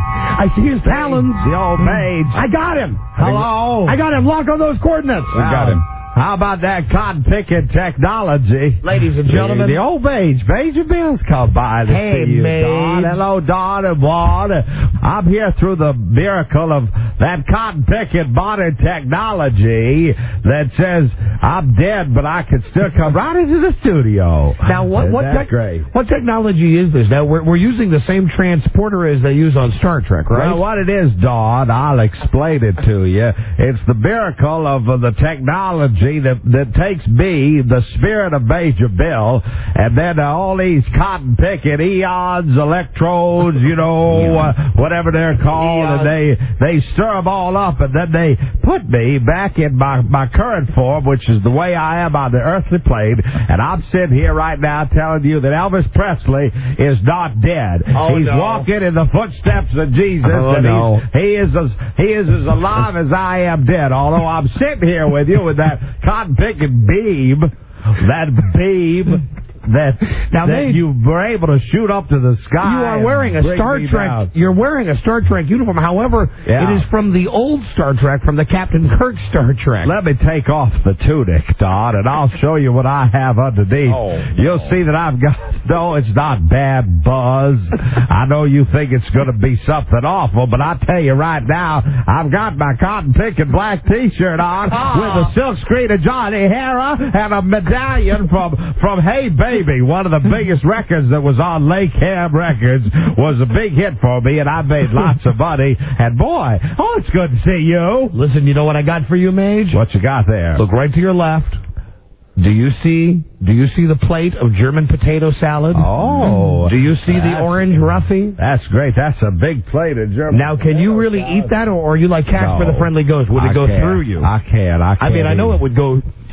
I see his talons. The old mage. I got him. Hello. I got him. Lock on those coordinates. We got him. How about that cotton-picking technology? Ladies and gentlemen. The, the old mage, Major Bill's come by to hey, see you, mage. Don. Hello, Don and Ward. I'm here through the miracle of that cotton-picking modern technology that says I'm dead, but I can still come right into the studio. Now, what what, That's te- great. what technology is this? Now, we're, we're using the same transporter as they use on Star Trek, right? Well, what it is, Don, I'll explain it to you. It's the miracle of uh, the technology That, that takes me, the spirit of Major Bill, and then uh, all these cotton-picking eons, electrodes, you know, uh, whatever they're called, eons. and they they stir them all up, and then they put me back in my, my current form, which is the way I am on the earthly plane, and I'm sitting here right now telling you that Elvis Presley is not dead. Oh, he's no. walking in the footsteps of Jesus, oh, and no. he's, he, is as, he is as alive as I am dead, although I'm sitting here with you with that cotton-picking beam, that beam that, now, that Mage, you were able to shoot up to the sky. You are wearing a Star Trek. Down. You're wearing a Star Trek uniform. However, yeah. it is from the old Star Trek, from the Captain Kirk Star Trek. Let me take off the tunic, Don, and I'll show you what I have underneath. Oh, no. You'll see that I've got. No, it's not bad buzz. I know you think it's going to be something awful, but I tell you right now, I've got my cotton-picking black T-shirt on oh. with a silk screen of Johnny Hera and a medallion from from Hey Baby, one of the biggest records that was on Lake Ham Records, was a big hit for me, and I made lots of money. And boy, oh, it's good to see you. Listen, you know what I got for you, Mage? What you got there? Look right to your left. Do you see? Do you see the plate of German potato salad? Oh, do you see the orange Ruffy? That's great. That's a big plate of German. Now, can you really salad. eat that, or are you like Casper no, the Friendly Ghost? Would I it go can't. through you? I can't. I can't. I mean, I know eat. it would go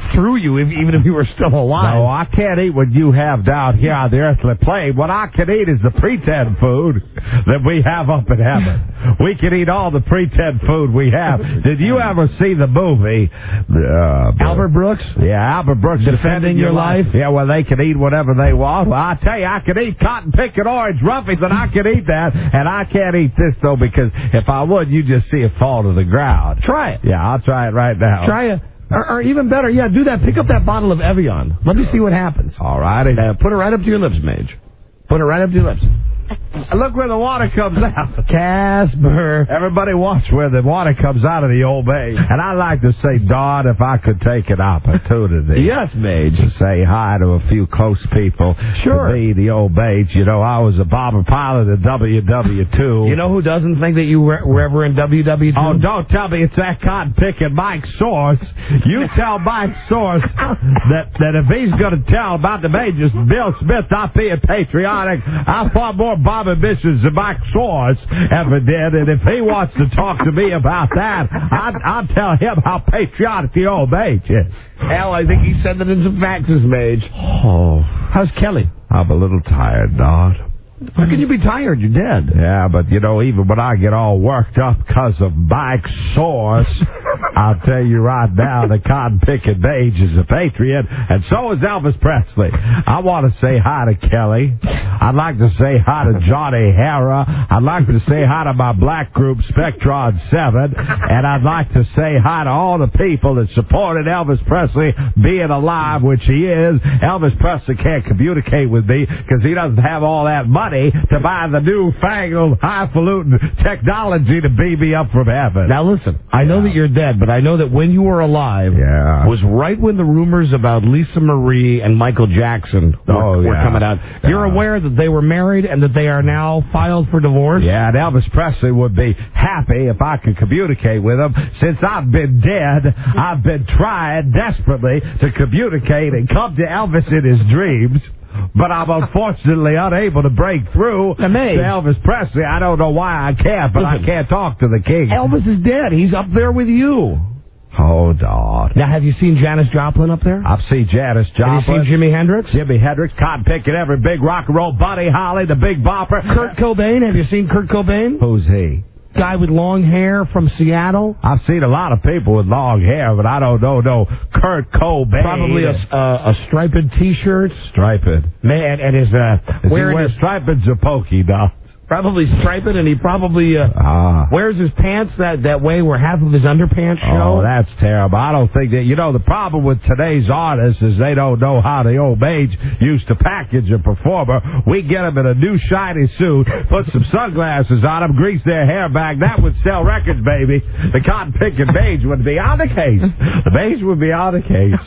through you, if, even if you were still alive. No, I can't eat what you have down here on the earthly plane. What I can eat is the pretend food that we have up in heaven. We can eat all the pretend food we have. Did you ever see the movie uh, Albert Brooks? Yeah, Albert Brooks Defending, Defending Your Life? Yeah, well, they can eat whatever they want. Well, I tell you, I can eat cotton picking orange roughies, and I can eat that, and I can't eat this, though, because if I would, you'd just see it fall to the ground. Try it. Yeah, I'll try it right now. Try it. Or, or even better, yeah, do that. Pick up that bottle of Evian. Let me see what happens. All righty. Uh, put it right up to your lips, Mage. Put it right up to your lips. Look where the water comes out. Casper. Everybody watch where the water comes out of the old Mage. And I'd like to say, Don, if I could take an opportunity. Yes, Mage. To say hi to a few close people. Sure. To me, the old Mage. You know, I was a bomber pilot at W W two. You know who doesn't think that you were, were ever in W W two? Oh, don't tell me it's that cotton-picking Mike Source. You tell Mike Source that, that if he's going to tell about the Mages, Bill Smith not being patriotic, I fought more bomber missions than Mike Source ever did, and if he wants to talk to me about that, I'd, I'd tell him how patriotic the old Mage is. Hell, I think he sent it in some faxes, Mage. Oh. How's Kelly? I'm a little tired, Don. How can you be tired? You're dead. Yeah, but, you know, even when I get all worked up because of Mike Source, I'll tell you right now, the cotton-picking Mage is a patriot, and so is Elvis Presley. I want to say hi to Kelly. I'd like to say hi to Johnny Hara. I'd like to say hi to my black group, Spectron seven, and I'd like to say hi to all the people that supported Elvis Presley being alive, which he is. Elvis Presley can't communicate with me because he doesn't have all that money to buy the newfangled, highfalutin technology to beam me up from heaven. Now listen, I know yeah. that you're dead, but I know that when you were alive, yeah. was right when the rumors about Lisa Marie and Michael Jackson were, oh, were yeah. coming out. Yeah. You're aware that they were married and that they are now filed for divorce? Yeah, and Elvis Presley would be happy if I could communicate with him. Since I've been dead, I've been trying desperately to communicate and come to Elvis in his dreams. But I'm unfortunately unable to break through to Elvis Presley. I don't know why I can't, but Listen, I can't talk to the king. Elvis is dead. He's up there with you. Hold on. Now, have you seen Janis Joplin up there? I've seen Janis Joplin. Have you seen Jimi Hendrix? Jimi Hendrix, cotton picking every big rock and roll, Buddy Holly, the Big Bopper. Kurt Cobain. Have you seen Kurt Cobain? Who's he? Guy with long hair from Seattle. I've seen a lot of people with long hair, but I don't know no Kurt Cobain. Probably a, uh, a striped T-shirt. Striped. Man, and his uh, Is wearing he wear his striped or pokey, dog? Probably striped, and he probably uh, ah. wears his pants that, that way where half of his underpants show. Oh, that's terrible. I don't think that... You know, the problem with today's artists is they don't know how the old Mage used to package a performer. We get them in a new shiny suit, put some sunglasses on them, grease their hair back. That would sell records, baby. The cotton-picking Mage would be on the case. The Mage would be on the case.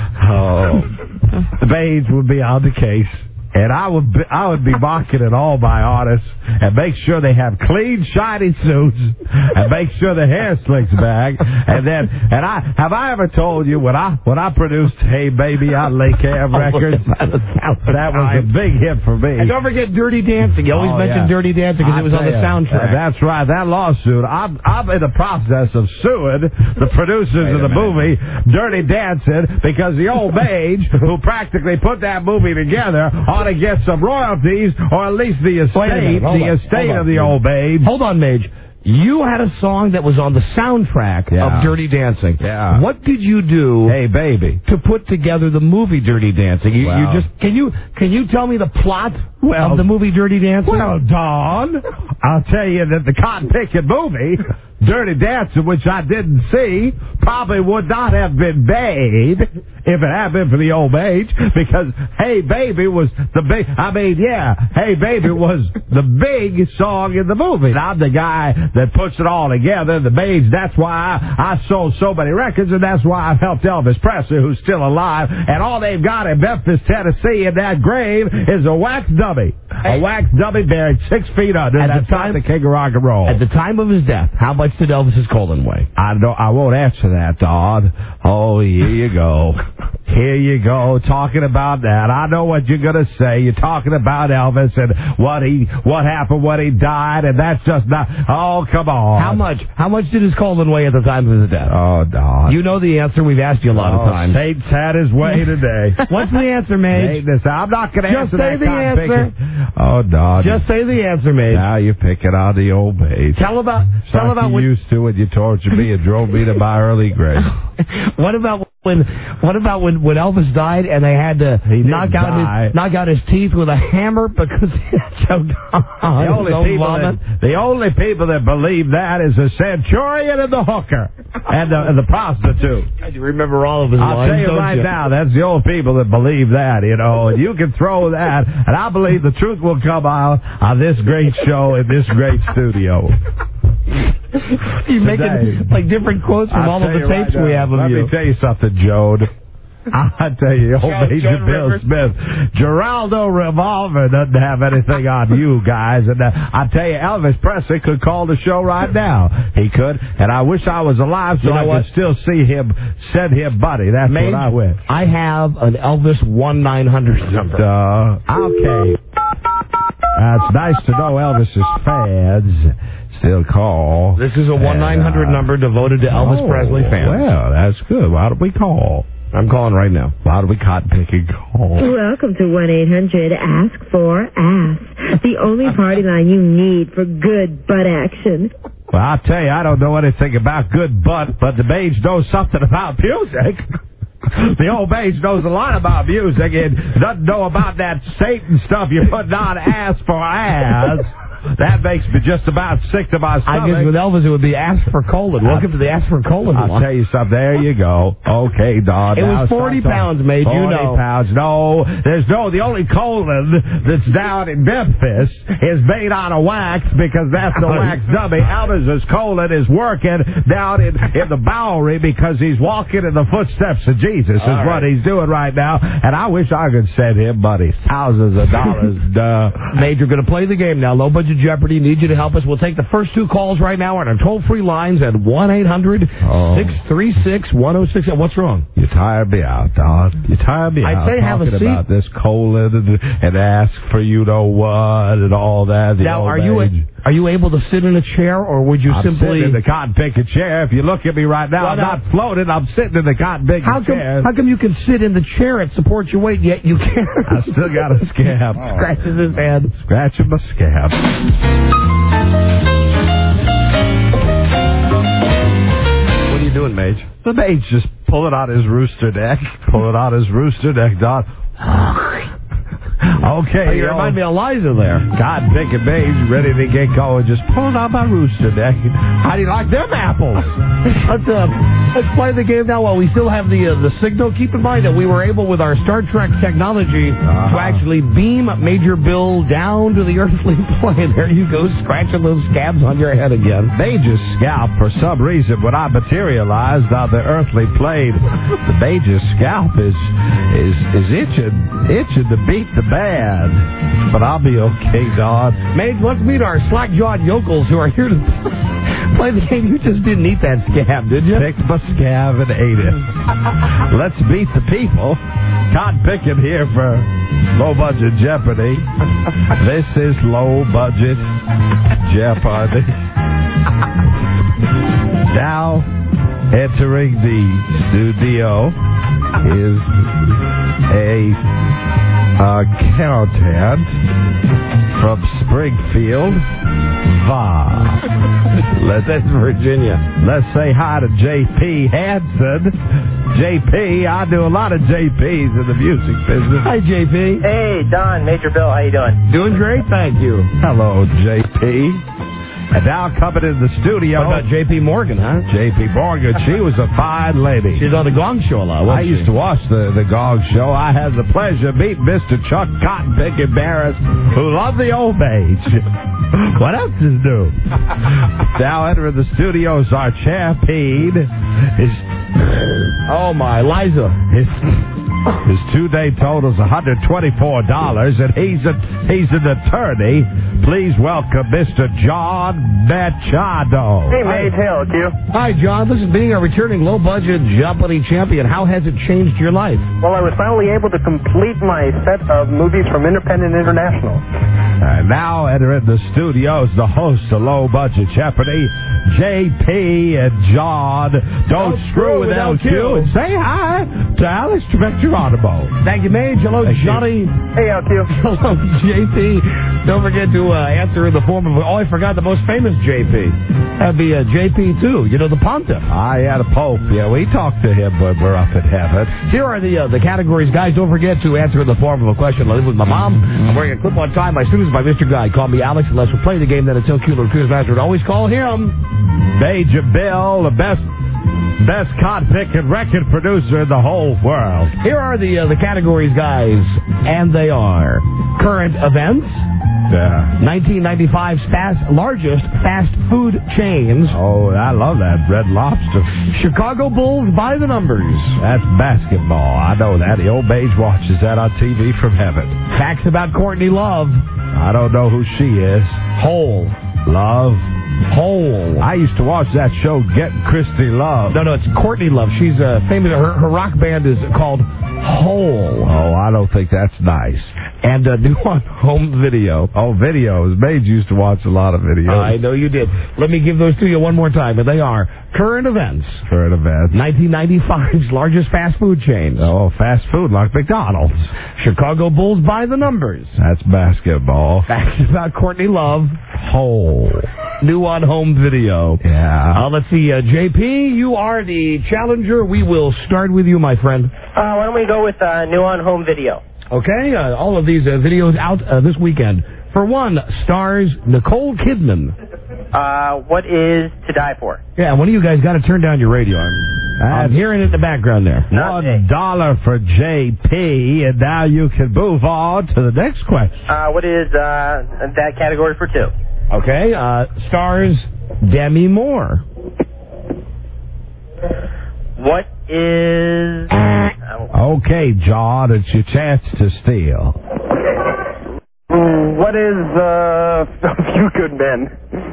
Oh. The Mage would be on the case. And I would be, I would be marketing all my artists and make sure they have clean, shiny suits and make sure the hair slicks back. And then, and I have I ever told you when I when I produced Hey Baby on Lake Ave Records, that was a big hit for me. And don't forget Dirty Dancing. You always oh, mention yeah. Dirty Dancing because it was on the soundtrack. That's right. That lawsuit. I'm I'm in the process of suing the producers of the movie Dirty Dancing because the old Mage who practically put that movie together ought to get some royalties, or at least the estate, the on, estate on, of the old Mage. Hold on, Mage. You had a song that was on the soundtrack yeah. of Dirty Dancing. Yeah. What did you do? Hey, baby. To put together the movie Dirty Dancing? You, well, you just can you can you tell me the plot well, of the movie Dirty Dancing? Well, Don, I'll tell you that the cotton picking movie Dirty Dancing, which I didn't see, probably would not have been made if it had been for the old Mage, because Hey Baby was the big, I mean, yeah, Hey Baby was the big song in the movie. And I'm the guy that puts it all together, the Mage. That's why I, I sold so many records, and that's why I've helped Elvis Presley, who's still alive. And all they've got in Memphis, Tennessee, in that grave is a wax dummy. A wax dummy buried six feet under. At That's the time, the king of rock and roll. At the time of his death, how much did Elvis's colon weigh? I don't. I won't answer that, Don. Oh, here you go. Here you go, talking about that. I know what you're going to say. You're talking about Elvis and what he, what happened when he died, and that's just not... Oh, come on. How much? How much did his colon weigh at the time of his death? Oh, Don. You know the answer. We've asked you a lot oh, of times. Satan's had his way today. What's the answer, Mage? I'm not going to Just answer say that the answer. Picking. Oh, Don. Just say the answer, Mage. Now you're picking on the old Mage. Tell about... It's Tell like about you what... used to when you tortured me and drove me to my early grave. What about when? What about when, when Elvis died and they had to knock out die. his knock out his teeth with a hammer because he had choked on the only his own people vomit? that, the only people that believe that is the centurion and the hooker and the, and the prostitute. You remember all of his I'll lines, tell you don't right you? now, that's the old people that believe that, you know. And you can throw that, and I believe the truth will come out on this great show in this great studio. You're making like different quotes from I'll all of the tell you tapes right we now, have of let you. me tell you something, Joan. I tell you, old Joan- Major Joan Bill Rivers. Smith, Geraldo Revolver doesn't have anything on you guys. And uh, I tell you, Elvis Presley could call the show right now. He could. And I wish I was alive so You know I what? could still see him, send him buddy. That's Mage, what I wish. I have an Elvis one nine hundred number. Uh, okay. Uh, it's nice to know Elvis's fans still call. This is a one nine hundred uh, number devoted to Elvis oh, Presley fans. Well, that's good. Why don't we call? I'm calling right now. Why do we cotton picking call? Welcome to one eight hundred ask for ass, the only party line you need for good butt action. Well, I'll tell you, I don't know anything about good butt, but the Mage knows something about music. The old Mage knows a lot about music and doesn't know about that Satan stuff you're putting on ass for ass. That makes me just about sick to my stomach. I guess with Elvis it would be ask for colon. Welcome to the ask for colon I'll one. tell you something. There you go. Okay, Don. It now was forty stop pounds, talking. Mage, you forty know. pounds. No, there's no, the only colon that's down in Memphis is made out of wax because that's the wax dummy. Elvis's colon is working down in, in the Bowery because he's walking in the footsteps of Jesus is All what right. he's doing right now. And I wish I could send him money. Thousands of dollars. Duh. Mage, we're going to play the game now. Low Budget Jeopardy. Need you to help us. We'll take the first two calls right now on our toll-free lines at one eight hundred six three six one oh six. What's wrong? You tired me out, Don. You tired me I'd out say have a talking seat. about this colon and, and ask for you know what and all that. The Now, old are you age. are you able to sit in a chair, or would you I'm simply... sitting in the cotton picking chair. If you look at me right now, Well, I'm now- not floating. I'm sitting in the cotton picking How come, chair. how come you can sit in the chair? It supports your weight, yet you can't. I still got a scab. Scratches his head. Scratching my scab. What are you doing, Mage? The Mage just pulling out his rooster neck. Pulling out his rooster neck, Don. Okay. Oh, you remind me of Liza there. God, Dick and Mage ready to get going. Just pulling out my rooster neck. How do you like them apples? Let's uh, let's play the game now while we still have the uh, the signal. Keep in mind that we were able with our Star Trek technology Uh-huh. to actually beam Major Bill down to the earthly plane. There you go, scratching those scabs on your head again. Major's scalp, for some reason, when I materialized on the earthly plane, the Major's scalp is is is itching, itching to beat the band. But I'll be okay, Don. Mage, let's meet our slack-jawed yokels who are here to play the game. You just didn't eat that scab, did you? Picked my scab and ate it. Let's beat the people. Cotton picking here for Low Budget Jeopardy. This is Low Budget Jeopardy. Now, entering the studio is a accountant from Springfield, Va. Let's, That's Virginia. let's say hi to J P Hansen. J P, I do a lot of J Ps in the music business. Hi, J P. Hey, Don, Major Bill, how you doing? Doing great, thank you. Hello, J P. And now coming in the studio. What about J P Morgan, huh? J P Morgan, she was a fine lady. She's on the Gong Show a lot, I wasn't used she? to watch the, the Gong Show. I had the pleasure of meeting Mister Chuck Cotton Picking Barris, who loved the old age. What else is new? Now entering the studio is our champion. Is Oh, my, Liza. His, His two-day total's one hundred twenty-four dollars, and he's a, he's an attorney. Please welcome Mister John Machado. Hey, mate. Hey, Q. Hi, John. This is being a returning low-budget Jeopardy champion. How has it changed your life? Well, I was finally able to complete my set of movies from Independent International. And now entering the studios, the host of Low Budget Jeopardy, J P and John. Don't, Don't screw with L Q. And say hi to Alex Geronimo. Thank you, Mage. Hello, Thank Johnny. You. Hey, L Q. Hello, J P. Don't forget to uh, answer in the form of... Oh, I forgot the most famous J P. That'd be uh, J P, too. You know, the Pontiff. I had a Pope. Yeah, we talked to him when we're up in heaven. Here are the uh, the categories, guys. Don't forget to answer in the form of a question. I live with my mom. I'm wearing a clip-on tie. My students by Mister Guy. Call me Alex unless we're playing the game. Then it's L Q or Quizmaster. And always call him Major Bill, the best best cod-picking record producer in the whole world. Here are the uh, the categories, guys, and they are current events. Yeah. nineteen ninety-five's fast, largest fast food chains. Oh, I love that. Red Lobster. Chicago Bulls by the numbers. That's basketball. I know that. The old Mage watches that on T V from heaven. Facts about Courtney Love. I don't know who she is. Hole. Love. Hole. I used to watch that show, Getting Christy Love. No, no, it's Courtney Love. She's uh, famous. Her, her rock band is called Hole. Oh, I don't think that's nice. And uh, new on home video. Oh, videos. Mage used to watch a lot of videos. I know you did. Let me give those to you one more time, and they are current events. Current events. nineteen ninety-five's largest fast food chain. Oh, fast food like McDonald's. Chicago Bulls by the numbers. That's basketball. Facts about Courtney Love. Hole. New on home video. Yeah. Uh, let's see, uh, J P, you are the challenger. We will start with you, my friend. Uh, why don't we go with uh, new on home video? Okay, uh, all of these uh, videos out uh, this weekend. For one, stars Nicole Kidman. Uh, what is To Die For? Yeah, one of you guys got to turn down your radio. I'm, I'm hearing it in the background there. One dollar for J P, and now you can move on to the next question. Uh, what is uh, that category for two? Okay, uh, stars Demi Moore. What is... Okay, John, it's your chance to steal. What is uh, A Few Good Men?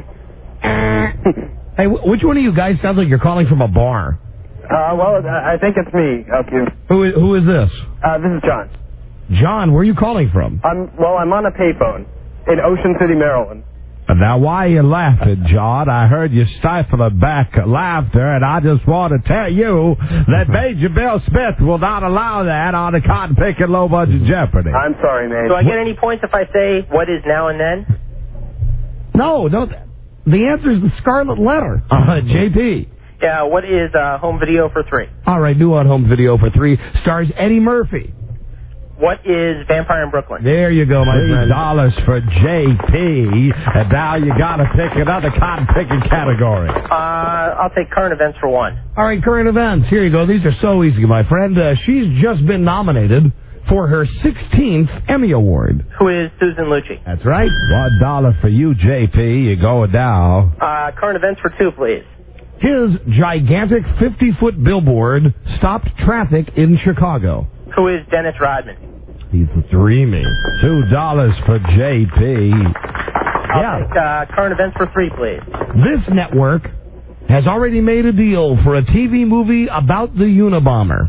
Hey, wh- which one of you guys sounds like you're calling from a bar? Uh, well, I think it's me, L Q. Who is, who is this? Uh, this is John. John, where are you calling from? I'm well. I'm on a payphone in Ocean City, Maryland. Now, why are you laughing, John? I heard you stifling back laughter, and I just want to tell you that Major Bill Smith will not allow that on the cotton-picking low-budget Jeopardy. I'm sorry, man. Do I get any points if I say what is now and then? No, no. The answer is the Scarlet Letter. Uh, J P. Yeah, what is uh, home video for three? All right, new on home video for three. Stars Eddie Murphy. What is Vampire in Brooklyn? There you go, my Three friend. dollars for J P, and now you got to pick another cotton-picking category. Uh, I'll take current events for one. All right, current events. Here you go. These are so easy, my friend. Uh, she's just been nominated for her sixteenth Emmy Award. Who is Susan Lucci? That's right. One dollar for you, J P. You're going down. Uh, current events for two, please. His gigantic fifty-foot billboard stopped traffic in Chicago. Who is Dennis Rodman? He's dreaming. Two dollars for J P. I'll Yeah. take uh, current events for three, please. This network has already made a deal for a T V movie about the Unabomber.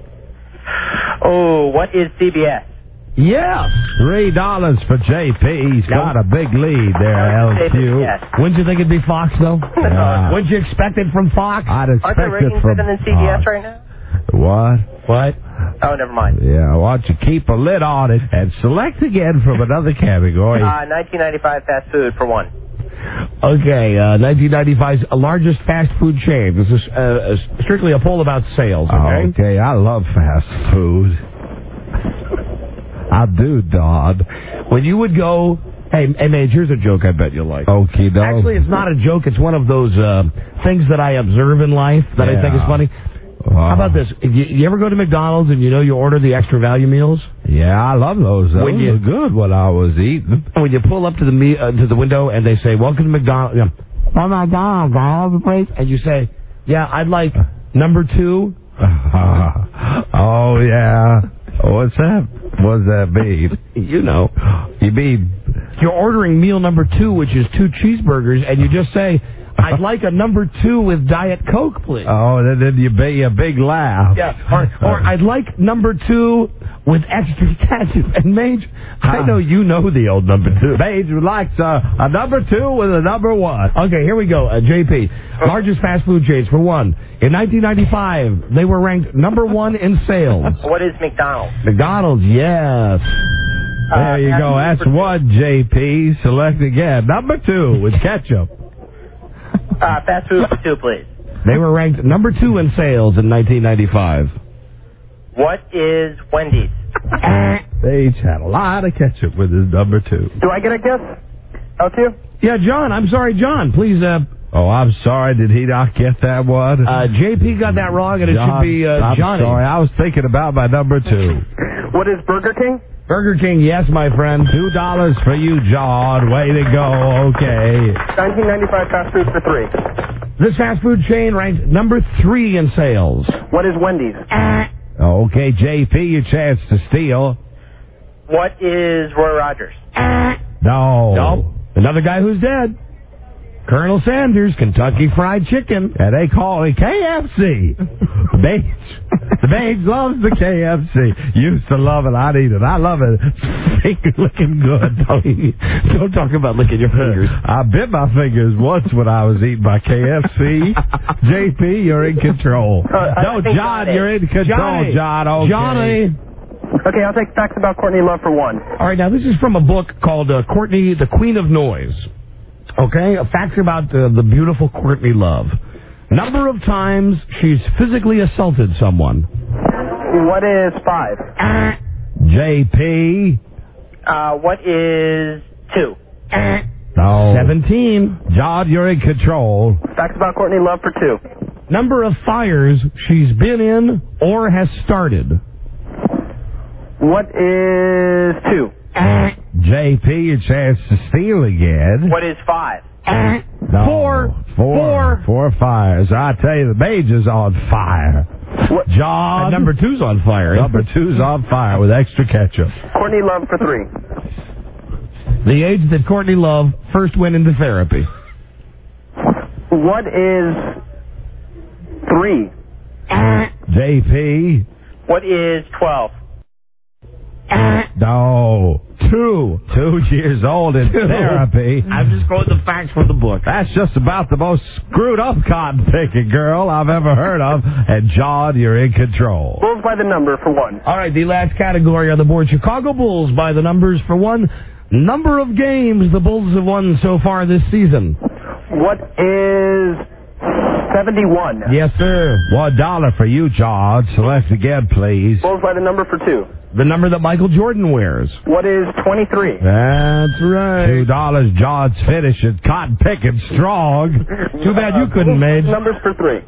Oh, what is C B S? Yes. Three dollars for J P. He's got a big lead there, L Q. Yes. Wouldn't you think it'd be Fox, though? Yeah. Wouldn't you expect it from Fox? I'd Aren't expect there it ratings from better than C B S Fox. right now? What? What? Oh, never mind. Yeah, why don't you keep a lid on it and select again from another category. Uh, nineteen ninety-five fast food for one. Okay, uh, nineteen ninety-five's largest fast food chain. This is uh, strictly a poll about sales, okay? Okay, I love fast food. I do, Don. When you would go... Hey, hey, Mage, here's a joke I bet you'll like. Okay, no. Actually, it's not a joke. It's one of those uh, things that I observe in life that Yeah. I think is funny. Wow. How about this? If you, you ever go to McDonald's and you know you order the extra value meals? Yeah, I love those. Those When you- were good when I was eating. And when you pull up to the me, uh, to the window and they say, "Welcome to McDonald's," you know, "Oh my God, please," and you say, "Yeah, I'd like number two." Oh, yeah. What's that? What's that mean? You know. You mean... You're ordering meal number two, which is two cheeseburgers, and you just say, I'd like a number two with Diet Coke, please. Oh, then, then you be a big laugh. Yeah, or, or I'd like number two with extra ketchup. And Mage, I know you know the old number two. Mage likes uh, a number two with a number one. Okay, here we go. Uh, J P, largest fast food chains for one. In nineteen ninety-five, they were ranked number one in sales. What is McDonald's? McDonald's, yes. There you go. That's one, J P. Select again. Number two with ketchup. Uh, fast food for two, please. They were ranked number two in sales in nineteen ninety-five. What is Wendy's? They each had a lot of ketchup with his number two. Do I get a guess? L two? Yeah, John. I'm sorry, John. Please, uh... Oh, I'm sorry. Did he not get that one? Uh, J P got that wrong, and it John, should be uh, I'm Johnny. sorry. I was thinking about my number two. What is Burger King? Burger King, yes, my friend. Two dollars for you, John. Way to go. Okay. nineteen ninety-five fast food for three. This fast food chain ranked number three in sales. What is Wendy's? Okay, J P, your chance to steal. What is Roy Rogers? No. Nope. Another guy who's dead. Colonel Sanders, Kentucky Fried Chicken. And they call it K F C. Bates. The Bates loves the K F C. Used to love it. I'd eat it. I love it. Finger looking good. Don't, don't talk about licking your fingers. I bit my fingers once when I was eating my K F C. J P, you're in control. Uh, no, John, you're in control, Johnny. John. Okay. Johnny. Okay, I'll take facts about Courtney Love for one. All right, now this is from a book called uh, Courtney, the Queen of Noise. Okay, facts about uh, the beautiful Courtney Love. Number of times she's physically assaulted someone. What is five? J P. Uh, what is two? No. Seventeen. John, you're in control. Facts about Courtney Love for two. Number of fires she's been in or has started. What is two? J P, your chance to steal again. What is five? No. Four. Four. Four. Four fires. I tell you, the Major's on fire. What? John. And number two's on fire. Number two's on fire with extra ketchup. Courtney Love for three. The age that Courtney Love first went into therapy. What is three? J P. What is twelve? No. Two. Two years old in Two. therapy. I'm just quoting the facts from the book. That's just about the most screwed up cotton picking girl I've ever heard of. And John, you're in control. Bulls by the number for one. All right, the last category on the board, Chicago Bulls by the numbers for one. Number of games the Bulls have won so far this season. What is seventy-one? Yes, sir. One dollar for you, John. Select again, please. Bulls by the number for two. The number that Michael Jordan wears. What is twenty-three? That's right. Two dollars. John's finishing cotton picking strong. Too bad you couldn't, Mage. Numbers for three.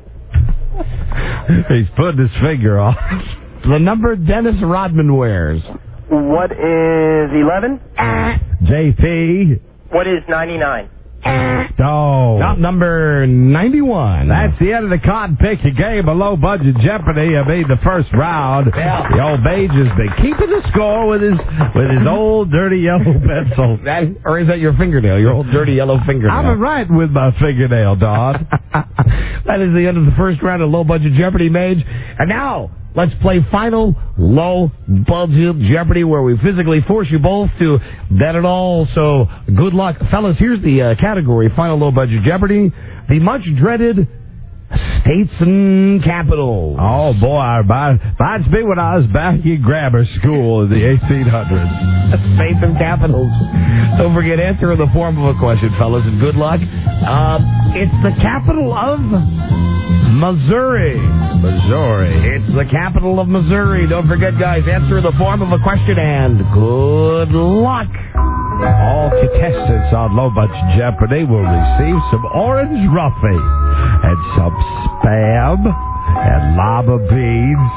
He's putting his finger on. The number Dennis Rodman wears. What is eleven? J P. What is ninety-nine? No. Not number ninety-one. That's the end of the cotton picking game of low budget Jeopardy. I mean, the first round. Yeah. The old Mage has been keeping the score with his with his old dirty yellow pencil. That, or is that your fingernail? Your old dirty yellow fingernail? I'm writing with my fingernail, Don. That is the end of the first round of low budget Jeopardy, Mage. And now, let's play final low budget Jeopardy, where we physically force you both to bet it all. So good luck, fellas. Here's the uh, category: final low budget Jeopardy. The much dreaded states and capitals. Oh boy, I remind, reminds me when I was back in grammar school in the eighteen hundreds. States and capitals. Don't forget, answer in the form of a question, fellas, and good luck. Uh, it's the capital of Missouri. Missouri. It's the capital of Missouri. Don't forget, guys, answer in the form of a question, and good luck. All contestants on Low Budget Jeopardy will receive some orange roughy and some Spam and lava beans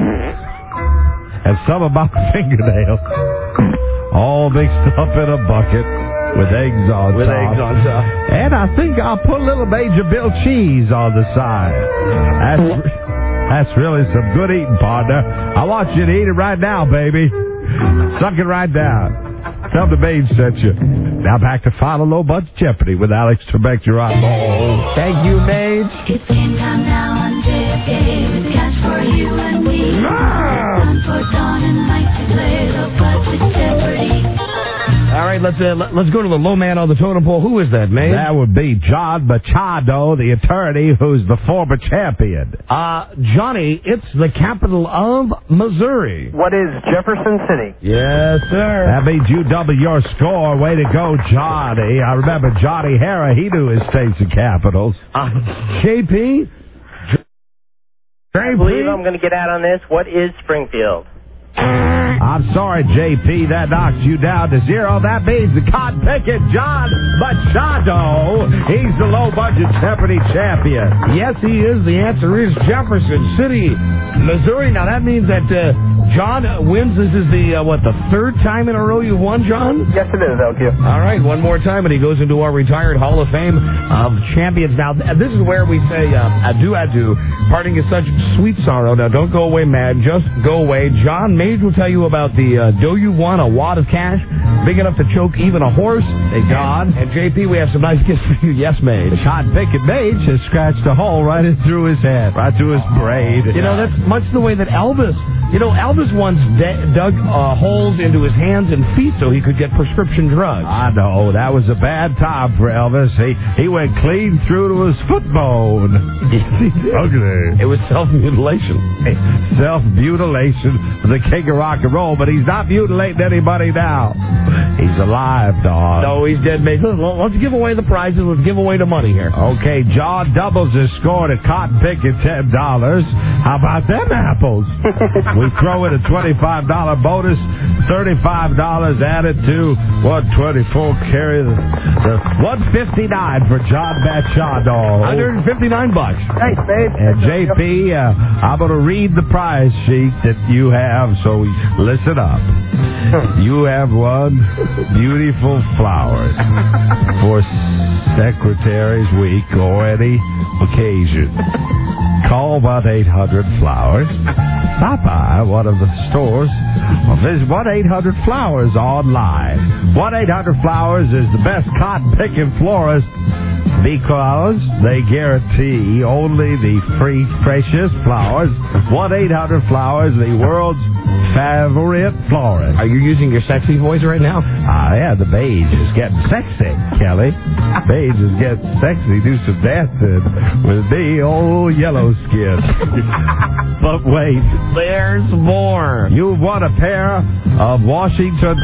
and some of my fingernails, all mixed up in a bucket with eggs on with top. eggs on top. And I think I'll put a little Major Bill cheese on the side. That's That's really some good eating, partner. I want you to eat it right now, baby. Suck it right down. Tell the Mage sent you. Now back to Final Low Budget Jeopardy with Alex Trebek. You're on. Oh, thank you, Mage. It's game time now on J F K with cash for you and me. Time for Don and Mike to play Low Budget Jeopardy. All right, let's uh, let's go to the low man on the totem pole. Who is that, man? That would be John Machado, the attorney who's the former champion. Uh, Johnny, it's the capital of Missouri. What is Jefferson City? Yes, sir. That means you double your score. Way to go, Johnny. I remember Johnny Hara. He knew his states and capitals. Uh, J P? I believe I'm going to get out on this. What is Springfield? I'm sorry, J P, that knocks you down to zero. That means the cotton picking John Machado. He's the low-budget Jeopardy champion. Yes, he is. The answer is Jefferson City, Missouri. Now, that means that uh, John wins. This is the, uh, what, the third time in a row you've won, John? Yes, it is, L Q. All right, one more time, and he goes into our retired Hall of Fame of Champions. Now, this is where we say uh, adieu, adieu. Parting is such sweet sorrow. Now, don't go away mad. Just go away. John Mage will tell you about the uh, Do You Want a Wad of Cash? Big enough to choke even a horse. Hey, John. And, and J P, we have some nice gifts for you. Yes, Mage. The cotton picking Mage has scratched a hole right in through his head, right through his brain. You know, that's much the way that Elvis, you know, Elvis once de- dug uh, holes into his hands and feet so he could get prescription drugs. I know. That was a bad time for Elvis. He he went clean through to his foot bone. Ugly. It was self-mutilation. Self-mutilation. The king of rock and roll, but he's not mutilating anybody now. He's alive, dog. No, he's dead, mate. Let's give away the prizes. Let's give away the money here. Okay, John doubles his score to cotton picking ten dollars. How about them apples? We throw in a twenty-five dollars bonus, thirty-five dollars added to one twenty-four. Carry the, the one fifty-nine for John Machado. one hundred fifty-nine bucks. Thanks, babe. And J P, uh, I'm going to read the prize sheet that you have, so listen up. You have won beautiful flowers for Secretary's Week or any occasion. Call one eight hundred flowers. Stop by one of the stores or visit one eight hundred flowers online. one eight hundred flowers is the best cotton-picking florist because they guarantee only the free, precious flowers. one eight hundred flowers, the world's favorite florist. Are you using your sexy voice right now? Ah, yeah, the Mage is getting sexy, Kelly. Mage is getting sexy. Do some dancing with me, old yellow skin. But wait. There's more. You've won a pair of Washington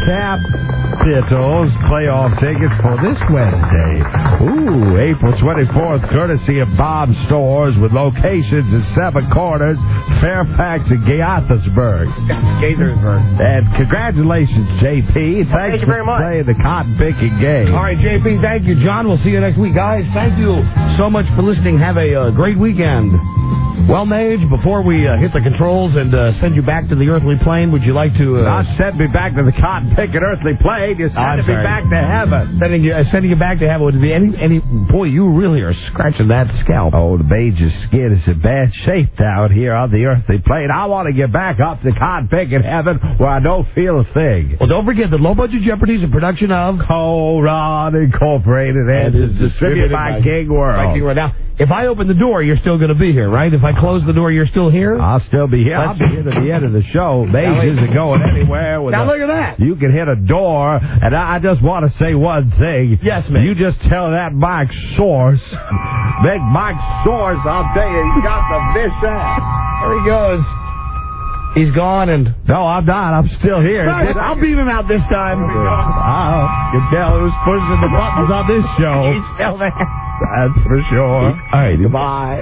Capitals playoff tickets for this Wednesday. Ooh, April twenty-fourth, courtesy of Bob Stores with locations in Seven Corners, Fairfax, and Gaithersburg. Gaithersburg. And congratulations, J P. Thanks well, thank you very for much. playing the cotton picking game. All right, J P, thank you. John, we'll see you next week. Guys, thank you so much for listening. Have a uh, great weekend. Well, Mage, before we uh, hit the controls and uh, send you back to the earthly plane, would you like to... Uh, Not send me back to the cotton-picking earthly plane. You're sending me sorry. back to heaven. Sending you, uh, sending you back to heaven. Would be any, any... Boy, you really are scratching that scalp. Oh, the Mage's skin is in bad shape down here on the earthly plane. I want to get back up to cotton-picking heaven where I don't feel a thing. Well, don't forget that Low Budget Jeopardy is a production of... Coron Incorporated and is distributed by King World. By King World. Now, if I open the door, you're still going to be here, right? If I close the door, you're still here? I'll still be here. I'll be here to the end of the show. Mage isn't going anywhere. With now, a, look at that. You can hit a door, and I just want to say one thing. Yes, ma'am. You just tell that Mike Source. Big Mike Source, I'll tell you, he's got the fish ass. There he goes. He's gone, and... No, I'm not. I'm still here. Right, I'll beat him out this time. Oh, you can tell who's pushing the buttons on this show. You tell that. That's for sure. All right, goodbye.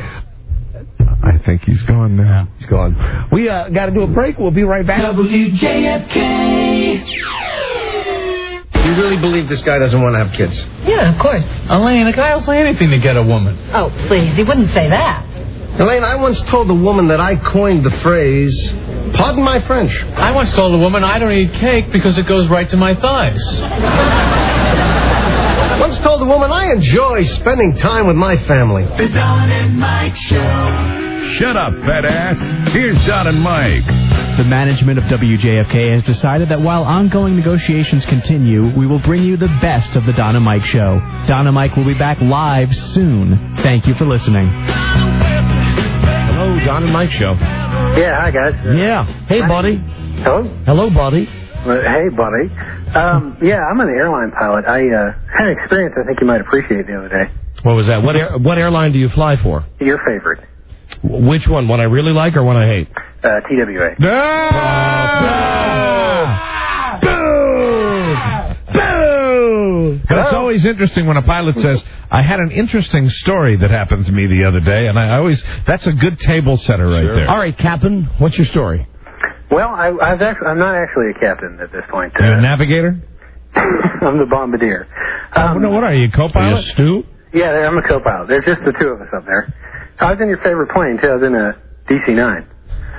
I think he's gone now. He's gone. We uh, got to do a break. We'll be right back. W J F K. You really believe this guy doesn't want to have kids? Yeah, of course. Elaine, a guy will say anything to get a woman. Oh, please. He wouldn't say that. Elaine, I once told a woman that I coined the phrase, pardon my French. I once told a woman I don't eat cake because it goes right to my thighs. Once told a woman I enjoy spending time with my family. The Don and Mike Show. Shut up, fat ass. Here's Don and Mike. The management of W J F K has decided that while ongoing negotiations continue, we will bring you the best of the Don and Mike Show. Don and Mike will be back live soon. Thank you for listening. Hello, Don and Mike Show. Yeah, hi, guys. Yeah. Hey, buddy. Hello? Hello, buddy. Uh, hey, buddy. Um, yeah, I'm an airline pilot. I uh, had an experience I think you might appreciate the other day. What was that? What air, what airline do you fly for? Your favorite. W- Which one? One I really like or one I hate? Uh, T W A. And it's always interesting when a pilot says, I had an interesting story that happened to me the other day, and I always, that's a good table setter right there. All right, Captain, what's your story? Well, I, I've actually, I'm not actually a captain at this point. You're a navigator? I'm the bombardier. Um, oh, no, what are you, co-pilot? Are you a Stu? Yeah, I'm a co-pilot. There's just the two of us up there. I was in your favorite plane, too. I was in a D C nine.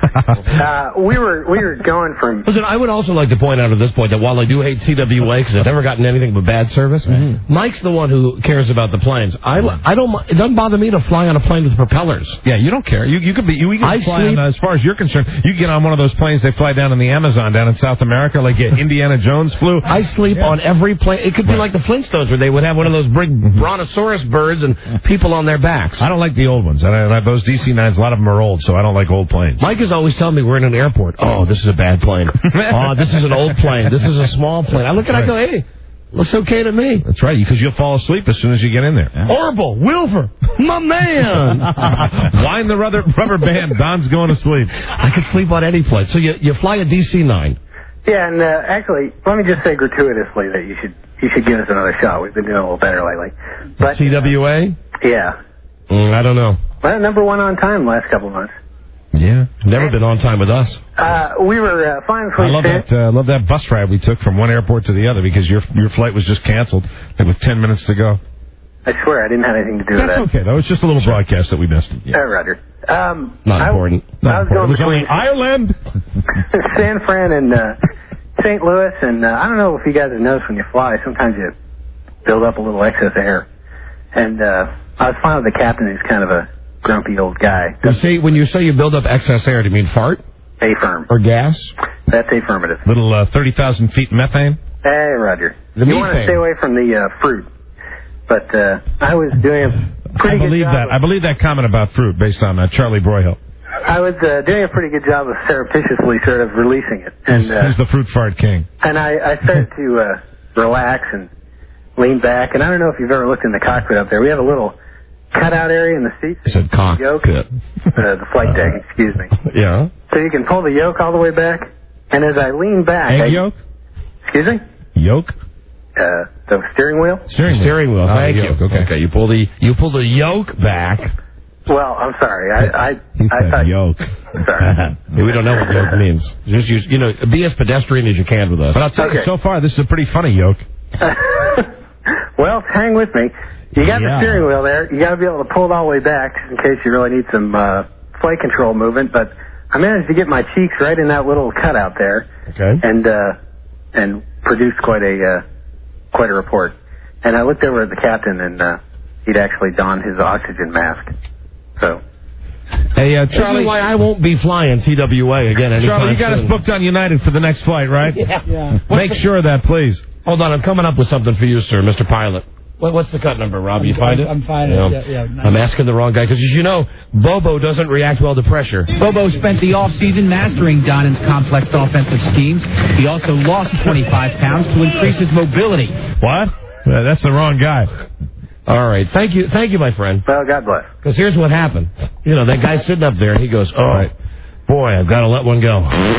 uh, we were we were going from... Listen, I would also like to point out at this point that while I do hate T W A because I've never gotten anything but bad service, mm-hmm. Mike's the one who cares about the planes. I, I don't. It doesn't bother me to fly on a plane with propellers. Yeah, you don't care. You you could be. You, you can I fly sleep, on, uh, as far as you're concerned. You get on one of those planes they fly down in the Amazon down in South America, like uh, Indiana Jones flew. I sleep yeah. on every plane. It could be right. like the Flintstones, where they would have one of those big mm-hmm. brontosaurus birds and people on their backs. I don't like the old ones. I, I, those D C nines, a lot of them are old, so I don't like old planes. Mike is always telling me we're in an airport. Oh, this is a bad plane. Oh, this is an old plane. This is a small plane. I look at it, I go, hey, looks okay to me. That's right, because you'll fall asleep as soon as you get in there. Yeah. Horrible. Wilfer, my man. Wind the rubber, rubber band. Don's going to sleep. I could sleep on any plane. So you you fly a D C nine. Yeah, and uh, actually, let me just say gratuitously that you should you should give us another shot. We've been doing a little better lately. But T W A? Yeah. Mm, I don't know. Well, number one on time the last couple of months. Yeah, never been on time with us. Uh, we were uh, flying I love that. I uh, love that bus ride we took from one airport to the other because your your flight was just canceled with ten minutes to go. I swear I didn't have anything to do with That's that. okay. That was just a little sure. broadcast that we missed. Yeah, uh, Roger. Um, Not I, important. I Not was important. going between Ireland, San Fran, and uh, Saint Louis, and uh, I don't know if you guys have noticed when you fly, sometimes you build up a little excess air. And uh, I was flying with the captain, who's kind of a grumpy old guy. You say, when you say you build up excess air, do you mean fart? Affirm. Or gas? That's affirmative. Little uh, thirty thousand feet methane? Hey, Roger. The you methane. want to stay away from the uh, fruit. But uh, I was doing a pretty I believe good job. that. I believe that comment about fruit based on uh, Charlie Broyhill. I was uh, doing a pretty good job of surreptitiously sort of releasing it. And, he's, uh, he's the fruit fart king. And I, I started to uh, relax and lean back. And I don't know if you've ever looked in the cockpit up there. We have a little cutout area in the seats. I said cockpit. Yoke, uh, the flight deck, excuse me. Yeah. So you can pull the yoke all the way back. And as I lean back... Egg I, yoke? Excuse me? Yoke? Uh, the steering wheel? Steering wheel. Steering wheel. Oh, Thank you. yoke, okay. okay. You pull the you pull the yoke back. Well, I'm sorry. I I, he I said thought yoke. Sorry. We don't know what yoke means. Just use, you know, be as pedestrian as you can with us. But I'll tell Okay. you, so far this is a pretty funny yoke. Well, hang with me. You got Yeah. the steering wheel there. You got to be able to pull it all the way back just in case you really need some uh, flight control movement. But I managed to get my cheeks right in that little cutout there. Okay. And uh, and produced quite a uh, quite a report. And I looked over at the captain, and uh, he'd actually donned his oxygen mask. So. Hey, uh, This Charlie. is why I won't be flying T W A again anytime Charlie, you got soon. us booked on United for the next flight, right? Yeah. yeah. Make sure of that, please. Hold on, I'm coming up with something for you, sir, Mister Pilot. What, what's the cut number, Rob? You find it? I'm finding Yeah. it. Yeah, yeah, nice. I'm asking the wrong guy, because as you know, Bobo doesn't react well to pressure. Bobo spent the offseason mastering Donovan's complex offensive schemes. He also lost twenty-five pounds to increase his mobility. What? Uh, that's the wrong guy. All right, thank you, thank you, my friend. Well, God bless. Because here's what happened. You know, that guy's sitting up there, and he goes, oh, right. boy, I've got to let one go. Oh, no.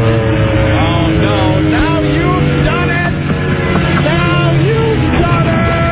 Now you've done it! Now you've done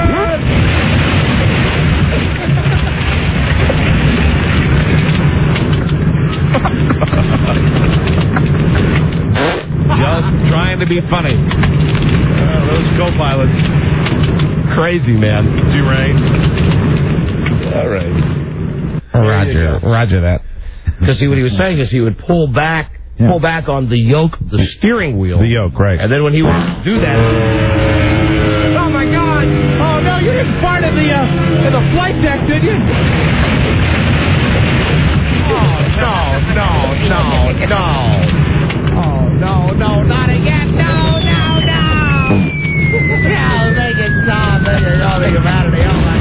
it! Just trying to be funny. Uh, those co-pilots. Crazy, man. Deranged. All right. Roger, Roger that. Because see, what he was saying is he would pull back, Yeah. pull back on the yoke, the steering wheel. The yoke, right. And then when he would do that... Oh, my God. Oh, no, you didn't fart in the, uh, in the flight deck, did you? Oh, no, no, no, no. Oh, no, no, not again. No, no, no. No, make it stop. Make it all the humanity. Oh, my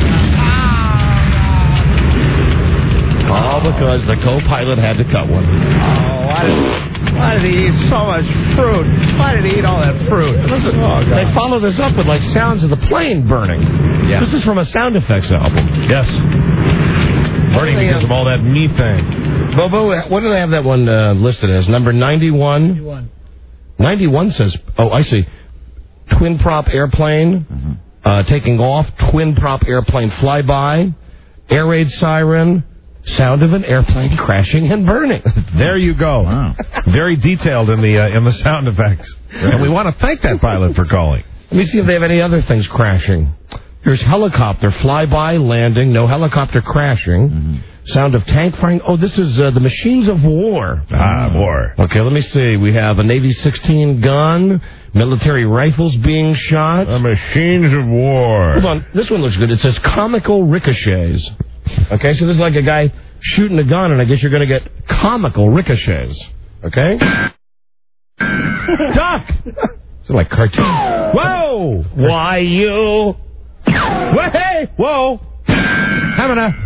God. All because the co-pilot had to cut one. Oh, why did, why did he eat so much fruit? Why did he eat all that fruit? Listen, oh, God. they follow this up with like sounds of the plane burning. Yeah. This is from a sound effects album. Yes. Burning because of all that methane. Bobo, what do they have that one uh, listed as? Number ninety-one? ninety-one. ninety-one says, oh, I see. Twin prop airplane, mm-hmm. uh, taking off, twin prop airplane flyby, air raid siren, sound of an airplane crashing and burning. There you go. Wow. Very detailed in the uh, in the sound effects. And we want to thank that pilot for calling. Let me see if they have any other things crashing. Here's helicopter flyby, landing, no helicopter crashing. Mm-hmm. Sound of tank firing. Oh, this is uh, the machines of war. Ah, war. Okay, let me see. We have a Navy sixteen gun, military rifles being shot. The machines of war. Hold on. This one looks good. It says comical ricochets. Okay, so this is like a guy shooting a gun, and I guess you're going to get comical ricochets. Okay? Duck! It's like cartoon. Whoa! Why you? Hey! Whoa! Having a...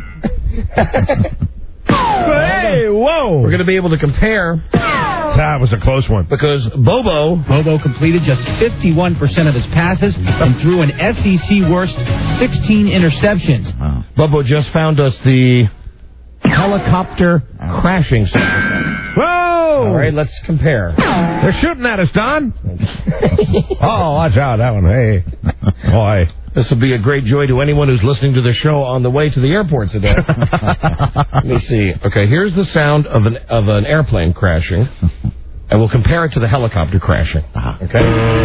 Hey! Whoa! We're going to be able to compare. That was a close one. Because Bobo... Bobo completed just fifty-one percent of his passes and threw an S E C worst sixteen interceptions. Wow. Bobo just found us the helicopter crashing sound. Whoa! All right, let's compare. They're shooting at us, Don. Oh, watch out, that one. Hey. Boy. This will be a great joy to anyone who's listening to the show on the way to the airport today. Let me see. Okay, here's the sound of an of an airplane crashing, and we'll compare it to the helicopter crashing. Okay?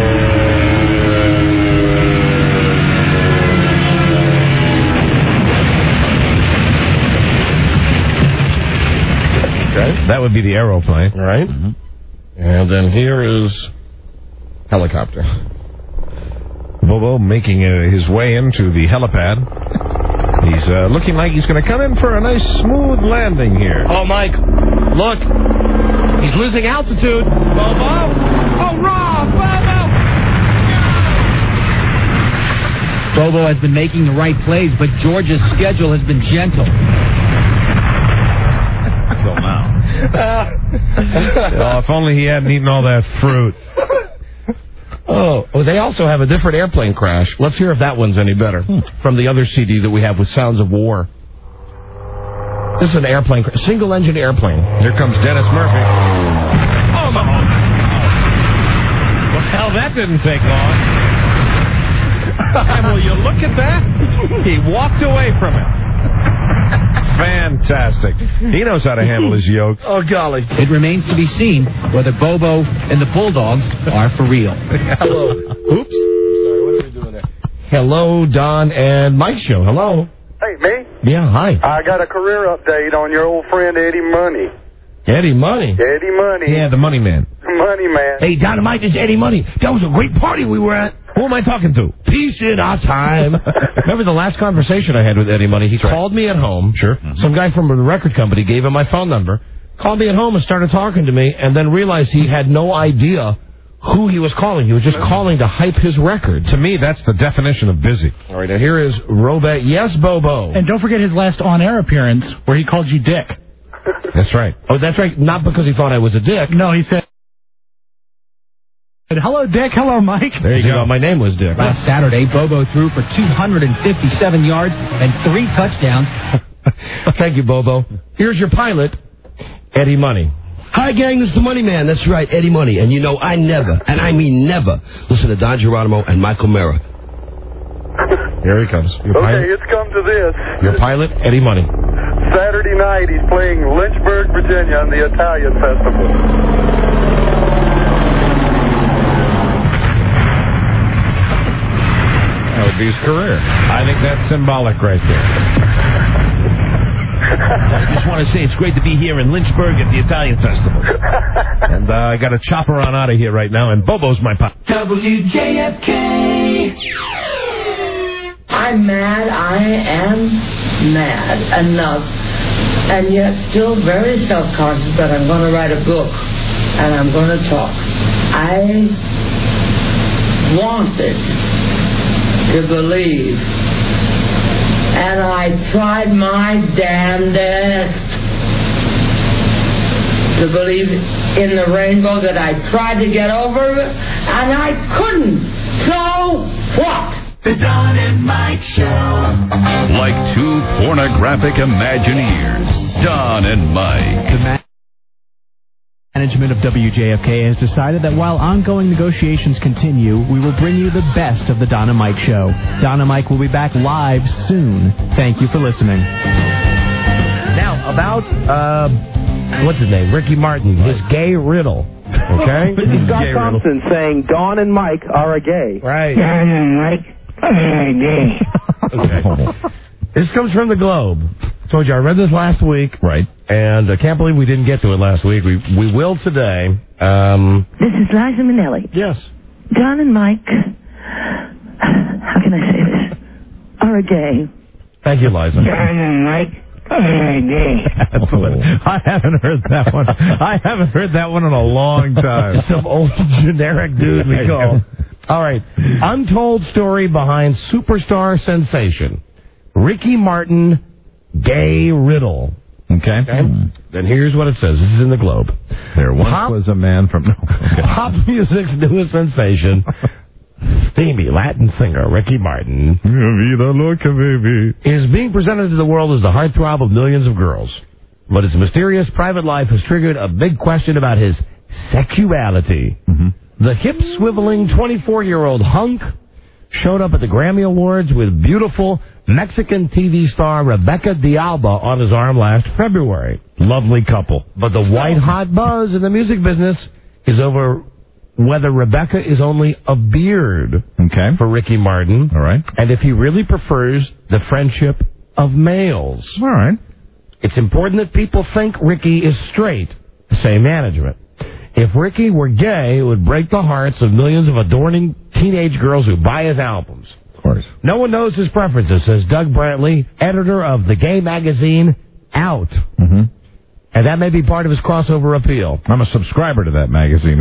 Okay. That would be the aeroplane. All right. Mm-hmm. And then here is helicopter. Bobo making uh, his way into the helipad. He's uh, looking like he's going to come in for a nice smooth landing here. Oh, Mike, look. He's losing altitude. Bobo. Oh, wrong. Bobo. Bobo has been making the right plays, but Georgia's schedule has been gentle. Until now. Oh, if only he hadn't eaten all that fruit. Oh, oh, they also have a different airplane crash. Let's hear if that one's any better. Hmm. From the other C D that we have with Sounds of War. This is an airplane, cra- single-engine airplane. Here comes Dennis Murphy. Oh, my God. Well, that didn't take long. Will you look at that? He walked away from it. Fantastic. He knows how to handle his yoke. Oh, golly. It remains to be seen whether Bobo and the Bulldogs are for real. Hello. Oops. Sorry, what are we doing there? Hello, Don and Mike Show. Hello. Hey, me? Yeah, hi. I got a career update on your old friend Eddie Money. Eddie Money? Eddie Money. Yeah, the Money Man. Money Man. Hey, Don and Mike, this is Eddie Money. That was a great party we were at. Who am I talking to? Peace in our time. Remember the last conversation I had with Eddie Money? He That's called right. me at home. Sure. Mm-hmm. Some guy from the record company gave him my phone number, called me at home and started talking to me, and then realized he had no idea who he was calling. He was just calling to hype his record. To me, that's the definition of busy. All right, now here is Robet. Yes, Bobo. And don't forget his last on-air appearance where he called you Dick. That's right. Oh, that's right. Not because he thought I was a dick. No, he said... Hello, Dick. Hello, Mike. There you go. My name was Dick. Last Saturday, Bobo threw for two hundred fifty-seven yards and three touchdowns. Thank you, Bobo. Here's your pilot, Eddie Money. Hi, gang. This is the Money Man. That's right, Eddie Money. And you know, I never, and I mean never, listen to Don Geronimo and Michael Mara. Here he comes. Your okay, pilot, it's come to this. Your pilot, Eddie Money. Saturday night, he's playing Lynchburg, Virginia on the Italian Festival. That would be his career. I think that's symbolic right there. I just want to say it's great to be here in Lynchburg at the Italian Festival. And uh, I got to chopper on out of here right now, and Bobo's my pop. W J F K. I'm mad. I am mad. Enough. and yet still very self-conscious that I'm going to write a book and I'm going to talk. I wanted to believe, and I tried my damnedest to believe in the rainbow that I tried to get over, and I couldn't. So what? The Don and Mike Show. Like two pornographic Imagineers, Don and Mike. The ma- management of W J F K has decided that while ongoing negotiations continue, we will bring you the best of the Don and Mike Show. Don and Mike will be back live soon. Thank you for listening. Now, about, uh, what's his name? Ricky Martin, his gay riddle. Okay? This is Scott Thompson saying Don and Mike are a gay. Right. Don and Mike are a gay. Okay. This comes from the Globe. Told you I read this last week. Right. And I can't believe we didn't get to it last week. We we will today. Um, this is Liza Minnelli. Yes. Don and Mike, how can I say this, are a gay. Thank you, Liza. Don and Mike are a gay. I haven't heard that one. I haven't heard that one in a long time. Some old generic dude we call. All right. Untold story behind superstar sensation. Ricky Martin, gay riddle. Okay. okay. Then here's what it says. This is in the Globe. There once Pop, was a man from... Okay. Pop music's newest sensation, steamy Latin singer Ricky Martin, Vida loca, baby, is being presented to the world as the heartthrob of millions of girls. But his mysterious private life has triggered a big question about his sexuality. Mm-hmm. The hip-swiveling twenty-four-year-old hunk showed up at the Grammy Awards with beautiful Mexican T V star Rebecca D'Alba on his arm last February. Lovely couple. But the white-hot buzz in the music business is over whether Rebecca is only a beard okay. for Ricky Martin. All right. And if he really prefers the friendship of males. All right. It's important that people think Ricky is straight, say management. If Ricky were gay, it would break the hearts of millions of adoring teenage girls who buy his albums. Of course. No one knows his preferences, says Doug Brantley, editor of the gay magazine Out. Mm-hmm. And that may be part of his crossover appeal. I'm a subscriber to that magazine.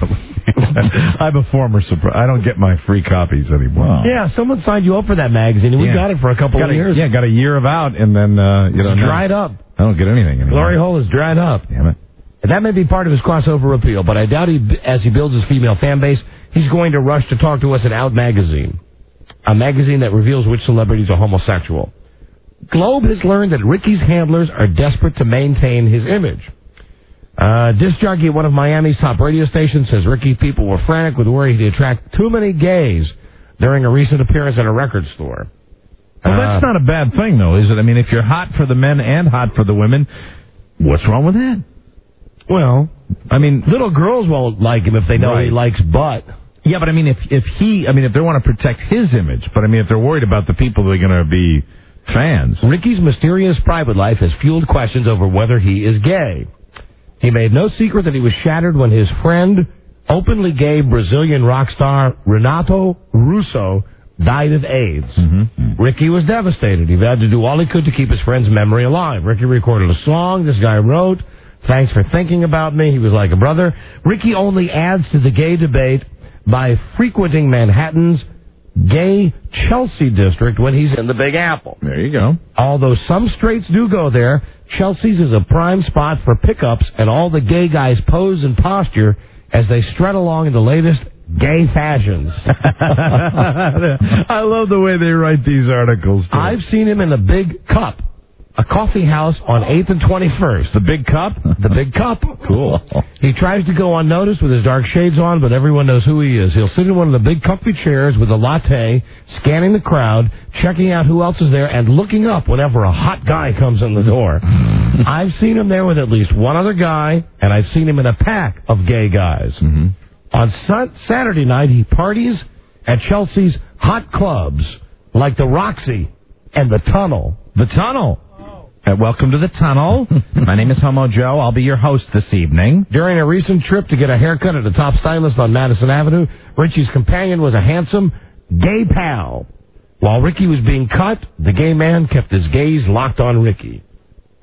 I'm a former subscriber. I don't get my free copies anymore. Yeah, someone signed you up for that magazine, and we yeah. got it for a couple got of a, years. Yeah, got a year of out, and then, uh, you know. It's dried up. I don't get anything anymore. Glory hole is dried up. Damn it. And that may be part of his crossover appeal, but I doubt he, as he builds his female fan base, he's going to rush to talk to us at Out Magazine, a magazine that reveals which celebrities are homosexual. Globe has learned that Ricky's handlers are desperate to maintain his image. Uh, disc jockey at one of Miami's top radio stations says Ricky people were frantic with worry he'd attract too many gays during a recent appearance at a record store. Well, that's uh, not a bad thing, though, is it? I mean, if you're hot for the men and hot for the women, what's wrong with that? Well, I mean, little girls won't like him if they know right. he likes butt. Yeah, but I mean, if if he, I mean, if they want to protect his image, but I mean, if they're worried about the people that are going to be fans. Ricky's mysterious private life has fueled questions over whether he is gay. He made no secret that he was shattered when his friend, openly gay Brazilian rock star Renato Russo, died of AIDS. Mm-hmm. Ricky was devastated. He had to do all he could to keep his friend's memory alive. Ricky recorded a song this guy wrote. Thanks for thinking about me. He was like a brother. Ricky only adds to the gay debate by frequenting Manhattan's gay Chelsea district when he's in the Big Apple. There you go. Although some straights do go there, Chelsea's is a prime spot for pickups, and all the gay guys pose and posture as they strut along in the latest gay fashions. I love the way they write these articles, too. I've seen him in the Big Cup, a coffee house on eighth and twenty-first. The Big Cup? The Big Cup. Cool. He tries to go unnoticed with his dark shades on, but everyone knows who he is. He'll sit in one of the big comfy chairs with a latte, scanning the crowd, checking out who else is there, and looking up whenever a hot guy comes in the door. I've seen him there with at least one other guy, and I've seen him in a pack of gay guys. Mm-hmm. On su- Saturday night, he parties at Chelsea's hot clubs, like the Roxy and the Tunnel. The Tunnel. Uh, welcome to the Tunnel. My name is Homo Joe. I'll be your host this evening. During a recent trip to get a haircut at a top stylist on Madison Avenue, Richie's companion was a handsome gay pal. While Ricky was being cut, the gay man kept his gaze locked on Ricky.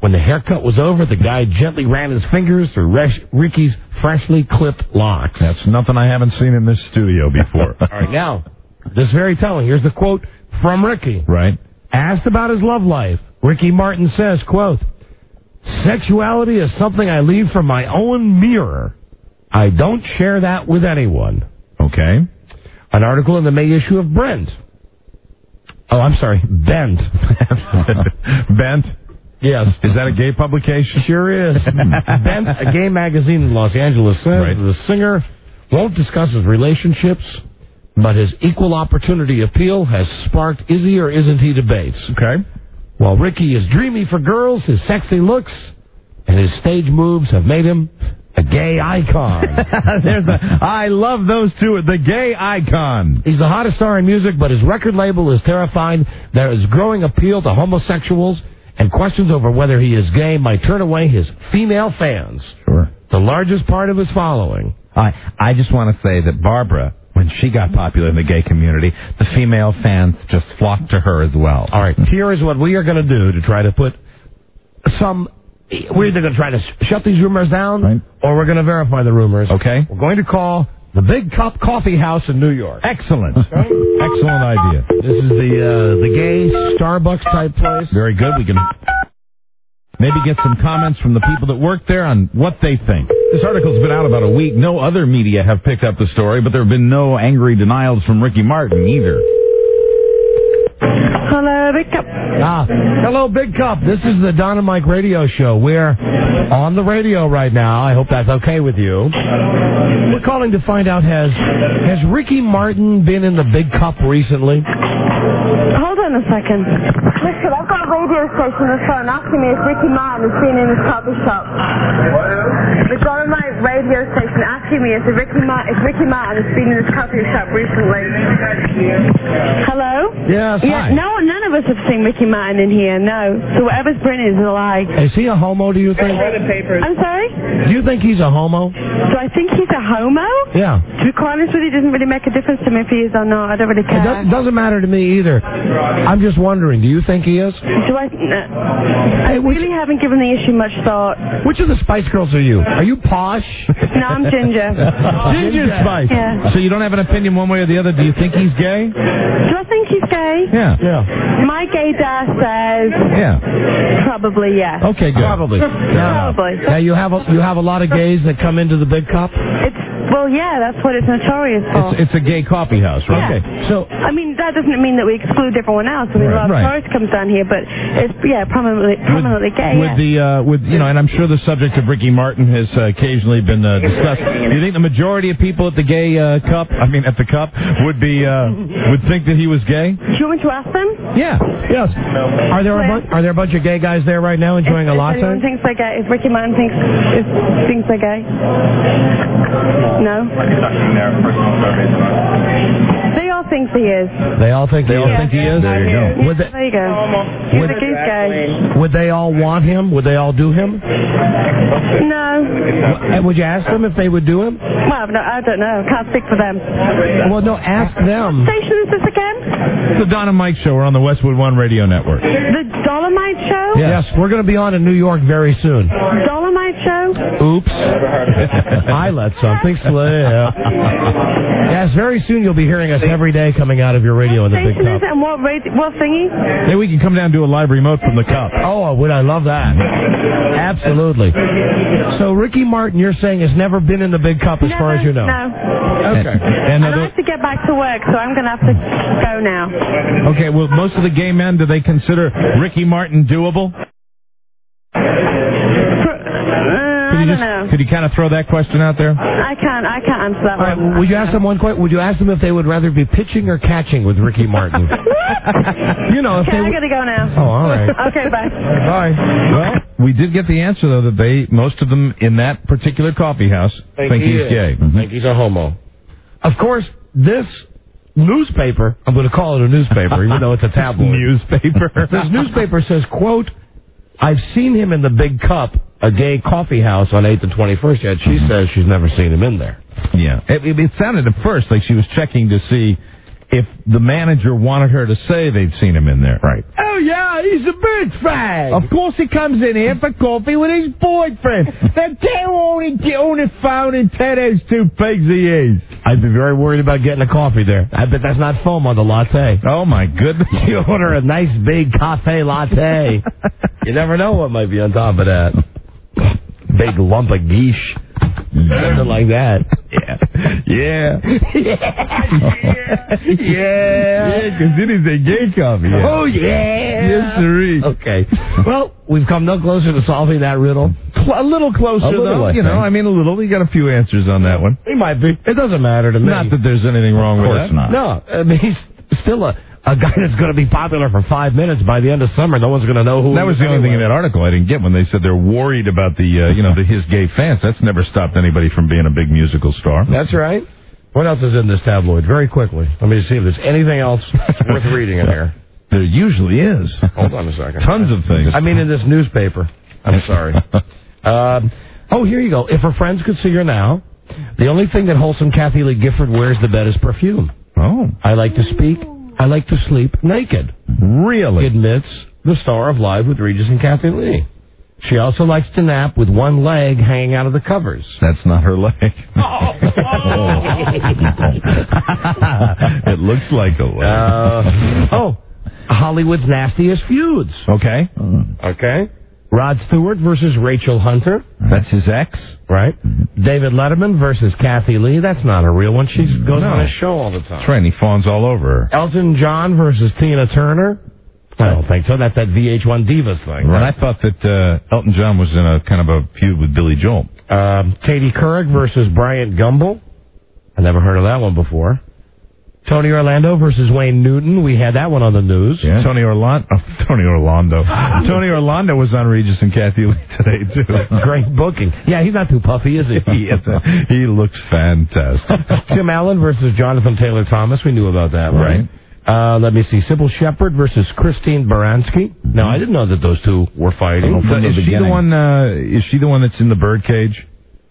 When the haircut was over, the guy gently ran his fingers through Resh- Ricky's freshly clipped locks. That's nothing I haven't seen in this studio before. All right, now, this is very telling. Here's the quote from Ricky. Right. Asked about his love life, Ricky Martin says, quote, "Sexuality is something I leave for my own mirror. I don't share that with anyone." Okay. An article in the May issue of Brent. Oh, I'm sorry, Bent. Bent? Yes. Is that a gay publication? Sure is. Bent, a gay magazine in Los Angeles, says Right. the singer won't discuss his relationships, but his equal opportunity appeal has sparked is he or isn't he debates. Okay. While Ricky is dreamy for girls, his sexy looks and his stage moves have made him a gay icon. There's a, I love those two. The gay icon. He's the hottest star in music, but his record label is terrified there is growing appeal to homosexuals, and questions over whether he is gay might turn away his female fans. Sure. The largest part of his following. I I just want to say that Barbara, when she got popular in the gay community, the female fans just flocked to her as well. All right, here is what we are going to do to try to put some... We're either going to try to sh- shut these rumors down, right, or we're going to verify the rumors. Okay. We're going to call the Big Cup Coffee House in New York. Excellent. Excellent idea. This is the uh, the gay Starbucks type place. Very good. We can maybe get some comments from the people that work there on what they think. This article's been out about a week. No other media have picked up the story, but there have been no angry denials from Ricky Martin either. Hello, Big Cup. Ah, hello, Big Cup. This is the Don and Mike radio show. We're on the radio right now. I hope that's okay with you. We're calling to find out, has has Ricky Martin been in the Big Cup recently? Hold on a second. Listen, I've got a radio station on the phone asking me if Ricky Martin has been in his coffee shop. They've got on my radio station asking me if Ricky, Mar- if Ricky Martin has been in his coffee shop recently. Hello? Yes, yeah, hi. no, none of us have seen Ricky Martin in here, no. So whatever's printed is a lie. Is he a homo, do you think? I'm sorry? Do you think he's a homo? Do I think he's a homo? Yeah. To be quite honest with you, it doesn't really make a difference to me if he is or not. I don't really care. It does, doesn't matter to me either. I'm just wondering, do you think he is? Do I? No. I really haven't given the issue much thought. Which of the Spice Girls are you? Are you Posh? No, I'm Ginger. Ginger Spice. Yeah. So you don't have an opinion one way or the other. Do you think he's gay? Do I think he's gay? Yeah. Yeah. My gaydar says. Yeah. Probably yes. Okay, good. Probably. Now, Probably. now you have a, you have a lot of gays that come into the Big Cup. It's well, yeah, that's what it's notorious for. It's, it's a gay coffee house, right? Yeah. Okay. So I mean, that doesn't mean that we exclude everyone else. I mean, Right, a lot of right. tourists comes down here, but it's yeah, prominently prominently gay. with yeah. the uh, with you know, and I'm sure the subject of Ricky Martin has uh, occasionally been uh, discussed. Do you think the majority of people at the gay uh, cup, I mean at the cup, would be uh, would think that he was gay? Do you want me to ask them? Yeah. Yes. Are there a bu- are there a bunch of gay guys there right now enjoying if, a if latte? anyone thinks they're gay, if Ricky Martin thinks if, thinks they're gay, no. They all think he is. They all think They he all is. think he is. There you go. Would they, There you go. You Would- think he's gay? would they all want him? Would they all do him? No. And would you ask them if they would do him? Well, no, I don't know. Can't speak for them. Well, no, ask them. Station is this again? The Don and Mike Show. We're on the Westwood One Radio Network. The Dolomite Show? Yes, we're going to be on in New York very soon. Dolomite Show? Oops. I let something slip. Yes, very soon you'll be hearing us every day coming out of your radio in the Big Station is Cup. it and what, radio, what thingy? Maybe we can come down and do a live remote from the cup. Oh, would I love that? Absolutely. So Ricky Martin, you're saying, has never been in the Big Cup as Never, far as you know? No. Okay. And, And uh, I have to get back to work, so I'm going to have to go now. okay, well, most of the gay men, do they consider Ricky Martin doable? Uh, I Could you, don't just, know. could you kind of throw that question out there? I can't. I can't answer that All right, one. would you ask them one question? Would you ask them if they would rather be pitching or catching with Ricky Martin? You know, if Okay, they I would- gotta go now. Oh, all right. Okay, bye. Bye. Well, we did get the answer, though, that they, most of them in that particular coffee house think, he he's is. gay. Think he's a homo. Of course, this newspaper, I'm going to call it a newspaper, even though it's a tabloid. Newspaper. This newspaper says, quote, I've seen him in the Big Cup, a gay coffee house on eighth and twenty-first, yet she says she's never seen him in there. Yeah. It, it, it sounded at first like she was checking to see if the manager wanted her to say they'd seen him in there. Right. Oh, yeah, he's a big fag. Of course he comes in here for coffee with his boyfriend. Now tell only get on the phone and tell those two pigs he is. I'd be very worried about getting a coffee there. I bet that's not foam on the latte. Oh, my goodness. You order a nice big cafe latte. You never know what might be on top of that. Big lump of geesh. Something like that. Yeah. Yeah. Yeah. Yeah. Because it is a gay coffee. Yeah. Oh, yeah. Yes, sirree. Okay. Well, we've come no closer to solving that riddle. A little closer, A little, though. I You know, think. I mean, a little. You got a few answers on that one. He might be. It doesn't matter to me. Not that there's anything wrong Of with course that. not. No. I mean, he's still a, a guy that's going to be popular for five minutes. By the end of summer, no one's going to know who That he was is the only thing in anyway. that article I didn't get when they said they're worried about the, uh, you know, the his gay fans. That's never stopped anybody from being a big musical star. That's right. What else is in this tabloid? Very quickly. Let me see if there's anything else worth reading in here. There usually is. Hold on a second. Tons of things. I mean, in this newspaper. I'm sorry. um, oh, here you go. If her friends could see her now, the only thing that wholesome Kathy Lee Gifford wears the bed is perfume. Oh. I like to speak. I like to sleep naked. Really? Admits the star of Live with Regis and Kathy Lee. She also likes to nap with one leg hanging out of the covers. That's not her leg. It looks like a leg. Uh, oh, Hollywood's nastiest feuds. Okay. Okay. Rod Stewart versus Rachel Hunter. That's his ex. Right. David Letterman versus Kathy Lee. That's not a real one. She goes No. on a show all the time. That's right, and he fawns all over her. Elton John versus Tina Turner. I don't think so. That's that V H one Divas thing. Right. I thought that uh, Elton John was in a kind of a feud with Billy Joel. Um, Katie Couric versus Bryant Gumbel. I never heard of that one before. Tony Orlando versus Wayne Newton. We had that one on the news. Yeah. Tony Orlando. Oh, Tony Orlando. Tony Orlando was on Regis and Kathy Lee today, too. Great booking. Yeah, he's not too puffy, is he? he, is a, he looks fantastic. Tim Allen versus Jonathan Taylor Thomas. We knew about that, right? Right. Uh, let me see. Sybil Shepherd versus Christine Baranski. Now, I didn't know that those two were fighting. So is she the one? Uh, is she the one that's in the birdcage?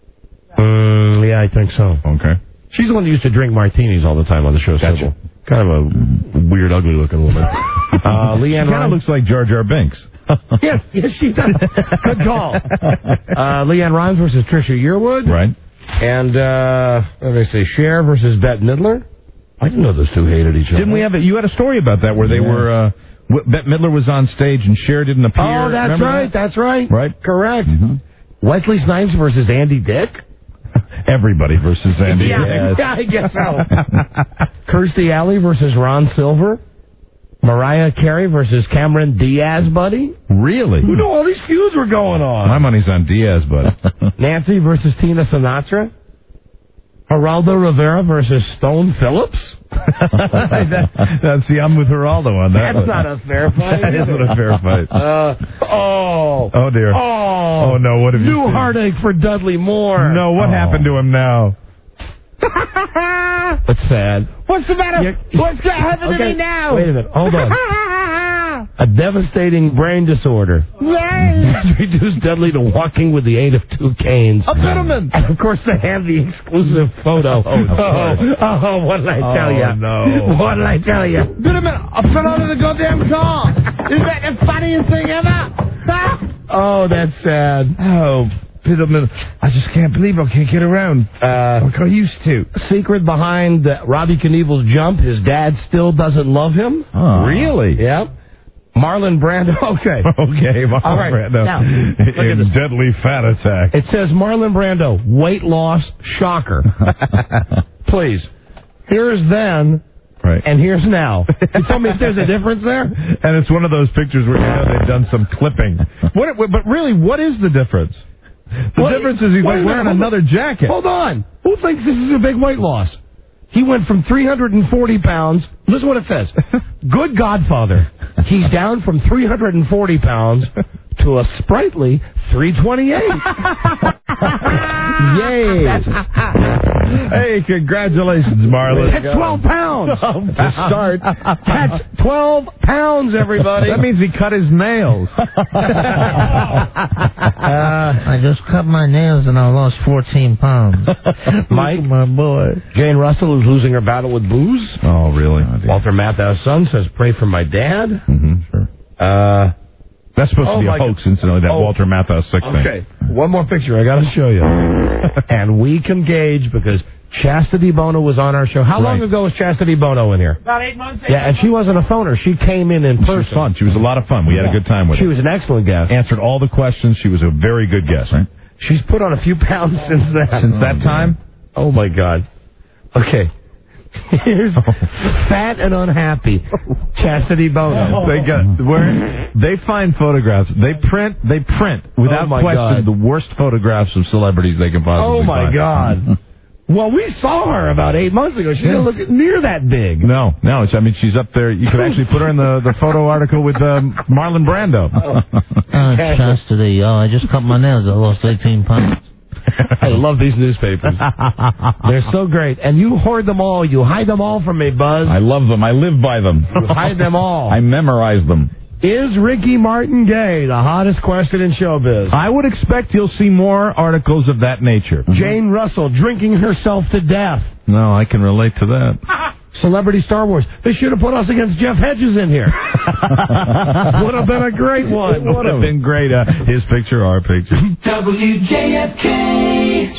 Mm, yeah, I think so. Okay. She's the one that used to drink martinis all the time on the show. Gotcha. Sybil. Kind of a weird, ugly-looking woman. uh, Leanne She kind of looks like Jar Jar Binks. yes, yes, she does. Good call. Uh, Leanne Rhymes versus Trisha Yearwood. Right. And, uh, let me see, Cher versus Bette Midler. I didn't know those two hated each other. Didn't we have it? You had a story about that where they Yes. were. Uh, w- Bette Midler was on stage and Cher didn't appear. Oh, that's Remember right. that? That's right. Right. Correct. Mm-hmm. Wesley Snipes versus Andy Dick. Everybody versus Andy. Yeah, Dick. yeah, I guess so. Kirstie Alley versus Ron Silver. Mariah Carey versus Cameron Diaz, buddy. Really? Who knew all these feuds were going on? My money's on Diaz, bud. Nancy versus Tina Sinatra. Geraldo Rivera versus Stone Phillips. that, that's see, I'm with Geraldo on that. That's not a fair fight. That isn't a fair fight. Uh, oh. Oh dear. Oh. Oh no. What have you New seen? heartache for Dudley Moore. No. What Oh. happened to him now? It's sad. What's the matter? Yeah. What's going to happen to Okay, me now? Wait a minute. Hold on. A devastating brain disorder Yay! has reduced Dudley to walking with the aid of two canes. A vitamin. And of course, they have the exclusive photo. Oh, of course. oh, oh, what did I tell Oh, you? no. What did I tell you? Wait a minute. I fell out of the goddamn car. Is that the funniest thing ever? Ah! Oh, that's sad. Oh, Piddleman, I just can't believe I can't get around Uh, like I used to. secret behind uh, Robbie Knievel's jump, his dad still doesn't love him. Oh. Really? Yeah. Marlon Brando. Okay. Okay, Marlon All right. Brando. Now, look at in this. deadly fat attack. It says Marlon Brando, weight loss, shocker. Please. Here's then, Right. and here's now. You tell me if there's a difference there? And it's one of those pictures where you know they've done some clipping. What? But really, what is the difference? The What? difference is he's Wait a like minute, wearing hold another on. jacket. Hold on. Who thinks this is a big weight loss? He went from three hundred forty pounds. Listen what it says. Good Godfather. He's down from three hundred forty pounds to a sprightly three twenty-eight. Yay! Hey, congratulations, Marlon. That's twelve pounds. To start. That's twelve pounds, everybody. That means he cut his nails. I just cut my nails and I lost fourteen pounds. Mike, my boy. Jane Russell is losing her battle with booze. Oh, really? Walter Matthau's son says, pray for my dad. Mm-hmm, sure. Uh, That's supposed oh to be a my hoax, God. incidentally, that Oh. Walter Matthau sex thing. Okay, one more picture I got to show you. And we can gauge because Chastity Bono was on our show. How long Right. ago was Chastity Bono in here? About eight months. Yeah, and she wasn't a phoner. She came in in She person. was fun. She was a lot of fun. We had a good time with She her. was an excellent guest. Answered all the questions. She was a very good guest. Right? She's put on a few pounds since that. Since that time? Oh, my God. Okay. Here's fat and unhappy Chastity Bono. They got where they find photographs. They print. They print without Oh, my question God. the worst photographs of celebrities they can possibly Oh, my find. God. Well, we saw her about eight months ago. She didn't look near that big. No, no. It's, I mean, she's up there. You could actually put her in the, the photo article with um, Marlon Brando. Oh, Chastity. Oh, I just cut my nails. I lost eighteen pounds. I love these newspapers. They're so great. And you hoard them all. You hide them all from me, Buzz. I love them. I live by them. You hide them all. I memorize them. Is Ricky Martin gay? The hottest question in showbiz. I would expect you'll see more articles of that nature. Jane Russell drinking herself to death. No, I can relate to that. Celebrity Star Wars. They should have put us against Jeff Hedges in here. Would have been a great one. Would have been great. Uh, his picture, our picture. W J F K.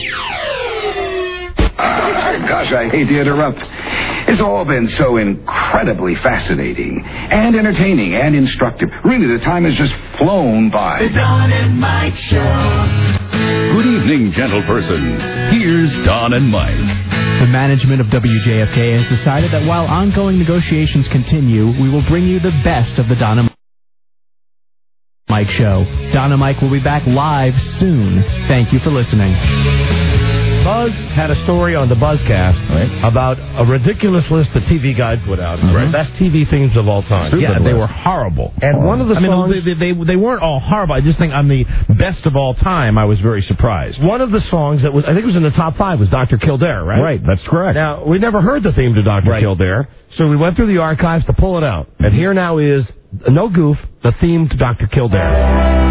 Ah, gosh, I hate to interrupt. It's all been so incredibly fascinating and entertaining and instructive. Really, the time has just flown by. The Don and Mike Show. Good evening, gentle persons. Here's Don and Mike. The management of W J F K has decided that while ongoing negotiations continue, we will bring you the best of the Don and Mike Show. Don and Mike will be back live soon. Thank you for listening. Buzz had a story on the Buzzcast right, about a ridiculous list the T V Guide put out. Mm-hmm. Right? Best T V themes of all time. Yeah, they were horrible. And one of the I songs... mean, they, they, they weren't all horrible. I just think on the best of all time, I was very surprised. One of the songs that was, I think it was in the top five, was Doctor Kildare, right? Right, that's correct. Now, we never heard the theme to Doctor Right. Kildare, so we went through the archives to pull it out. And here now is, no goof, the theme to Doctor Kildare.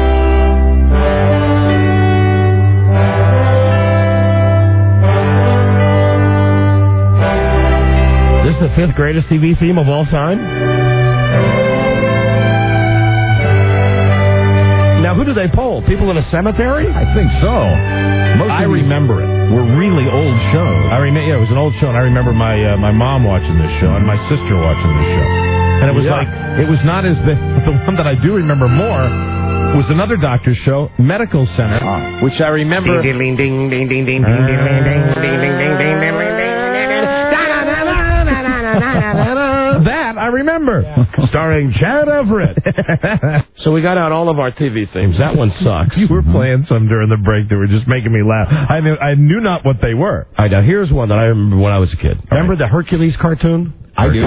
This is the fifth greatest T V theme of all time? Now, who do they poll? People in a cemetery? I think so. Most I remember it. We're really old shows. I remember, yeah, it was an old show, and I remember my uh, my mom watching this show and my sister watching this show. And it was Yeah. like, it was not as the, the one that I do remember more was another doctor's show, Medical Center, which I remember. Ding, ding, ding, ding, ding, ding, ding, ding, ding, ding, ding, ding, ding, ding. That I remember. Starring Chad Everett. So we got out all of our T V themes. That one sucks. You were playing some during the break that were just making me laugh. I knew I knew not what they were. All right, now here's one that I remember when I was a kid. Remember the Hercules cartoon? I do.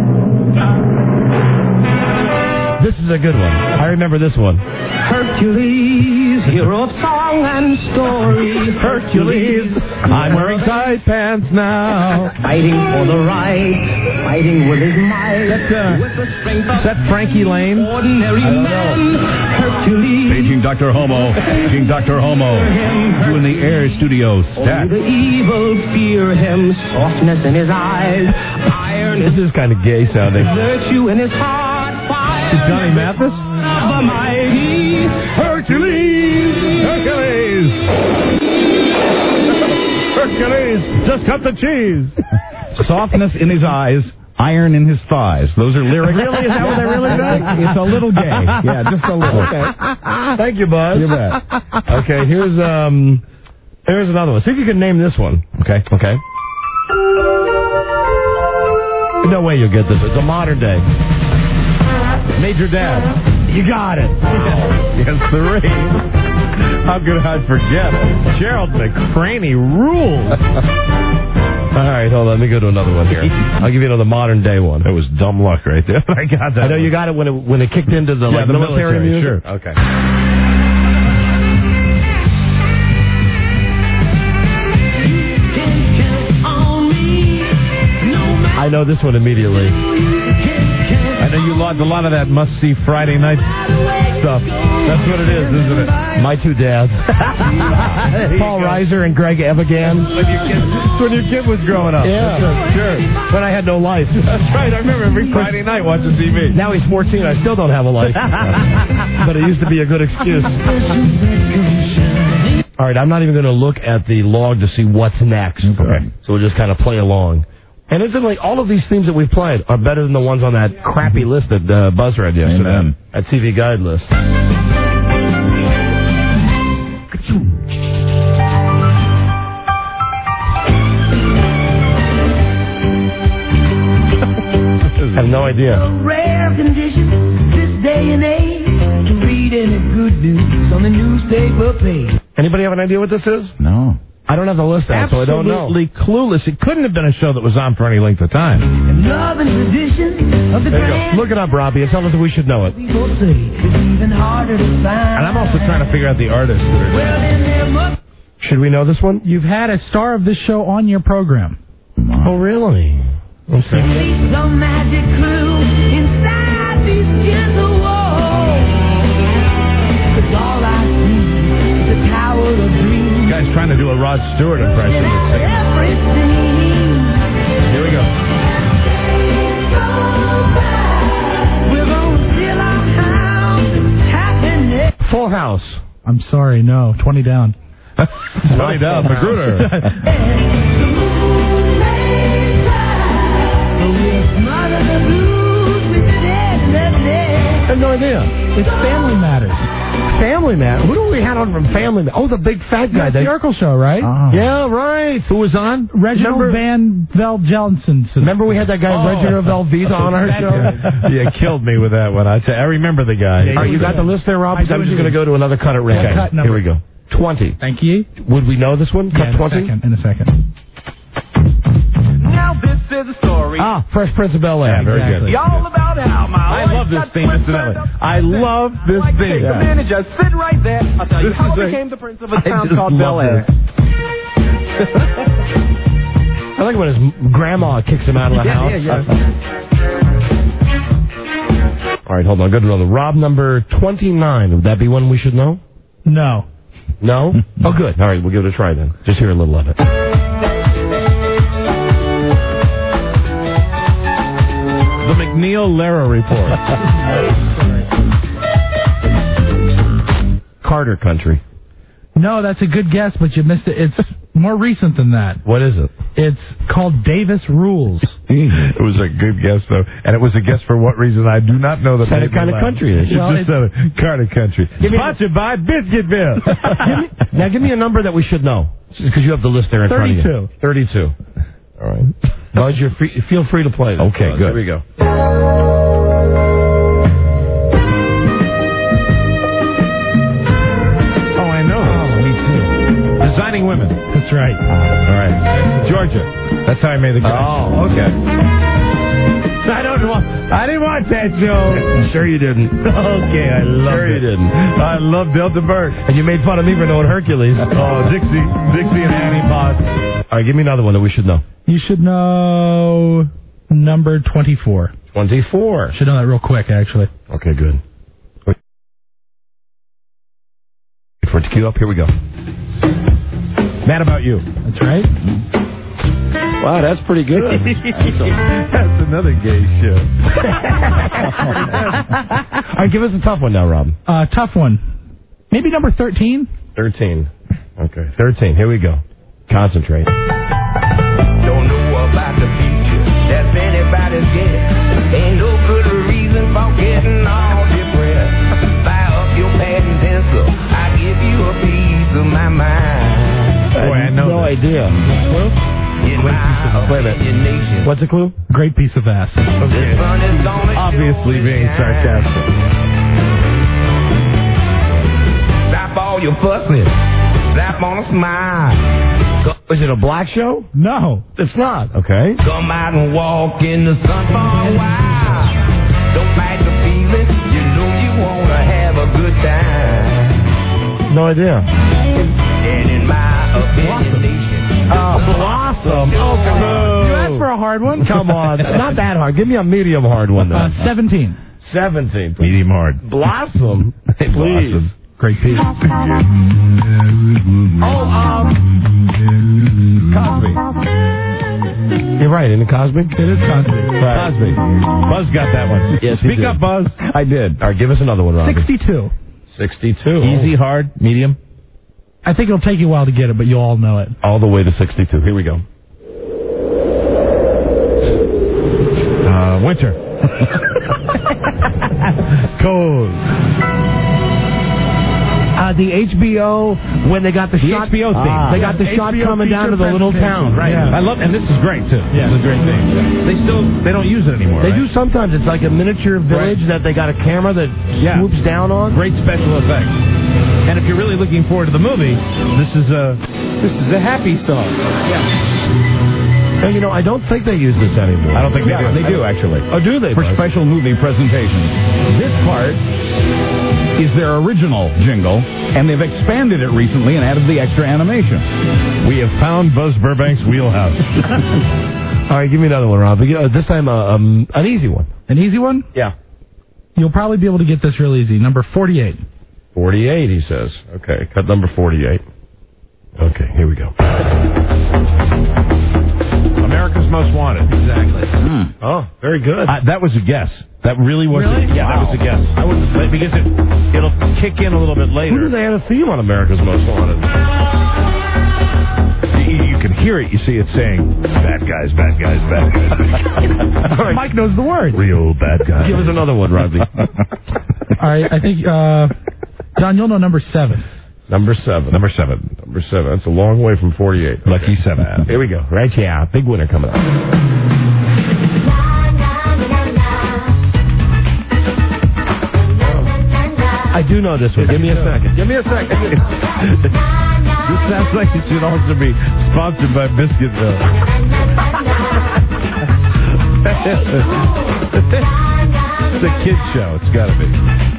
This is a good one. I remember this one. Hercules, hero of song and story. Hercules, I'm wearing tight pants now. fighting for the right, fighting with his might. That, uh, with the strength of Is that Frankie Lane? ordinary man. Hercules, Paging Doctor Homo. Paging Doctor Homo. You in the Air Studio. Stat. only the evil fear him. Softness in his eyes, iron This is kind of gay sounding. virtue in his heart. Fire Is Johnny Mathis? of a mighty Hercules! Hercules! Hercules! Just cut the cheese! Softness in his eyes, iron in his thighs. Those are lyrics. Really? Is that what they really meant? It's a little gay. Yeah, just a little. Okay. Thank you, Buzz. You bet. Okay, here's um, here's another one. See if you can name this one. Okay. Okay. No way you'll get this. It's a modern day. Major Dad. You got it. Yes, three. How could I forget it? Gerald McCraney rules. All right, hold on. Let me go to another one here. I'll give you another modern day one. That was dumb luck right there. I got that. I know one. you got it when it when it kicked into the, Yeah, like, the military, military, music. sure. Okay. I know this one immediately. I know you loved a lot of that must-see Friday night stuff. That's what it is, isn't it? My two dads. Paul Reiser and Greg Evigan. When your kid, when your kid was growing up. Yeah, sure. When I had no life. That's right. I remember every Friday night watching T V. Now he's fourteen. I still don't have a life. But it used to be a good excuse. All right, I'm not even going to look at the log to see what's next. Okay. So we'll just kind of play along. And incidentally, all of these themes that we've played are better than the ones on that crappy list that uh, Buzz read yesterday. Amen. That T V Guide list. I have no idea. Rare condition this day and age to read any good news on the newspaper page. Anybody have an idea what this is? No. I don't have the list out, so I don't know. Absolutely clueless. It couldn't have been a show that was on for any length of time. Love and tradition of the There you grand go. Look it up, Robbie, and tell us if we should know it. people say is even harder to find. And I'm also trying to figure out the artists that are doing Well, then there must Should we know this one? You've had a star of this show on your program. Oh, really? be some magic clue inside these gentle walls. 'Cause all I see is a tower of dreams. This guy's trying to do a Rod Stewart impression. Everything. Here we go. We're gonna fill our house with happiness. Full House. I'm sorry, no. twenty down. twenty down, Magruder. I have no idea. It's Family Matters. Family Man. Who do we have on from Family Man? Oh, the big fat guy. That's the Urkel show, right? Oh. Yeah, right. Who was on? Reginald Remember, Van Vel Jelson. remember we had that guy, Oh. Reginald Velveeta, on our show? You killed me with that one. I, tell, I remember the guy. All right, you got the list there, Rob? I do I'm just indeed. going to go to another cut at random. Cut number. Here we go. twenty. Thank you. Would we know this one? Yeah, Cut in a twenty? second. In a second. Now this is a story. Ah, Fresh Prince of Bel-Air. Yeah, very Exactly. good. Y'all about how my I love this theme, incidentally. I love this like theme. Take a minute, just sit right there. I'll tell you This how is I a- became the prince of a I town just called love Bel Air. I like when his grandma kicks him out of the Yeah, house. yeah, All right, hold on. Good to know. Rob number twenty-nine. Would that be one we should know? No. No? Oh, good. All right, we'll give it a try then. Just hear a little of it. The McNeil Lehrer Report. Carter Country. No, that's a good guess, but you missed it. It's more recent than that. What is it? It's called Davis Rules. It was a good guess, though. And it was a guess for what reason I do not know. That Said made it kind me of laugh. country is. It Well, just said it. Carter Country. Give me- Sponsored by Biscuitville. give me, now give me a number that we should know. Because you have the list there in front of you. thirty-two. thirty-two. All right. Buzz, you're free, feel free to play this. Okay, Buzz. good. Here we go. Oh, I know this. Me too. Designing Women. That's right. All right. Georgia. That's how I made the guess. Oh, okay. I don't want. I didn't want that show. Sure you didn't. Okay, I love Sure it. you didn't. I love Delta Burke. And you made fun of me for knowing Hercules. Oh, Dixie, Dixie and Annie Potts. All right, give me another one that we should know. You should know number twenty-four. twenty-four. Should know that real quick, actually. Okay, good. Wait for it to queue up. Here we go. Mad About You. That's right. Wow, that's pretty good. That's another gay show. All right, give us a tough one now, Rob. Uh, tough one. Maybe number thirteen? thirteen. Okay, thirteen. Here we go. Concentrate. Don't know about the future. That's anybody's guess. Ain't no good reason for getting all depressed. Fire up your pad and pencil. I give you a piece of my mind. Boy, I know No this. idea. In my Wait a minute. imagination. What's the clue? Great piece of ass. The sun is gonna Obviously surely being shine. sarcastic. Stop all your fussing. Slap on a smile. Is it a black show? No. It's not. Okay. Come out and walk in the sun for a while. Don't fight the feeling. You know you wanna have a good time. No idea. And in my imagination. Oh, Blossom. Oh, come on. You asked for a hard one? Come on. Not that hard. Give me a medium hard one, Uh, then. seventeen. seventeen. Medium hard. Blossom. Hey, Please. Blossom. Great piece. Oh, um... Cosby. You're right, isn't it Cosby? It is Cosby. Right. Cosby. Buzz got that one. Yes, he Speak did. up, Buzz. I did. All right, give us another one, Robbie. sixty-two. sixty-two. Easy, hard, medium? I think it'll take you a while to get it, but you'll all know it. All the way to sixty-two. Here we go. Uh, winter. Cold. Uh, the H B O, when they got the, The shot... H B O theme. Ah. They got the H B O shot coming down to the little town. Right. Yeah. I love, and this is great, too. Yeah. This is a great thing. They still, they don't use it anymore, They right? do sometimes. It's like a miniature village Right. that they got a camera that Yeah. swoops down on. Great special effects. And if you're really looking forward to the movie, this is a, this is a happy song. Yeah. And, you know, I don't think they use this anymore. I don't think they Yeah, do. They do, actually. Oh, do they? For Buzz? special movie presentations. This part is their original jingle, and they've expanded it recently and added the extra animation. We have found Buzz Burbank's wheelhouse. All right, give me another one, Rob. Uh, this time, uh, um, an easy one. An easy one? Yeah. You'll probably be able to get this real easy. Number forty-eight. forty-eight, he says. Okay, cut number forty-eight. Okay, here we go. America's Most Wanted. Exactly. Mm. Oh, very good. Uh, that was a guess. That really was. Really? A, yeah, Wow. that was a guess. I wouldn't say because it it'll kick in a little bit later. Who did they add a theme on America's Most Wanted? You, you can hear it. You see it saying, "Bad guys, bad guys, bad guys." Right. Mike knows the words. Real bad guys. Give us another one, Robbie. All right, I think, uh, John, you'll know number seven. Number seven. Number seven. Number seven. That's a long way from forty-eight. Lucky seven. Here we go. Right, yeah. Big winner coming up. I do know this one. Give me a second. Give me a second. This sounds like it should also be sponsored by Biscuitville. It's a kid's show. It's got to be.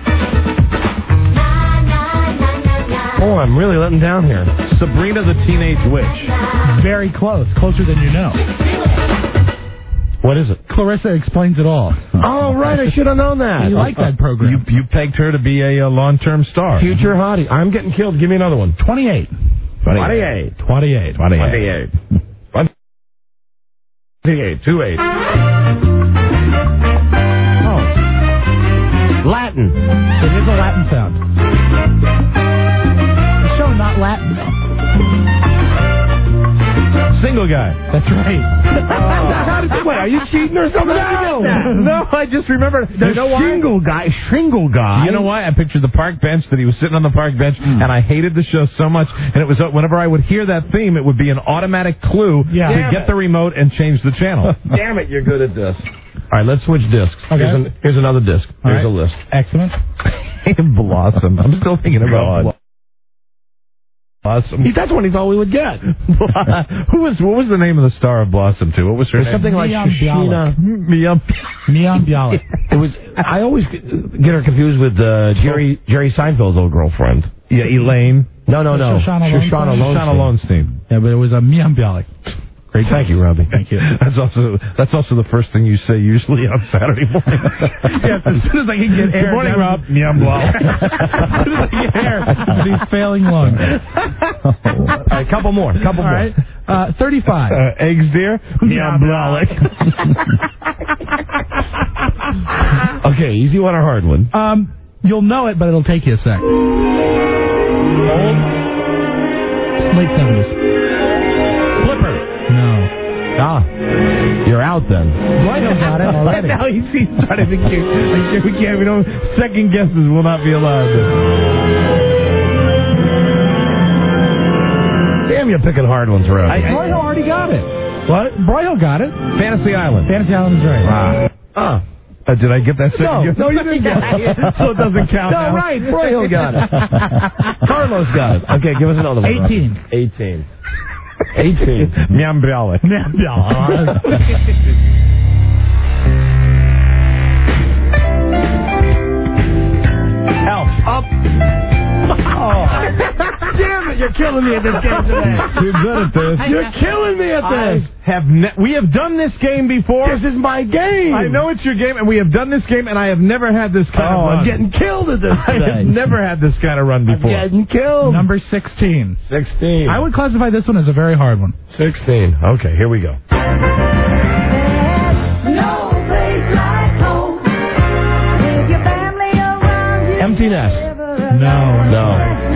Oh, I'm really letting down here. Sabrina the Teenage Witch. Very close. Closer than you know. What is it? Clarissa Explains It All. Oh, right. I should have known that. You like that program. You, you pegged her to be a, uh long-term star. Future hottie. I'm getting killed. Give me another one. twenty-eight. twenty-eight. twenty-eight. twenty-eight. twenty-eight. two eight. Oh. Latin. It is a Latin sound. The show not Latin, though. Single guy. That's right. How did you, wait, are you cheating or something? No, no, I just remember the You know why? shingle guy. Shingle guy. You know why? I pictured the park bench, that he was sitting on the park bench, Mm. and I hated the show so much. And it was uh, whenever I would hear that theme, it would be an automatic clue Yeah. to Damn get it. the remote and change the channel. Damn it, you're good at this. All right, let's switch discs. Okay. Here's, an, here's another disc. All Here's right. a list. Excellent. Blossom. I'm still thinking about Blossom. He, that's what he thought we would get. Who was? What was the name of the star of Blossom too? What was her It was name? something like Miam Shoshana. Miam. Miam Bialik. It was. I always get her confused with uh, Jerry Jerry Seinfeld's old girlfriend. Yeah, Elaine. No, no, no. Shoshana Shoshana Lowenstein. Shoshana Lowenstein. Yeah, but it was a Miam Bialik. Great, thank you, Robbie. Thank you. That's also that's also the first thing you say usually on Saturday morning. Yes, as soon as I can get air. Good morning, down- Rob. Miam blah. As soon as I get air with these failing lungs. All right, couple more. Couple All more. right. Uh, thirty-five. Uh, eggs, dear. Miam blah. Okay, easy one or hard one? Um, you'll know it, but it'll take you a sec. Old. Late seventies. Flipper. No. Ah, you're out then. Royal got it already. Now he's, he's starting to get. We can't. We don't. Second guesses will not be allowed. Damn, you're picking hard ones, Robbie. I, Broyhill already got it. What? Broyhill got it. Fantasy Island. Fantasy Island is right. Ah. Ah. Uh, did I get that second No, guess? no, you didn't get it. So it doesn't count No, now. right. Broyhill got it. Carlos got it. Okay, give us another one. Eighteen. Robbie. Eighteen. Eighteen. Miam Bialik. Miam Bialik. Elf. Up. Oh. Damn it. you're killing me at this game today. You're good at this. You're killing me at this. I have ne- we have done this game before. This is my game. I know it's your game, and we have done this game, and I have never had this kind Oh, of run. I'm getting killed at this I have today. never had this kind of run before. I'm getting killed. Number sixteen. sixteen. I would classify this one as a very hard one. sixteen. Okay, here we go. Empty Nest. No. No.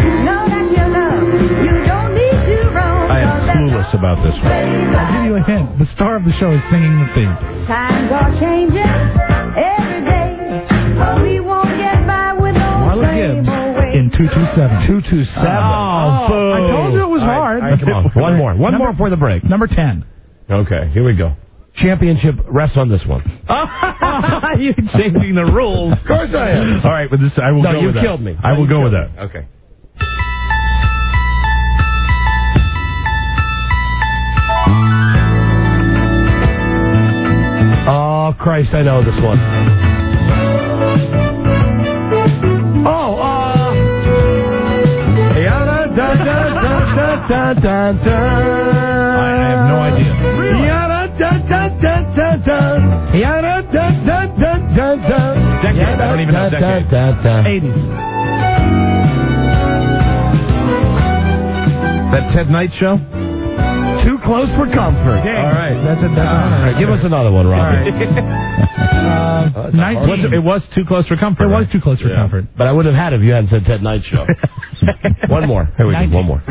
I am clueless about this one. I'll give you a hint. The star of the show is singing the theme. Times are changing every day, but we won't get by with no Marla same Gibbs old way. in two two seven. two two seven. Oh, boo. I told you it was All right, hard. all right, come on. One more. One Number- more for the break. Number ten. Okay, here we go. Championship rests on this one. You're changing the rules. Of course I am. All right, but this I will No, go you with killed that. me. I No, will you go with killed that. me. Okay. Oh, Christ, I know this one. Oh, uh... Yada, da, da, da, da, da, da. I, I have no idea. Yada, da, da, da, da, da. Yada, da, da, da, da, da. Decade. I don't even know Da, decade. da, da, da. eighties. That Ted Knight show? Too close for comfort. All right. That's a, that's All right, give us another one, Robbie. uh, nineteen. Was it, it was too close for comfort. It was right? too close for Yeah. comfort. But I would have had it if you hadn't said Ted Knight show. One more. Here we go. nineteen. One more.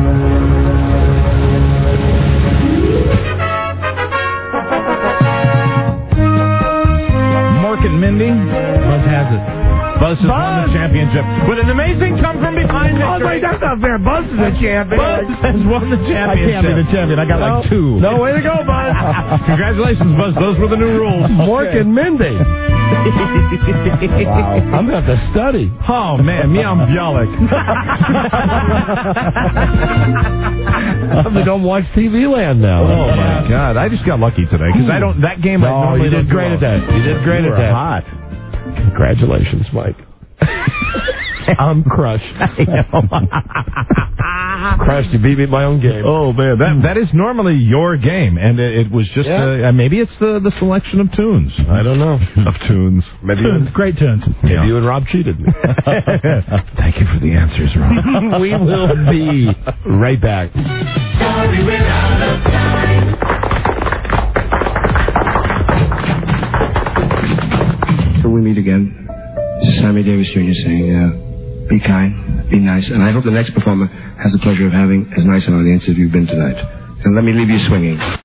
Mork and Mindy. Buzz has it. Buzz has won the championship with an amazing come from behind Oh, victory. wait, that's not fair. Buzz is a champion. Buzz has won the I championship. can't be the champion. I got like No. two. No, way to go, Buzz. Congratulations, Buzz. Those were the new rules. Mork and Mindy. Wow. I'm going to have to study. Oh, man. Me, I'm Bialik. I'm going to go watch T V Land now. Oh, my God. I just got lucky today because I don't, that game I No, normally you did don't great do at that. You did great You at were that. hot. Congratulations, Mike. I'm crushed. Crushed. You beat me at my own game. Oh, man. That that is normally your game, and it, it was just, Yeah. uh, maybe it's the, the selection of tunes. I don't know. Of tunes. Maybe Tunes, you, great tunes. maybe Yeah. you and Rob cheated me. Thank you for the answers, Rob. We will be right back. Sorry, we're out of time. Till we meet again, this is Sammy Davis Junior saying, uh, be kind, be nice, and I hope the next performer has the pleasure of having as nice an audience as you've been tonight. And let me leave you swinging.